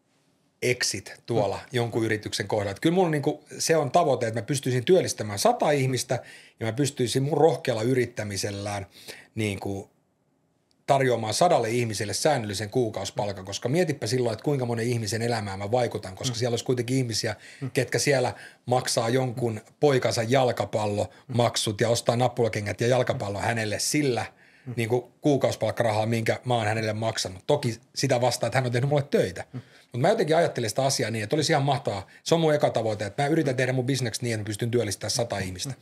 exit tuolla mm. jonkun yrityksen kohdalla. Että kyllä mulla niin kuin se on tavoite, että mä pystyisin työllistämään sata ihmistä ja mä pystyisin mun rohkealla yrittämisellään niin kuin tarjoamaan sadalle ihmiselle säännöllisen kuukausipalkan, koska mietipä silloin, että kuinka monen ihmisen elämään mä vaikutan, koska mm. siellä olisi kuitenkin ihmisiä, mm. ketkä siellä maksaa jonkun poikansa jalkapallomaksut ja ostaa nappulakengät ja jalkapallo hänelle sillä mm. niin kuin kuukausipalkkarahaa, minkä mä oon hänelle maksanut. Toki sitä vastaa, että hän on tehnyt mulle töitä. Mm. Mutta mä jotenkin ajattelin sitä asiaa niin, että olisi ihan mahtavaa. Se on mun eka tavoite, että mä yritän tehdä mun bisneksi niin, että mä pystyn työllistämään sata mm. ihmistä.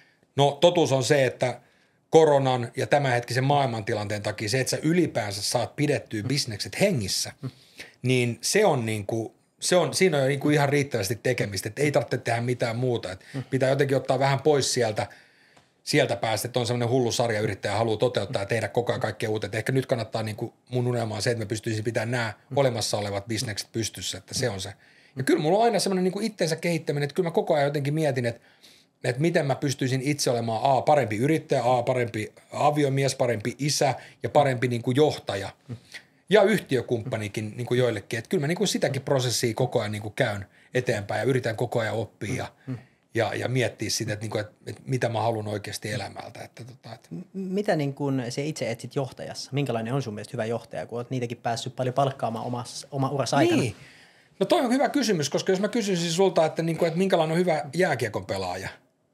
No totuus on se, että koronan ja tämänhetkisen maailmantilanteen takia se, että sä ylipäänsä saat pidettyä bisnekset hengissä, mm. niin se on niin kuin, se on, siinä on jo niin kuin ihan riittävästi tekemistä, että ei tarvitse tehdä mitään muuta. Että mm. pitää jotenkin ottaa vähän pois sieltä, sieltä päästä, että on semmoinen hullu sarjayrittäjä, haluaa toteuttaa ja tehdä koko ajan kaikkea uutta. Ehkä nyt kannattaa niin kuin mun unelmaa se, että mä pystyisin pitämään nämä mm. olemassa olevat bisnekset pystyssä, että se on se. Ja kyllä mulla on aina semmoinen niin kuin itsensä kehittäminen, että kyllä mä koko ajan jotenkin mietin, että että miten mä pystyisin itse olemaan A, parempi yrittäjä, A, parempi aviomies, parempi isä ja parempi niin kuin johtaja ja yhtiökumppanikin niin kuin joillekin. Että kyllä mä niin kuin sitäkin prosessia koko ajan niin kuin käyn eteenpäin ja yritän koko ajan oppia ja, ja, ja miettiä sitä, että, niin kuin, että, että mitä mä haluan oikeasti elämältä. Että, että, että. Mitä niin kuin se itse etsit johtajassa? Minkälainen on sun mielestä hyvä johtaja, kun olet niitäkin päässyt paljon palkkaamaan omassa, oma urassa aikana? Niin. No toi on hyvä kysymys, koska jos mä kysyisin sulta, että, niin kuin, että minkälainen on hyvä jääkiekon pelaaja,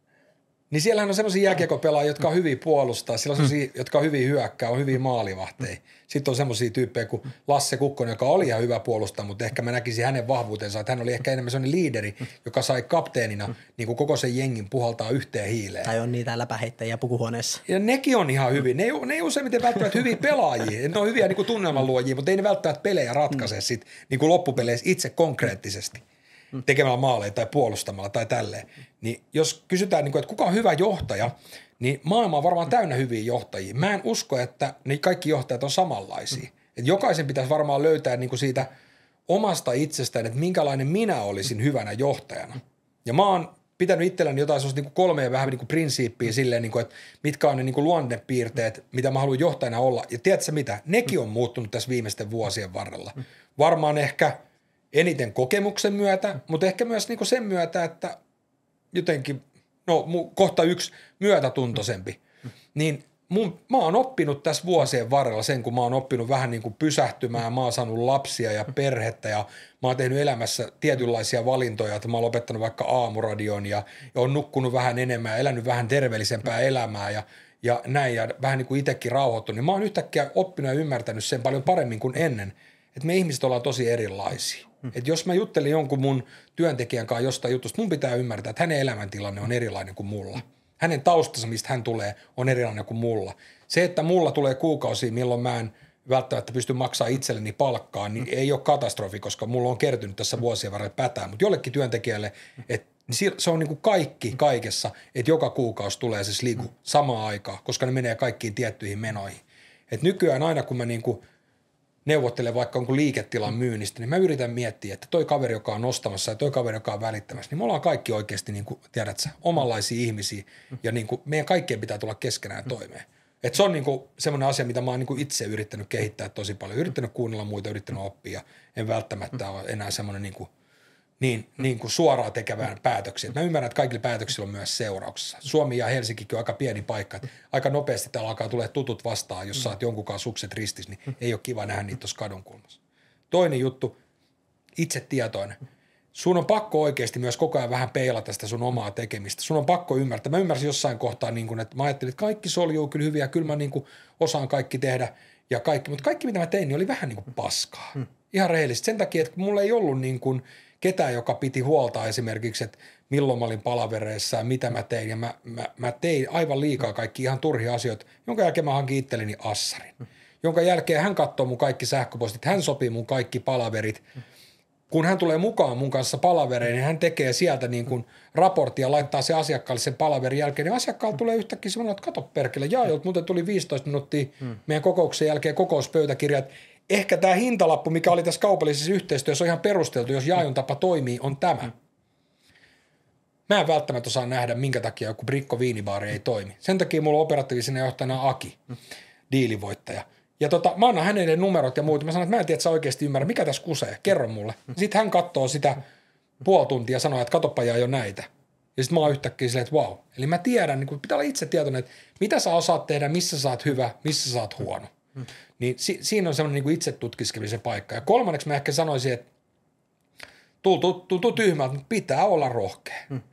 niin siellähän on sellaisia jääkiekopelaajia, jotka on hyviä puolustaa, siellä on sellaisia, jotka on hyviä hyökkää, on hyviä maalivahteja. Sitten on sellaisia tyyppejä kuin Lasse Kukkonen, joka oli ihan hyvä puolustaa, mutta ehkä mä näkisin hänen vahvuutensa, että hän oli ehkä enemmän sellainen liideri, joka sai kapteenina niin kuin koko sen jengin puhaltaa yhteen hiileen. Tai on niitä läpäheittäjiä pukuhuoneessa. Ja nekin on ihan hyviä. Ne ei, ne ei useimmiten välttämättä hyviä pelaajia. Ne on hyviä niin kuin tunnelmanluojia, mutta ei ne välttämättä pelejä ratkaise sit, niin kuin loppupeleissä itse konkreettisesti tekemällä maaleja tai puolustamalla tai tälleen. Niin jos kysytään, että kuka on hyvä johtaja, niin maailma on varmaan täynnä hyviä johtajia. Mä en usko, että ne kaikki johtajat on samanlaisia. Et jokaisen pitäisi varmaan löytää niin kuin siitä omasta itsestään, että minkälainen minä olisin hyvänä johtajana. Ja mä oon pitänyt itselläni jotain sellaista niin kuin kolmea vähän niin kuin prinsiippiä silleen, niin kuin, että mitkä on ne niin kuin luonnepiirteet, mitä mä haluan johtajana olla. Ja tiedätkö mitä? Nekin on muuttunut tässä viimeisten vuosien varrella. Varmaan ehkä eniten kokemuksen myötä, mutta ehkä myös niinku sen myötä, että jotenkin, no kohta yksi myötätuntoisempi, niin mun, mä oon oppinut tässä vuosien varrella sen, kun mä oon oppinut vähän niin kuin pysähtymään, mä oon saanut lapsia ja perhettä ja mä oon tehnyt elämässä tietynlaisia valintoja, että mä oon lopettanut vaikka aamuradion ja, ja oon nukkunut vähän enemmän ja elänyt vähän terveellisempää elämää ja, ja näin ja vähän niin kuin itsekin rauhoittunut, niin mä oon yhtäkkiä oppinut ja ymmärtänyt sen paljon paremmin kuin ennen, että me ihmiset ollaan tosi erilaisia. Hmm. Että jos mä juttelin jonkun mun työntekijän kanssa jostain jutusta, mun pitää ymmärtää, että hänen elämäntilanne on erilainen kuin mulla. Hänen taustansa, mistä hän tulee, on erilainen kuin mulla. Se, että mulla tulee kuukausia, milloin mä en välttämättä pysty maksaa itselleni palkkaa, niin ei ole katastrofi, koska mulla on kertynyt tässä vuosien varrella pätää. Mutta jollekin työntekijälle, että se on niin kuin kaikki kaikessa, että joka kuukausi tulee se sligu samaan aikaan, koska ne menee kaikkiin tiettyihin menoihin. Et nykyään aina, kun mä niin kuin neuvottelen vaikka jonkun liiketilan myynnistä, niin mä yritän miettiä, että toi kaveri, joka on nostamassa ja toi kaveri, joka on välittämässä, niin me ollaan kaikki oikeasti, niin kuin, tiedät sä, omanlaisia ihmisiä ja niin kuin, meidän kaikkien pitää tulla keskenään toimeen. Että se on niin kuin semmoinen asia, mitä mä oon niin kuin itse yrittänyt kehittää tosi paljon, yrittänyt kuunnella muita, yrittänyt oppia, en välttämättä ole enää semmoinen niin kuin, niin, niin kuin suoraan tekevään päätöksiä. Mä ymmärrän, että kaikilla päätöksillä on myös seurauksessa. Suomi ja Helsinkikin on aika pieni paikka. Että aika nopeasti täällä alkaa tulee tutut vastaan, jos saat jonkunkaan sukset ristissä, niin ei ole kiva nähdä niitä tuossa kadun kulmassa. Toinen juttu, itsetietoinen. Sun on pakko oikeasti myös koko ajan vähän peilata sitä sun omaa tekemistä. Sun on pakko ymmärtää. Mä ymmärsin jossain kohtaa, niin kuin, että mä ajattelin, että kaikki soljuu kyllä hyviä, kyllä mä niin kuin osaan kaikki tehdä ja kaikki. Mutta kaikki, mitä mä tein, niin oli vähän niin kuin paskaa. Ihan rehellisesti. Sen takia, että mulla ei ollut niin kuin ketään, joka piti huolta esimerkiksi, että milloin mä olin palavereissa ja mitä mä tein. Ja mä, mä, mä tein aivan liikaa kaikki ihan turhia asioita, jonka jälkeen mä hankin itselleni assarin. Jonka jälkeen hän katsoo mun kaikki sähköpostit, hän sopii mun kaikki palaverit. Kun hän tulee mukaan mun kanssa palavereihin, niin hän tekee sieltä niin kuin raporttia ja laittaa se asiakkaalle sen palaverin jälkeen. Niin asiakkaalle tulee yhtäkkiä semmoinen, että kato perkele, jaa, jolta muuten tuli viisitoista minuuttia hmm. meidän kokouksen jälkeen kokouspöytäkirjat. Ehkä tämä hintalappu, mikä oli tässä kaupallisessa yhteistyössä, on ihan perusteltu, jos jaon tapa toimii, on tämä. Mä en välttämättä osaa nähdä, minkä takia joku Brikko viinibaari ei toimi. Sen takia mulla on operatiivisena johtajana Aki, diilivoittaja. Ja tota, mä annan hänelle numerot ja muut. Mä sanon, että mä en tiedä, että sä oikeasti ymmärrä, mikä tässä kusee, kerro mulle. Sitten hän katsoo sitä puoli tuntia ja sanoo, että katoppa jää jo näitä. Ja sitten mä oon yhtäkkiä silleen, että vau. Eli mä tiedän, niin pitää olla itse tietoinen, että mitä sä osaat tehdä, missä sä oot hyvä, missä sä oot huono. Hmm. Niin si- siinä on semmoinen niin itse tutkiskelemisen paikka. Ja kolmanneksi mä ehkä sanoisin, että tuntuu, tuntuu tyhmältä, mutta pitää olla rohkea. Hmm.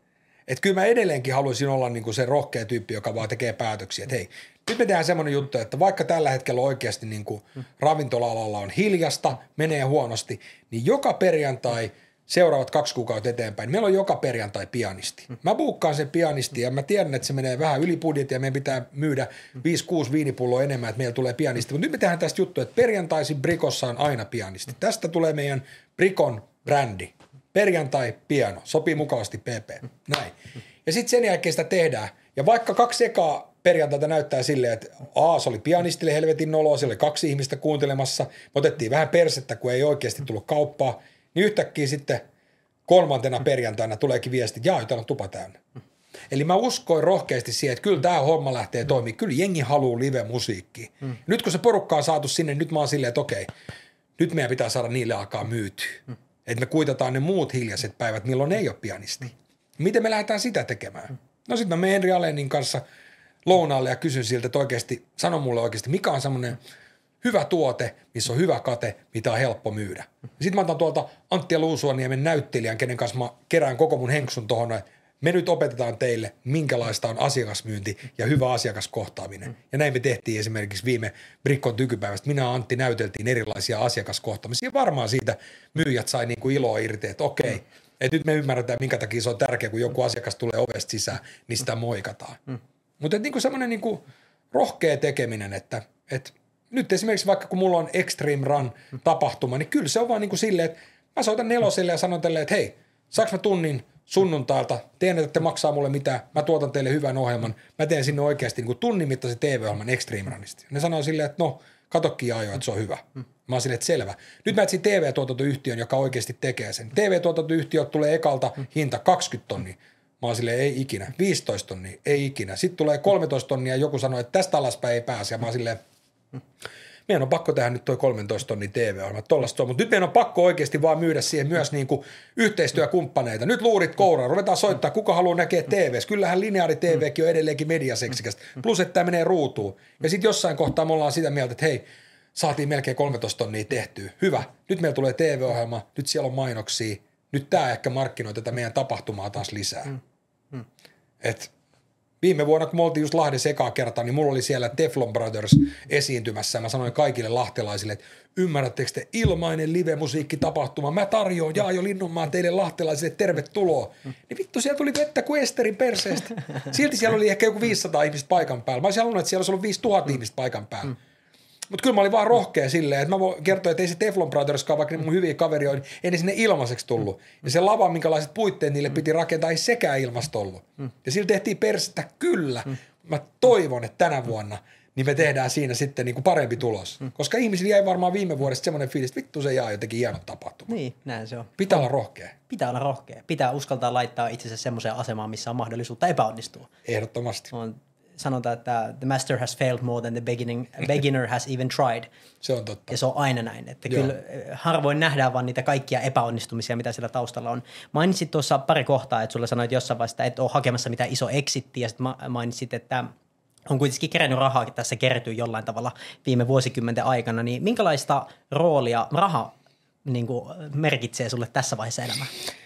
Että kyllä mä edelleenkin haluaisin olla niinku se rohkea tyyppi, joka vaan tekee päätöksiä, että hei, nyt me tehdään semmoinen juttu, että vaikka tällä hetkellä oikeasti niinku ravintola-alalla on hiljasta, menee huonosti, niin joka perjantai seuraavat kaksi kuukautta eteenpäin, meillä on joka perjantai pianisti. Mä buukkaan sen pianisti ja mä tiedän, että se menee vähän yli budjetin ja meidän pitää myydä viisi kuusi viinipulloa enemmän, että meillä tulee pianisti. Mutta nyt me tehdään tästä juttu, että perjantaisin Brikossa on aina pianisti. Tästä tulee meidän Brikon brändi. Perjantai piano, sopii mukavasti P P. Näin. Ja sitten sen jälkeen sitä tehdään. Ja vaikka kaksi ekaa perjantaita näyttää silleen, että A, se oli pianistille helvetin noloa, siellä oli kaksi ihmistä kuuntelemassa, me otettiin vähän persettä, kun ei oikeasti tullut kauppaa, niin yhtäkkiä sitten kolmantena perjantaina tuleekin viesti, että jaa, täällä on tupa täynnä. Eli mä uskoin rohkeasti siihen, että kyllä tämä homma lähtee toimimaan, kyllä jengi haluaa live-musiikkia. Mm. Nyt kun se porukka on saatu sinne, nyt mä oon silleen, että okei, nyt meidän pitää saada niille alkaa myytyä. Mm. Että me kuitataan ne muut hiljaiset päivät, milloin ei ole pianisti. Mm. Miten me lähdetään sitä tekemään? Mm. No sitten mä menen Henri Alenin kanssa lounaalle ja kysyn siltä, että oikeasti, sano mulle oikeasti, mikä on semmoinen hyvä tuote, missä on hyvä kate, mitä on helppo myydä. Sitten mä otan tuolta Antti Luusuaniemen näyttelijän, kenen kanssa mä kerään koko mun henksun tohon, että me nyt opetetaan teille, minkälaista on asiakasmyynti ja hyvä asiakaskohtaaminen. Ja näin me tehtiin esimerkiksi viime Brikkon tykypäivästä. Minä ja Antti näyteltiin erilaisia asiakaskohtaamisia. Varmaan siitä myyjät sai niinku iloa irti, että okei, että nyt me ymmärretään, minkä takia se on tärkeää, kun joku asiakas tulee ovesta sisään, niin sitä moikataan. Mm. Mutta niinku semmoinen niinku rohkea tekeminen, että et nyt esimerkiksi vaikka kun mulla on Extreme Run tapahtuma, niin kyllä se on vaan niin kuin silleen, että mä soitan neloselle ja sanon teille, että hei, saaks mä tunnin sunnuntailta, teen, että te maksaa mulle mitään, mä tuotan teille hyvän ohjelman, mä teen sinne oikeasti niin kuin tunnin mittaisen T V-ohjelman Extreme Runista. Ne sanoo silleen, että no, katokki ajoa, että se on hyvä. Mä oon silleen, että selvä. Nyt mä etsin T V-tuotantoyhtiön, joka oikeasti tekee sen. T V-tuotantoyhtiö tulee ekalta hinta kaksikymmentä tonnia. Mä oon silleen, ei ikinä. viisitoista tonnia, ei ikinä. Sitten tulee kolmetoista tonnia ja joku sanoo, että tästä alaspäin ei pääse. Ja mä oon silleen, meidän on pakko tehdä nyt toi kolmetoista tonnin T V-ohjelma, tollaista on, mutta nyt meidän on pakko oikeasti vaan myydä siihen myös niin kuin yhteistyökumppaneita. Nyt luurit kouraan, ruvetaan soittaa, kuka haluaa näkeä T V:ssä. Kyllähän lineaari T V:kin on edelleenkin mediaseksikästä, plus että tämä menee ruutuun. Ja sitten jossain kohtaa me ollaan sitä mieltä, että hei, saatiin melkein kolmetoista tonnia tehtyä. Hyvä, nyt meillä tulee T V-ohjelma, nyt siellä on mainoksia, nyt tämä ehkä markkinoi tätä meidän tapahtumaa taas lisää. Mm. Mm. Et viime vuonna, kun me oltiin just Lahdessa ekaa kertaa, niin mulla oli siellä Teflon Brothers esiintymässä ja mä sanoin kaikille lahtelaisille, että ymmärrättekö te ilmainen live-musiikkitapahtuma? Mä tarjoan Jaajo Linnunmaa teille lahtelaisille tervetuloa. Mm. Niin vittu, siellä tuli vettä kuin Esterin perseestä. Silti siellä oli ehkä joku viisisataa ihmistä paikan päällä. Mä olisin halunnut, että siellä olisi ollut viisituhatta mm. ihmistä paikan päällä. Mm. Mutta kyllä mä olin vaan rohkea silleen, että mä voin kertoa, että ei se Teflon Brotherskaan, vaikka mun hyviä kaveria on, ei ne sinne ilmaiseksi tullut. Ja se lava, minkälaiset puitteet niille piti rakentaa, ei sekään ilmasta ollut. Ja sillä tehtiin persettä kyllä. Mä toivon, että tänä vuonna niin me tehdään siinä sitten niin kuin parempi tulos. Koska ihmisillä jäi varmaan viime vuodesta semmoinen fiilis, että vittu se jää jotenkin hienot tapahtuma. Niin, näin se on. Pitää olla rohkea. Pitää olla rohkea. Pitää uskaltaa laittaa itsensä semmoiseen asemaan, missä on mahdollisuutta epäonnistua. Ehdottomasti. On sanotaan, että the master has failed more than the beginning, beginner has even tried. Se on totta. Ja se on aina näin, että Joo. kyllä harvoin nähdään vaan niitä kaikkia epäonnistumisia, mitä siellä taustalla on. Mainitsit tuossa pari kohtaa, että sulle sanoit jossain vaiheessa, että et ole hakemassa mitään iso exittiä, ja sitten mainitsit, että on kuitenkin kerännyt rahaa tässä kertyy jollain tavalla viime vuosikymmenten aikana, niin minkälaista roolia raha niin kuin, merkitsee sulle tässä vaiheessa elämää?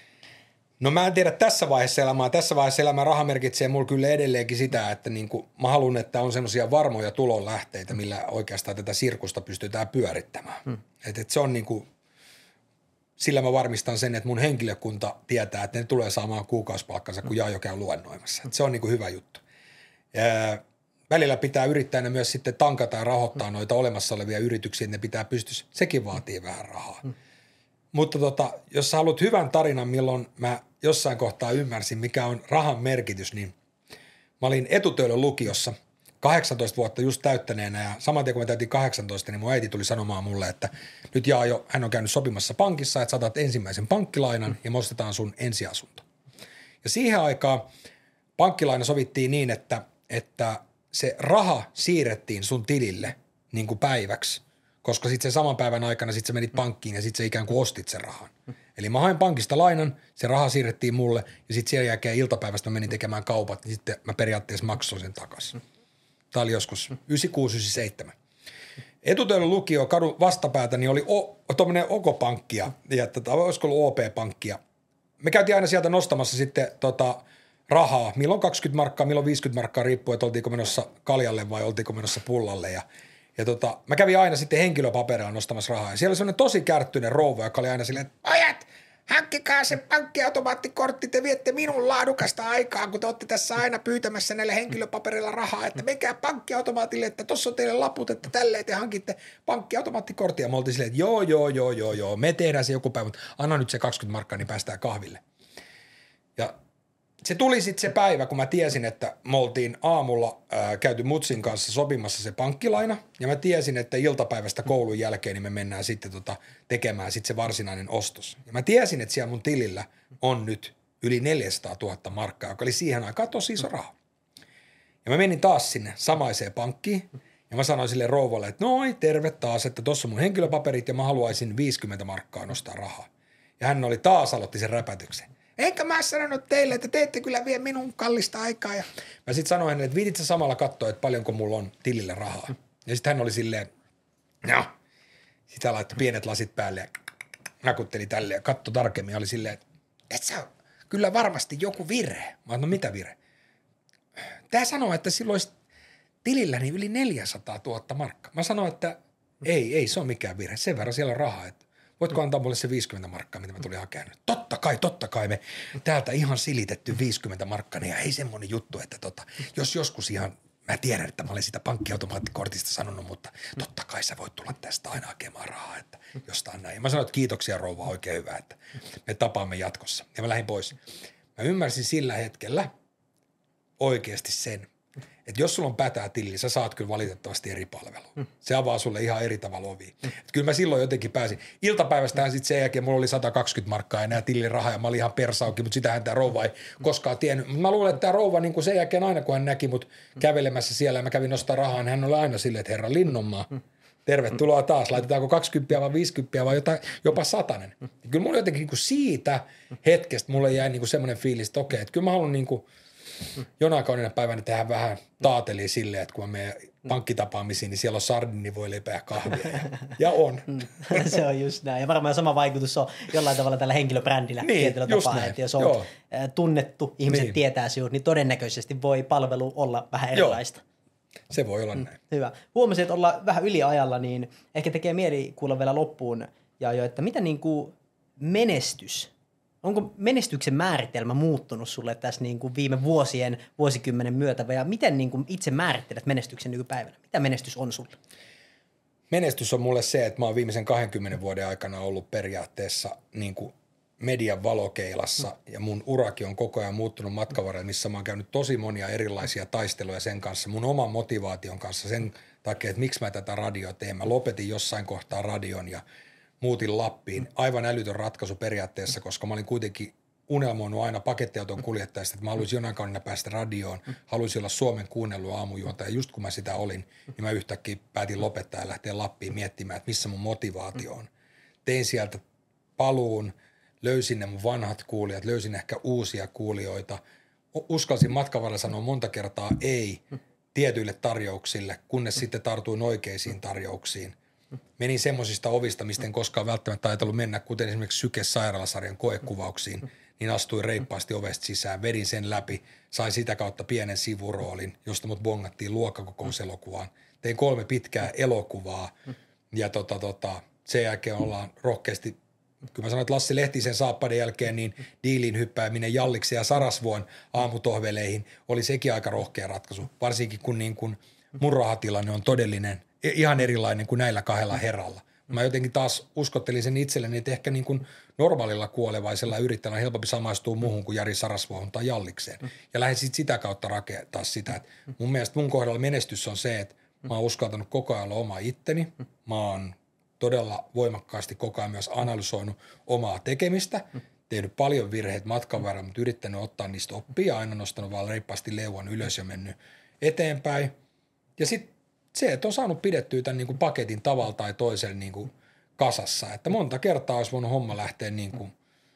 No mä en tiedä tässä vaiheessa elämää. Tässä vaiheessa elämää raha merkitsee mulle kyllä edelleenkin sitä, että niin kuin mä haluan, että on semmoisia varmoja tulonlähteitä, millä oikeastaan tätä sirkusta pystytään pyörittämään. Hmm. Et, et se on niin kuin, sillä mä varmistan sen, että mun henkilökunta tietää, että ne tulee saamaan kuukausipalkkansa, kun Jaajo käy luennoimassa. Et se on niin kuin hyvä juttu. Ja välillä pitää yrittäjänä myös sitten tankata ja rahoittaa noita olemassa olevia yrityksiä, ne pitää pystyä, sekin vaatii vähän rahaa. Hmm. Mutta tota, jos sä haluat hyvän tarinan, milloin mä jossain kohtaa ymmärsin, mikä on rahan merkitys, niin mä olin Etutöölön lukiossa kahdeksantoista vuotta just täyttäneenä ja saman tien kun mä täytin kahdeksantoista, niin mun äiti tuli sanomaan mulle, että nyt Jaajo, hän on käynyt sopimassa pankissa, että saatat ensimmäisen pankkilainan ja me ostetaan sun ensiasunto. Ja siihen aikaan pankkilaina sovittiin niin, että, että se raha siirrettiin sun tilille niin kuin päiväksi. Koska sitten sen saman päivän aikana sit sä menit pankkiin ja sitten sä ikään kuin ostit sen rahan. Eli mä hain pankista lainan, se raha siirrettiin mulle ja sitten sen jälkeen iltapäivästä mä menin tekemään kaupat, niin sitten mä periaatteessa maksoin sen takaisin. Tämä oli joskus yhdeksänkymmentäkuusi yhdeksänkymmentäseitsemän. Etutöölön lukio kadun vastapäätä niin oli o, tuommoinen Oko-pankkia ja tota, olisiko ollut O P-pankkia. Me käytiin aina sieltä nostamassa sitten tota, rahaa, milloin kaksikymmentä markkaa, milloin viisikymmentä markkaa, riippuu, että oltiinko menossa kaljalle vai oltiinko menossa pullalle. Ja, ja tota, mä kävin aina sitten henkilöpaperilla nostamassa rahaa. Ja siellä oli sellainen tosi kärttyinen rouva, joka oli aina silleen, että ajat, hankkikaa se pankkiautomaattikortti, te viette minun laadukasta aikaa, kun te olette tässä aina pyytämässä näillä henkilöpaperilla rahaa, että menkää pankkiautomaatille, että tossa on teille laput, että tälleen te hankitte pankkiautomaattikorttia. Ja me oltiin silleen, että joo, joo, joo, joo, joo, me tehdään se joku päivä, mutta anna nyt se kaksikymmentä markkaa, niin päästään kahville. Ja se tuli sitten se päivä, kun mä tiesin, että me oltiin aamulla ää, käyty mutsin kanssa sopimassa se pankkilaina, ja mä tiesin, että iltapäivästä koulun jälkeen niin me mennään sitten tota, tekemään sitten se varsinainen ostos. Ja mä tiesin, että siellä mun tilillä on nyt yli neljäsataatuhatta markkaa, joka oli siihen aikaan tosi iso raha. Ja mä menin taas sinne samaiseen pankkiin, ja mä sanoin sille rouvalle, että noi terve taas, että tossa on mun henkilöpaperit, ja mä haluaisin viisikymmentä markkaa nostaa rahaa. Ja hän oli taas aloitti sen räpätyksen. Eikä mä sanonut teille, että te ette kyllä vie minun kallista aikaa. Ja mä sitten sanoin hänelle, että viitit sä samalla katsoa, että paljonko mulla on tilille rahaa. Ja sitten hän oli silleen, no. Sitä laittoi pienet lasit päälle ja nakutteli tälle ja katsoi tarkemmin. Ja oli silleen, että et sä kyllä varmasti joku virhe. Mä sanoin, no mitä virhe? Tää sanoo, että silloin olisi tililläni yli neljäsataatuhatta markkaa. Mä sanoin, että ei, ei se ole mikään virhe. Sen verran siellä on rahaa, että voitko antaa mulle se viisikymmentä markkaa, mitä mä tulin hakemaan? Totta kai, totta kai me täältä ihan silitetty viisikymmentä markkaa, ja ei semmoinen juttu, että tota, jos joskus ihan, mä tiedän, että mä olen sitä pankkiautomaattikortista sanonut, mutta totta kai sä voit tulla tästä aina hakemaan rahaa, että jostain näin. Ja mä sanoin, että kiitoksia rouva, oikein hyvä, että me tapaamme jatkossa. Ja mä lähdin pois. Mä ymmärsin sillä hetkellä oikeasti sen, että jos sulla on pätää tili, sä saat kyllä valitettavasti eri palvelua. Mm. Se avaa sulle ihan eri tavalla ovia. Mm. Kyllä mä silloin jotenkin pääsin. Iltapäivästähän sitten sen jälkeen mulla oli sata kaksikymmentä markkaa ja nämä tilin rahaa ja mä olin ihan persauki, mutta sitähän tämä rouva ei koskaan tiennyt. Mä luulen, että tämä rouva niin kuin sen jälkeen aina kun hän näki mut kävelemässä siellä ja mä kävin nostaa rahaa, niin hän oli aina silleen, että herra Linnunmaa, tervetuloa taas. Laitetaanko kaksikymmentä vai viisikymmentä vai jotain, jopa satanen. Ja kyllä mulla jotenkin niin kuin siitä hetkestä mulle jäi niin kuin semmoinen fiilis, että okei, että kyllä mä haluan niin kuin jonain kaunina päivänä tehdään vähän taateliin silleen, että kun mä menen pankkitapaamisiin, niin siellä on sardini voi leipää kahvia. Ja, ja on. Se on just näin. Ja varmaan sama vaikutus on jollain tavalla tällä henkilöbrändillä niin, tietyllä tapaa. Näin. Että jos on tunnettu, ihmiset niin. tietää sinut, niin todennäköisesti voi palvelu olla vähän erilaista. Joo. Se voi olla näin. Hyvä. Huomasin, että ollaan vähän yliajalla, niin ehkä tekee mieli kuulla vielä loppuun, ja jo, että mitä niin kuin menestys, onko menestyksen määritelmä muuttunut sulle tässä niin kuin viime vuosien, vuosikymmenen myötä, ja miten niin kuin itse määrittelet menestyksen nykypäivänä? Mitä menestys on sulle? Menestys on mulle se, että mä oon viimeisen kahdenkymmenen vuoden aikana ollut periaatteessa niin kuin median valokeilassa, mm. ja mun urakin on koko ajan muuttunut matkan varrella, missä mä oon käynyt tosi monia erilaisia taisteluja sen kanssa, mun oman motivaation kanssa sen takia, että miksi mä tätä radioa teen. Mä lopetin jossain kohtaa radion ja muutin Lappiin. Aivan älytön ratkaisu periaatteessa, koska mä olin kuitenkin unelmoinut aina pakettiauton kuljettajasta, että mä haluaisin jonain kaudella päästä radioon, haluaisin olla Suomen kuunnellut aamujuonta, ja just kun mä sitä olin, niin mä yhtäkkiä päätin lopettaa ja lähteä Lappiin miettimään, että missä mun motivaatio on. Tein sieltä paluun, löysin ne mun vanhat kuulijat, löysin ehkä uusia kuulijoita, uskalsin matkan varrella sanoa monta kertaa ei tietyille tarjouksille, kunnes sitten tartuin oikeisiin tarjouksiin. Menin semmoisista ovista, mistä en koskaan välttämättä ajatellut mennä, kuten esimerkiksi Syke-sairaalasarjan koekuvauksiin, niin astuin reippaasti ovesta sisään, vedin sen läpi, sain sitä kautta pienen sivuroolin, josta mut bongattiin luokkakokouselokuvaan. Tein kolme pitkää elokuvaa ja tota, tota, sen jälkeen ollaan rohkeasti, kyllä mä sanoin, että Lassi Lehtisen saappaiden jälkeen, niin diilin hyppääminen Jalliksi ja Sarasvuon aamutohveleihin oli sekin aika rohkea ratkaisu, varsinkin kun, niin kun mun rahatilanne on todellinen, ihan erilainen kuin näillä kahdella herralla. Mä jotenkin taas uskottelin sen itselleni, että ehkä niin kuin normaalilla kuolevaisella yrittäjällä on helpompi samaistua muuhun kuin Jari Sarasvuohon tai Jallikseen. Ja lähdin sitten sitä kautta rakentaa sitä. Että mun mielestä mun kohdalla menestys on se, että mä oon uskaltanut koko ajan olla oma itteni. Mä oon todella voimakkaasti koko ajan myös analysoinut omaa tekemistä. Tehnyt paljon virheitä matkan varrella, mutta yrittänyt ottaa niistä oppia ja aina nostanut vaan reippaasti leuan ylös ja mennyt eteenpäin. Ja sitten se, että on saanut pidettyä tämän niin kuin paketin tavalla tai toisella niin kuin kasassa. Että monta kertaa olisi voinut homma lähteä niin kuin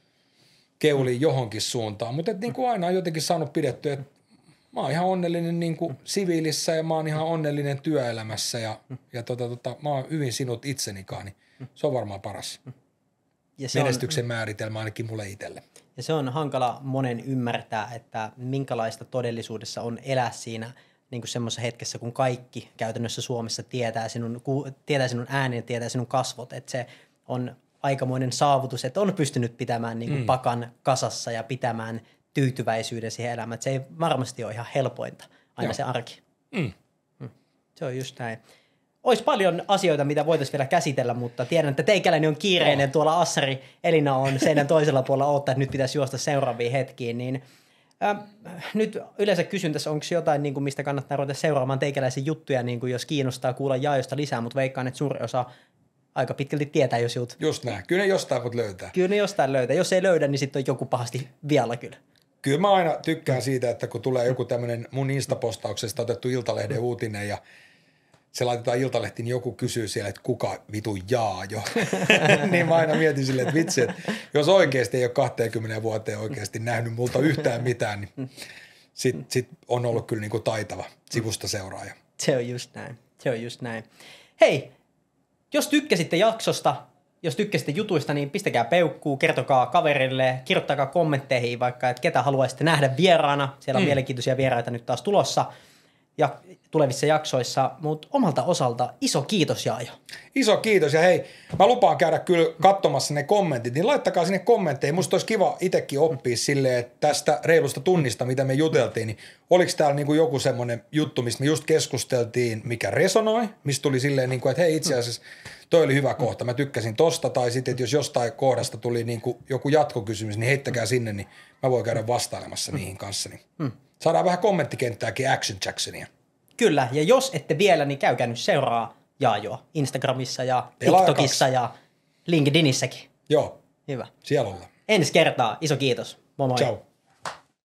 keuliin johonkin suuntaan, mutta niin kuin aina on jotenkin saanut pidettyä, että mä oon ihan onnellinen niin kuin siviilissä ja mä oon ihan onnellinen työelämässä ja, ja tota, tota, mä oon hyvin sinut itsenikaan, niin se on varmaan paras ja se menestyksen on määritelmä ainakin mulle itselle. Ja se on hankala monen ymmärtää, että minkälaista todellisuudessa on elää siinä niin kuin semmoisessa hetkessä, kun kaikki käytännössä Suomessa tietää sinun, tietää sinun äänen ja tietää sinun kasvot. Että se on aikamoinen saavutus, että on pystynyt pitämään niin kuin mm. pakan kasassa ja pitämään tyytyväisyyden siihen elämään. Että se ei varmasti ole ihan helpointa aina Joo. se arki. Mm. Mm. Se on just näin. Olisi paljon asioita, mitä voitaisiin vielä käsitellä, mutta tiedän, että teikäläinen on kiireinen. Oh. Tuolla Assari Elina on seinän toisella puolella odottaa, että nyt pitäisi juosta seuraaviin hetkiin. Niin, äh, nyt yleensä kysyn tässä, onko jotain, niin kuin, mistä kannattaa ruveta seuraamaan teikäläisen juttuja, niin kuin, jos kiinnostaa kuulla Jaajosta lisää, mutta veikkaan, että suuri osa aika pitkälti tietää jos jut. Just näin. Kyllä ne jostain voit löytää. Kyllä ne jostain löytää. Jos ei löydä, niin sitten on joku pahasti vialla kyllä. Kyllä mä aina tykkään siitä, että kun tulee joku tämmöinen mun Insta-postauksesta otettu Iltalehden uutinen ja se laitetaan Iltalehtiin, niin joku kysyy siellä, että kuka vitu Jaajo. Niin mä aina mietin silleen, että vitsi, että jos oikeasti ei ole kaksikymmentä vuoteen oikeasti nähnyt multa yhtään mitään, niin sit, sit on ollut kyllä niin kuin taitava sivusta seuraaja. Se on just näin. Se on just näin. Hei, jos tykkäsitte jaksosta, jos tykkäsitte jutuista, niin pistäkää peukkuu, kertokaa kaverille, kirjoittakaa kommentteihin vaikka, että ketä haluaisitte nähdä vieraana. Siellä on mm. mielenkiintoisia vieraita nyt taas tulossa ja tulevissa jaksoissa, mutta omalta osalta iso kiitos Jaajo. Iso kiitos ja hei, mä lupaan käydä kyllä katsomassa ne kommentit, niin laittakaa sinne kommentteihin. Musta olisi kiva itsekin oppia silleen, että tästä reilusta tunnista, mitä me juteltiin, niin oliko täällä niinku joku semmoinen juttu, mistä me just keskusteltiin, mikä resonoi, mistä tuli silleen, niinku, että hei itse asiassa toi oli hyvä kohta, mä tykkäsin tosta, tai sitten, että jos jostain kohdasta tuli niinku joku jatkokysymys, niin heittäkää sinne, niin mä voin käydä vastailemassa niihin kanssa. Niin. Hmm. Saadaan vähän kommenttikenttääkin Action Jacksonia. Kyllä, ja jos ette vielä, niin käykää nyt seuraa Jaajoa Instagramissa ja TikTokissa ja LinkedInissäkin. Joo, hyvä. Siellä ollaan. Ensi kertaa, iso kiitos. Moi moi. Ciao.